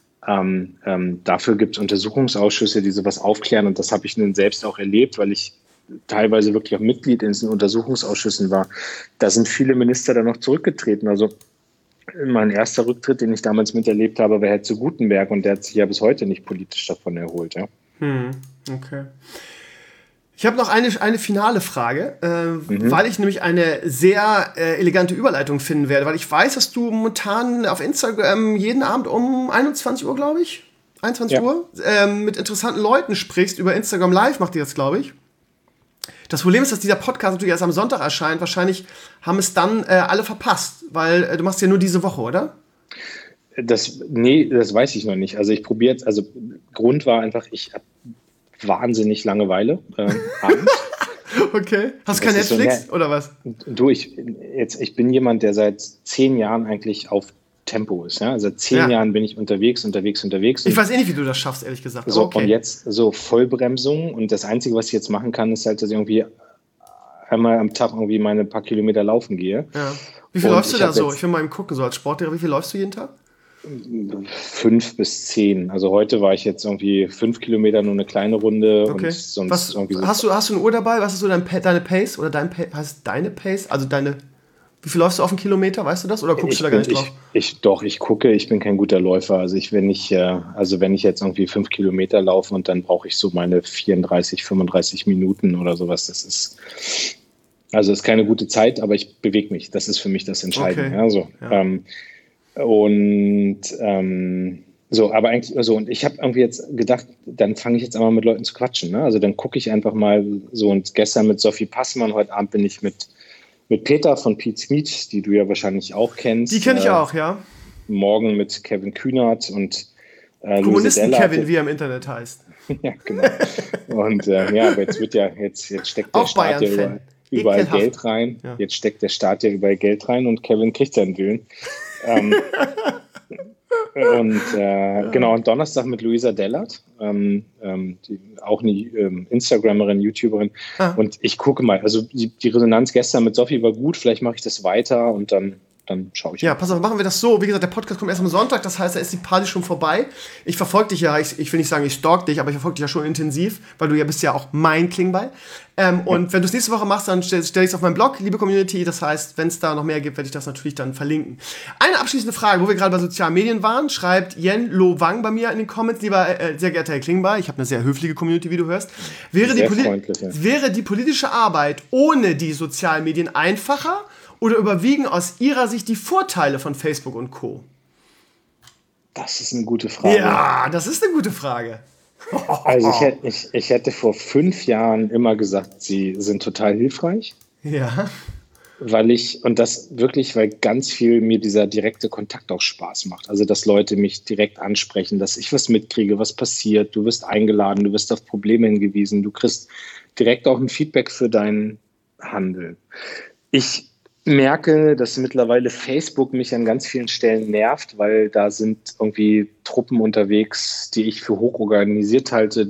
Dafür gibt es Untersuchungsausschüsse, die sowas aufklären. Und das habe ich nun selbst auch erlebt, weil ich teilweise wirklich auch Mitglied in diesen Untersuchungsausschüssen war. Da sind viele Minister dann noch zurückgetreten. Also mein erster Rücktritt, den ich damals miterlebt habe, war Herr zu Gutenberg und der hat sich ja bis heute nicht politisch davon erholt. Ja.
Okay. Ich habe noch eine finale Frage, weil ich nämlich eine sehr elegante Überleitung finden werde, weil ich weiß, dass du momentan auf Instagram jeden Abend um 21 Uhr, glaube ich, 21 Uhr, mit interessanten Leuten sprichst. Über Instagram Live macht ihr das, glaube ich. Das Problem ist, dass dieser Podcast natürlich erst am Sonntag erscheint. Wahrscheinlich haben es dann alle verpasst, weil du machst ja nur diese Woche, oder?
Das weiß ich noch nicht. Also ich probiere jetzt, also Grund war einfach, ich habe wahnsinnig Langeweile abends.
Okay. Hast du kein Netflix oder was?
Du, ich bin jemand, der seit 10 Jahren eigentlich auf Tempo ist. Ja? Seit 10 Jahren bin ich unterwegs.
Ich weiß nicht, wie du das schaffst, ehrlich gesagt.
So, okay. Und jetzt so Vollbremsung. Und das Einzige, was ich jetzt machen kann, ist halt, dass ich irgendwie einmal am Tag irgendwie meine paar Kilometer laufen gehe.
Ja. Wie viel läufst du da so? Ich will mal eben gucken, so als Sportlehrer, wie viel läufst du jeden Tag?
5 bis 10. Also heute war ich jetzt irgendwie 5 Kilometer, nur eine kleine Runde.
Okay.
Und sonst irgendwie
hast du eine Uhr dabei? Was ist so deine Pace? Oder deine Pace? Also wie viel läufst du auf einen Kilometer? Weißt du das? Oder guckst du da gar nicht drauf?
Ich gucke. Ich bin kein guter Läufer. Also wenn ich jetzt irgendwie 5 Kilometer laufe und dann brauche ich so meine 34, 35 Minuten oder sowas. Das ist keine gute Zeit, aber ich bewege mich. Das ist für mich das Entscheidende.
Okay.
Ja, so. Ja. Aber eigentlich, und ich habe irgendwie jetzt gedacht, dann fange ich jetzt einmal mit Leuten zu quatschen. Ne? Also dann gucke ich einfach mal so, und gestern mit Sophie Passmann, heute Abend bin ich mit Peter von Pete's Meat, die du ja wahrscheinlich auch kennst.
Die kenne ich auch, ja.
Morgen mit Kevin Kühnert und
Kommunisten-Kevin, wie er im Internet heißt.
Ja, genau. Und aber jetzt steckt der Staat ja überall Geld rein. Ja. Jetzt steckt der Staat ja überall Geld rein und Kevin kriegt seinen Willen. Und Donnerstag mit Luisa Dellert, auch eine Instagramerin, YouTuberin. Und ich gucke mal, also die Resonanz gestern mit Sophie war gut, vielleicht mache ich das weiter und dann schaue ich.
Ja, pass auf, machen wir das so. Wie gesagt, der Podcast kommt erst am Sonntag, das heißt, da ist die Party schon vorbei. Ich verfolge dich ja, ich will nicht sagen, ich stalk dich, aber ich verfolge dich ja schon intensiv, weil du bist ja auch mein Klingbeil. Und wenn du es nächste Woche machst, dann stell ich es auf meinen Blog, liebe Community. Das heißt, wenn es da noch mehr gibt, werde ich das natürlich dann verlinken. Eine abschließende Frage, wo wir gerade bei sozialen Medien waren, schreibt Yen Lo Wang bei mir in den Comments, lieber sehr geehrter Herr Klingbeil, ich habe eine sehr höfliche Community, wie du hörst. Wäre die politische Arbeit ohne die sozialen Medien einfacher oder überwiegen aus Ihrer Sicht die Vorteile von Facebook und Co.?
Das ist eine gute Frage.
Ja, das ist eine gute Frage.
Also ich hätte vor 5 Jahren immer gesagt, sie sind total hilfreich.
Ja.
Weil ganz viel mir dieser direkte Kontakt auch Spaß macht. Also, dass Leute mich direkt ansprechen, dass ich was mitkriege, was passiert. Du wirst eingeladen, du wirst auf Probleme hingewiesen, du kriegst direkt auch ein Feedback für dein Handeln. Ich merke, dass mittlerweile Facebook mich an ganz vielen Stellen nervt, weil da sind irgendwie Truppen unterwegs, die ich für hochorganisiert halte,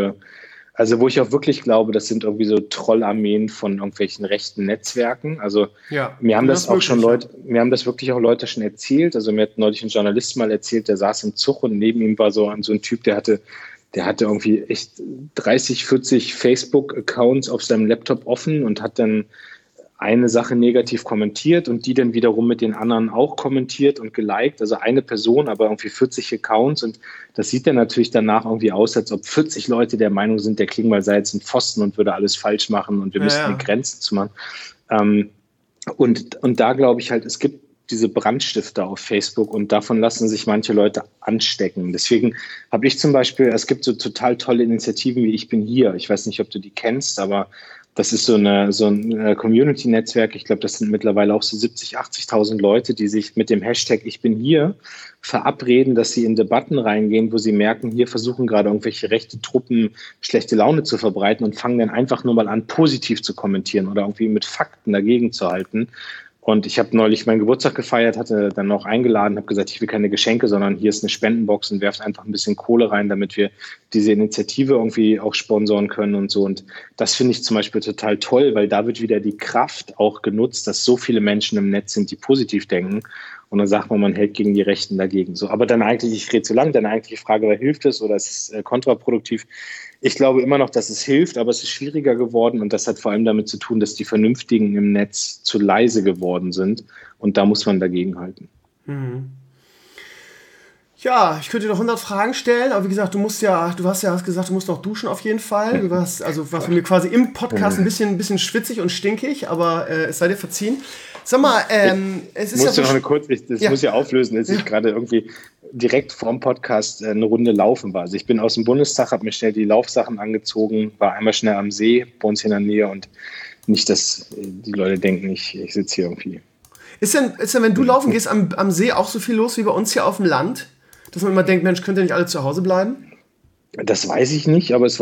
also wo ich auch wirklich glaube, das sind irgendwie so Trollarmeen von irgendwelchen rechten Netzwerken. Also mir haben das wirklich auch Leute schon erzählt. Also mir hat neulich ein Journalist mal erzählt, der saß im Zug und neben ihm war so ein Typ, der hatte irgendwie echt 30, 40 Facebook-Accounts auf seinem Laptop offen und hat dann eine Sache negativ kommentiert und die dann wiederum mit den anderen auch kommentiert und geliked. Also eine Person, aber irgendwie 40 Accounts. Und das sieht dann natürlich danach irgendwie aus, als ob 40 Leute der Meinung sind, der Klingbeil sei jetzt ein Pfosten und würde alles falsch machen und wir müssten die Grenzen zu machen. Und da glaube ich halt, es gibt diese Brandstifter auf Facebook und davon lassen sich manche Leute anstecken. Deswegen habe ich zum Beispiel, es gibt so total tolle Initiativen wie Ich bin hier. Ich weiß nicht, ob du die kennst, aber das ist so ein Community-Netzwerk. Ich glaube, das sind mittlerweile auch so 70.000, 80.000 Leute, die sich mit dem Hashtag Ich bin hier verabreden, dass sie in Debatten reingehen, wo sie merken, hier versuchen gerade irgendwelche rechte Truppen schlechte Laune zu verbreiten und fangen dann einfach nur mal an, positiv zu kommentieren oder irgendwie mit Fakten dagegen zu halten. Und ich habe neulich meinen Geburtstag gefeiert, hatte dann noch eingeladen, habe gesagt, ich will keine Geschenke, sondern hier ist eine Spendenbox und werft einfach ein bisschen Kohle rein, damit wir diese Initiative irgendwie auch sponsoren können und so. Und das finde ich zum Beispiel total toll, weil da wird wieder die Kraft auch genutzt, dass so viele Menschen im Netz sind, die positiv denken. Und dann sagt man hält gegen die Rechten dagegen. So, aber dann eigentlich, ich rede zu lang, dann eigentlich die Frage, hilft es oder ist es kontraproduktiv? Ich glaube immer noch, dass es hilft, aber es ist schwieriger geworden und das hat vor allem damit zu tun, dass die Vernünftigen im Netz zu leise geworden sind und da muss man dagegen halten.
Ja, ich könnte dir noch 100 Fragen stellen, aber wie gesagt, du hast gesagt, du musst noch duschen auf jeden Fall. Du warst von mir quasi im Podcast ein bisschen schwitzig und stinkig, aber es sei dir verziehen. Sag mal, es ist
muss ja auflösen, dass ich gerade irgendwie direkt vorm Podcast eine Runde laufen war. Also ich bin aus dem Bundestag, habe mir schnell die Laufsachen angezogen, war einmal schnell am See, bei uns in der Nähe und nicht, dass die Leute denken, ich sitze hier irgendwie.
Ist denn, wenn du laufen gehst, am See auch so viel los wie bei uns hier auf dem Land? Dass man immer denkt, Mensch, könnt ihr nicht alle zu Hause bleiben?
Das weiß ich nicht, aber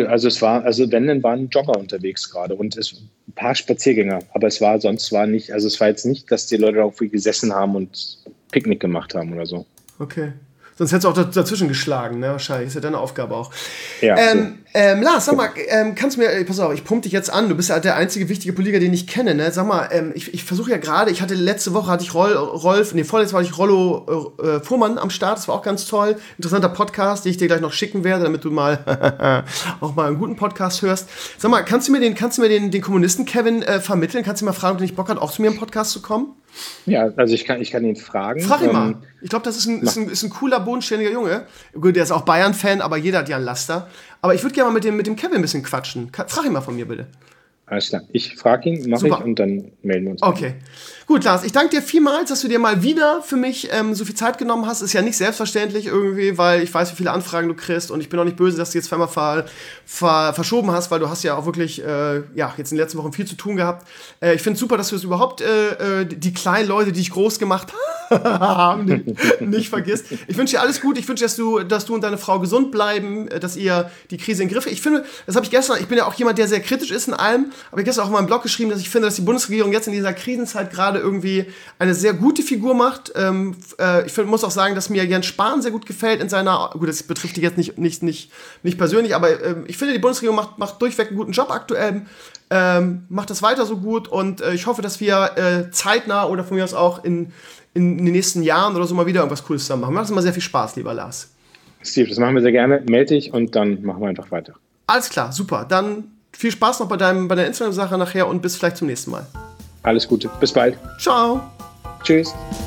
wenn, dann waren Jogger unterwegs gerade und ein paar Spaziergänger, aber es war jetzt nicht, dass die Leute irgendwie gesessen haben und Picknick gemacht haben oder so.
Okay. Sonst hättest du auch dazwischen geschlagen, ne? Wahrscheinlich. Ist ja deine Aufgabe auch.
Ja,
Lars, sag mal, kannst du mir, pass auf, ich pumpe dich jetzt an, du bist ja der einzige wichtige Politiker, den ich kenne, ne? Sag mal, ich versuche ja gerade, letzte Woche hatte ich vorletzte war ich Rollo Fuhrmann am Start, das war auch ganz toll. Interessanter Podcast, den ich dir gleich noch schicken werde, damit du mal auch mal einen guten Podcast hörst. Sag mal, kannst du mir den Kommunisten Kevin vermitteln? Kannst du mir mal fragen, ob der nicht Bock hat, auch zu mir im Podcast zu kommen?
Ja, also ich kann ihn fragen.
Frag ihn mal. Ich glaube, das ist ein cooler, bodenständiger Junge. Gut, der ist auch Bayern-Fan, aber jeder hat ja einen Laster. Aber ich würde gerne mal mit dem Kevin ein bisschen quatschen. Frag ihn mal von mir, bitte.
Alles klar. Ich frage ihn, mache ich und dann melden wir uns.
Okay. Gut, Lars, ich danke dir vielmals, dass du dir mal wieder für mich so viel Zeit genommen hast. Ist ja nicht selbstverständlich irgendwie, weil ich weiß, wie viele Anfragen du kriegst und ich bin auch nicht böse, dass du jetzt zweimal verschoben hast, weil du hast ja auch wirklich jetzt in den letzten Wochen viel zu tun gehabt. Ich finde es super, dass du es überhaupt die kleinen Leute, die ich groß gemacht haben, nicht vergisst. Ich wünsche dir alles gut. Ich wünsche, dass du und deine Frau gesund bleiben, dass ihr die Krise in den Griff. Ich finde, ich bin ja auch jemand, der sehr kritisch ist in allem, aber ich habe gestern auch in meinem Blog geschrieben, dass ich finde, dass die Bundesregierung jetzt in dieser Krisenzeit gerade irgendwie eine sehr gute Figur macht. Ich muss auch sagen, dass mir Jens Spahn sehr gut gefällt in seiner, gut, das betrifft dich jetzt nicht persönlich, aber ich finde, die Bundesregierung macht durchweg einen guten Job aktuell. Macht das weiter so gut und ich hoffe, dass wir zeitnah oder von mir aus auch in den nächsten Jahren oder so mal wieder irgendwas Cooles zusammen machen. Macht immer sehr viel Spaß, lieber Lars.
Steve, das machen wir sehr gerne. Melde dich und dann machen wir einfach weiter.
Alles klar, super. Dann viel Spaß noch bei der Instagram-Sache nachher und bis vielleicht zum nächsten Mal.
Alles Gute. Bis bald.
Ciao.
Tschüss.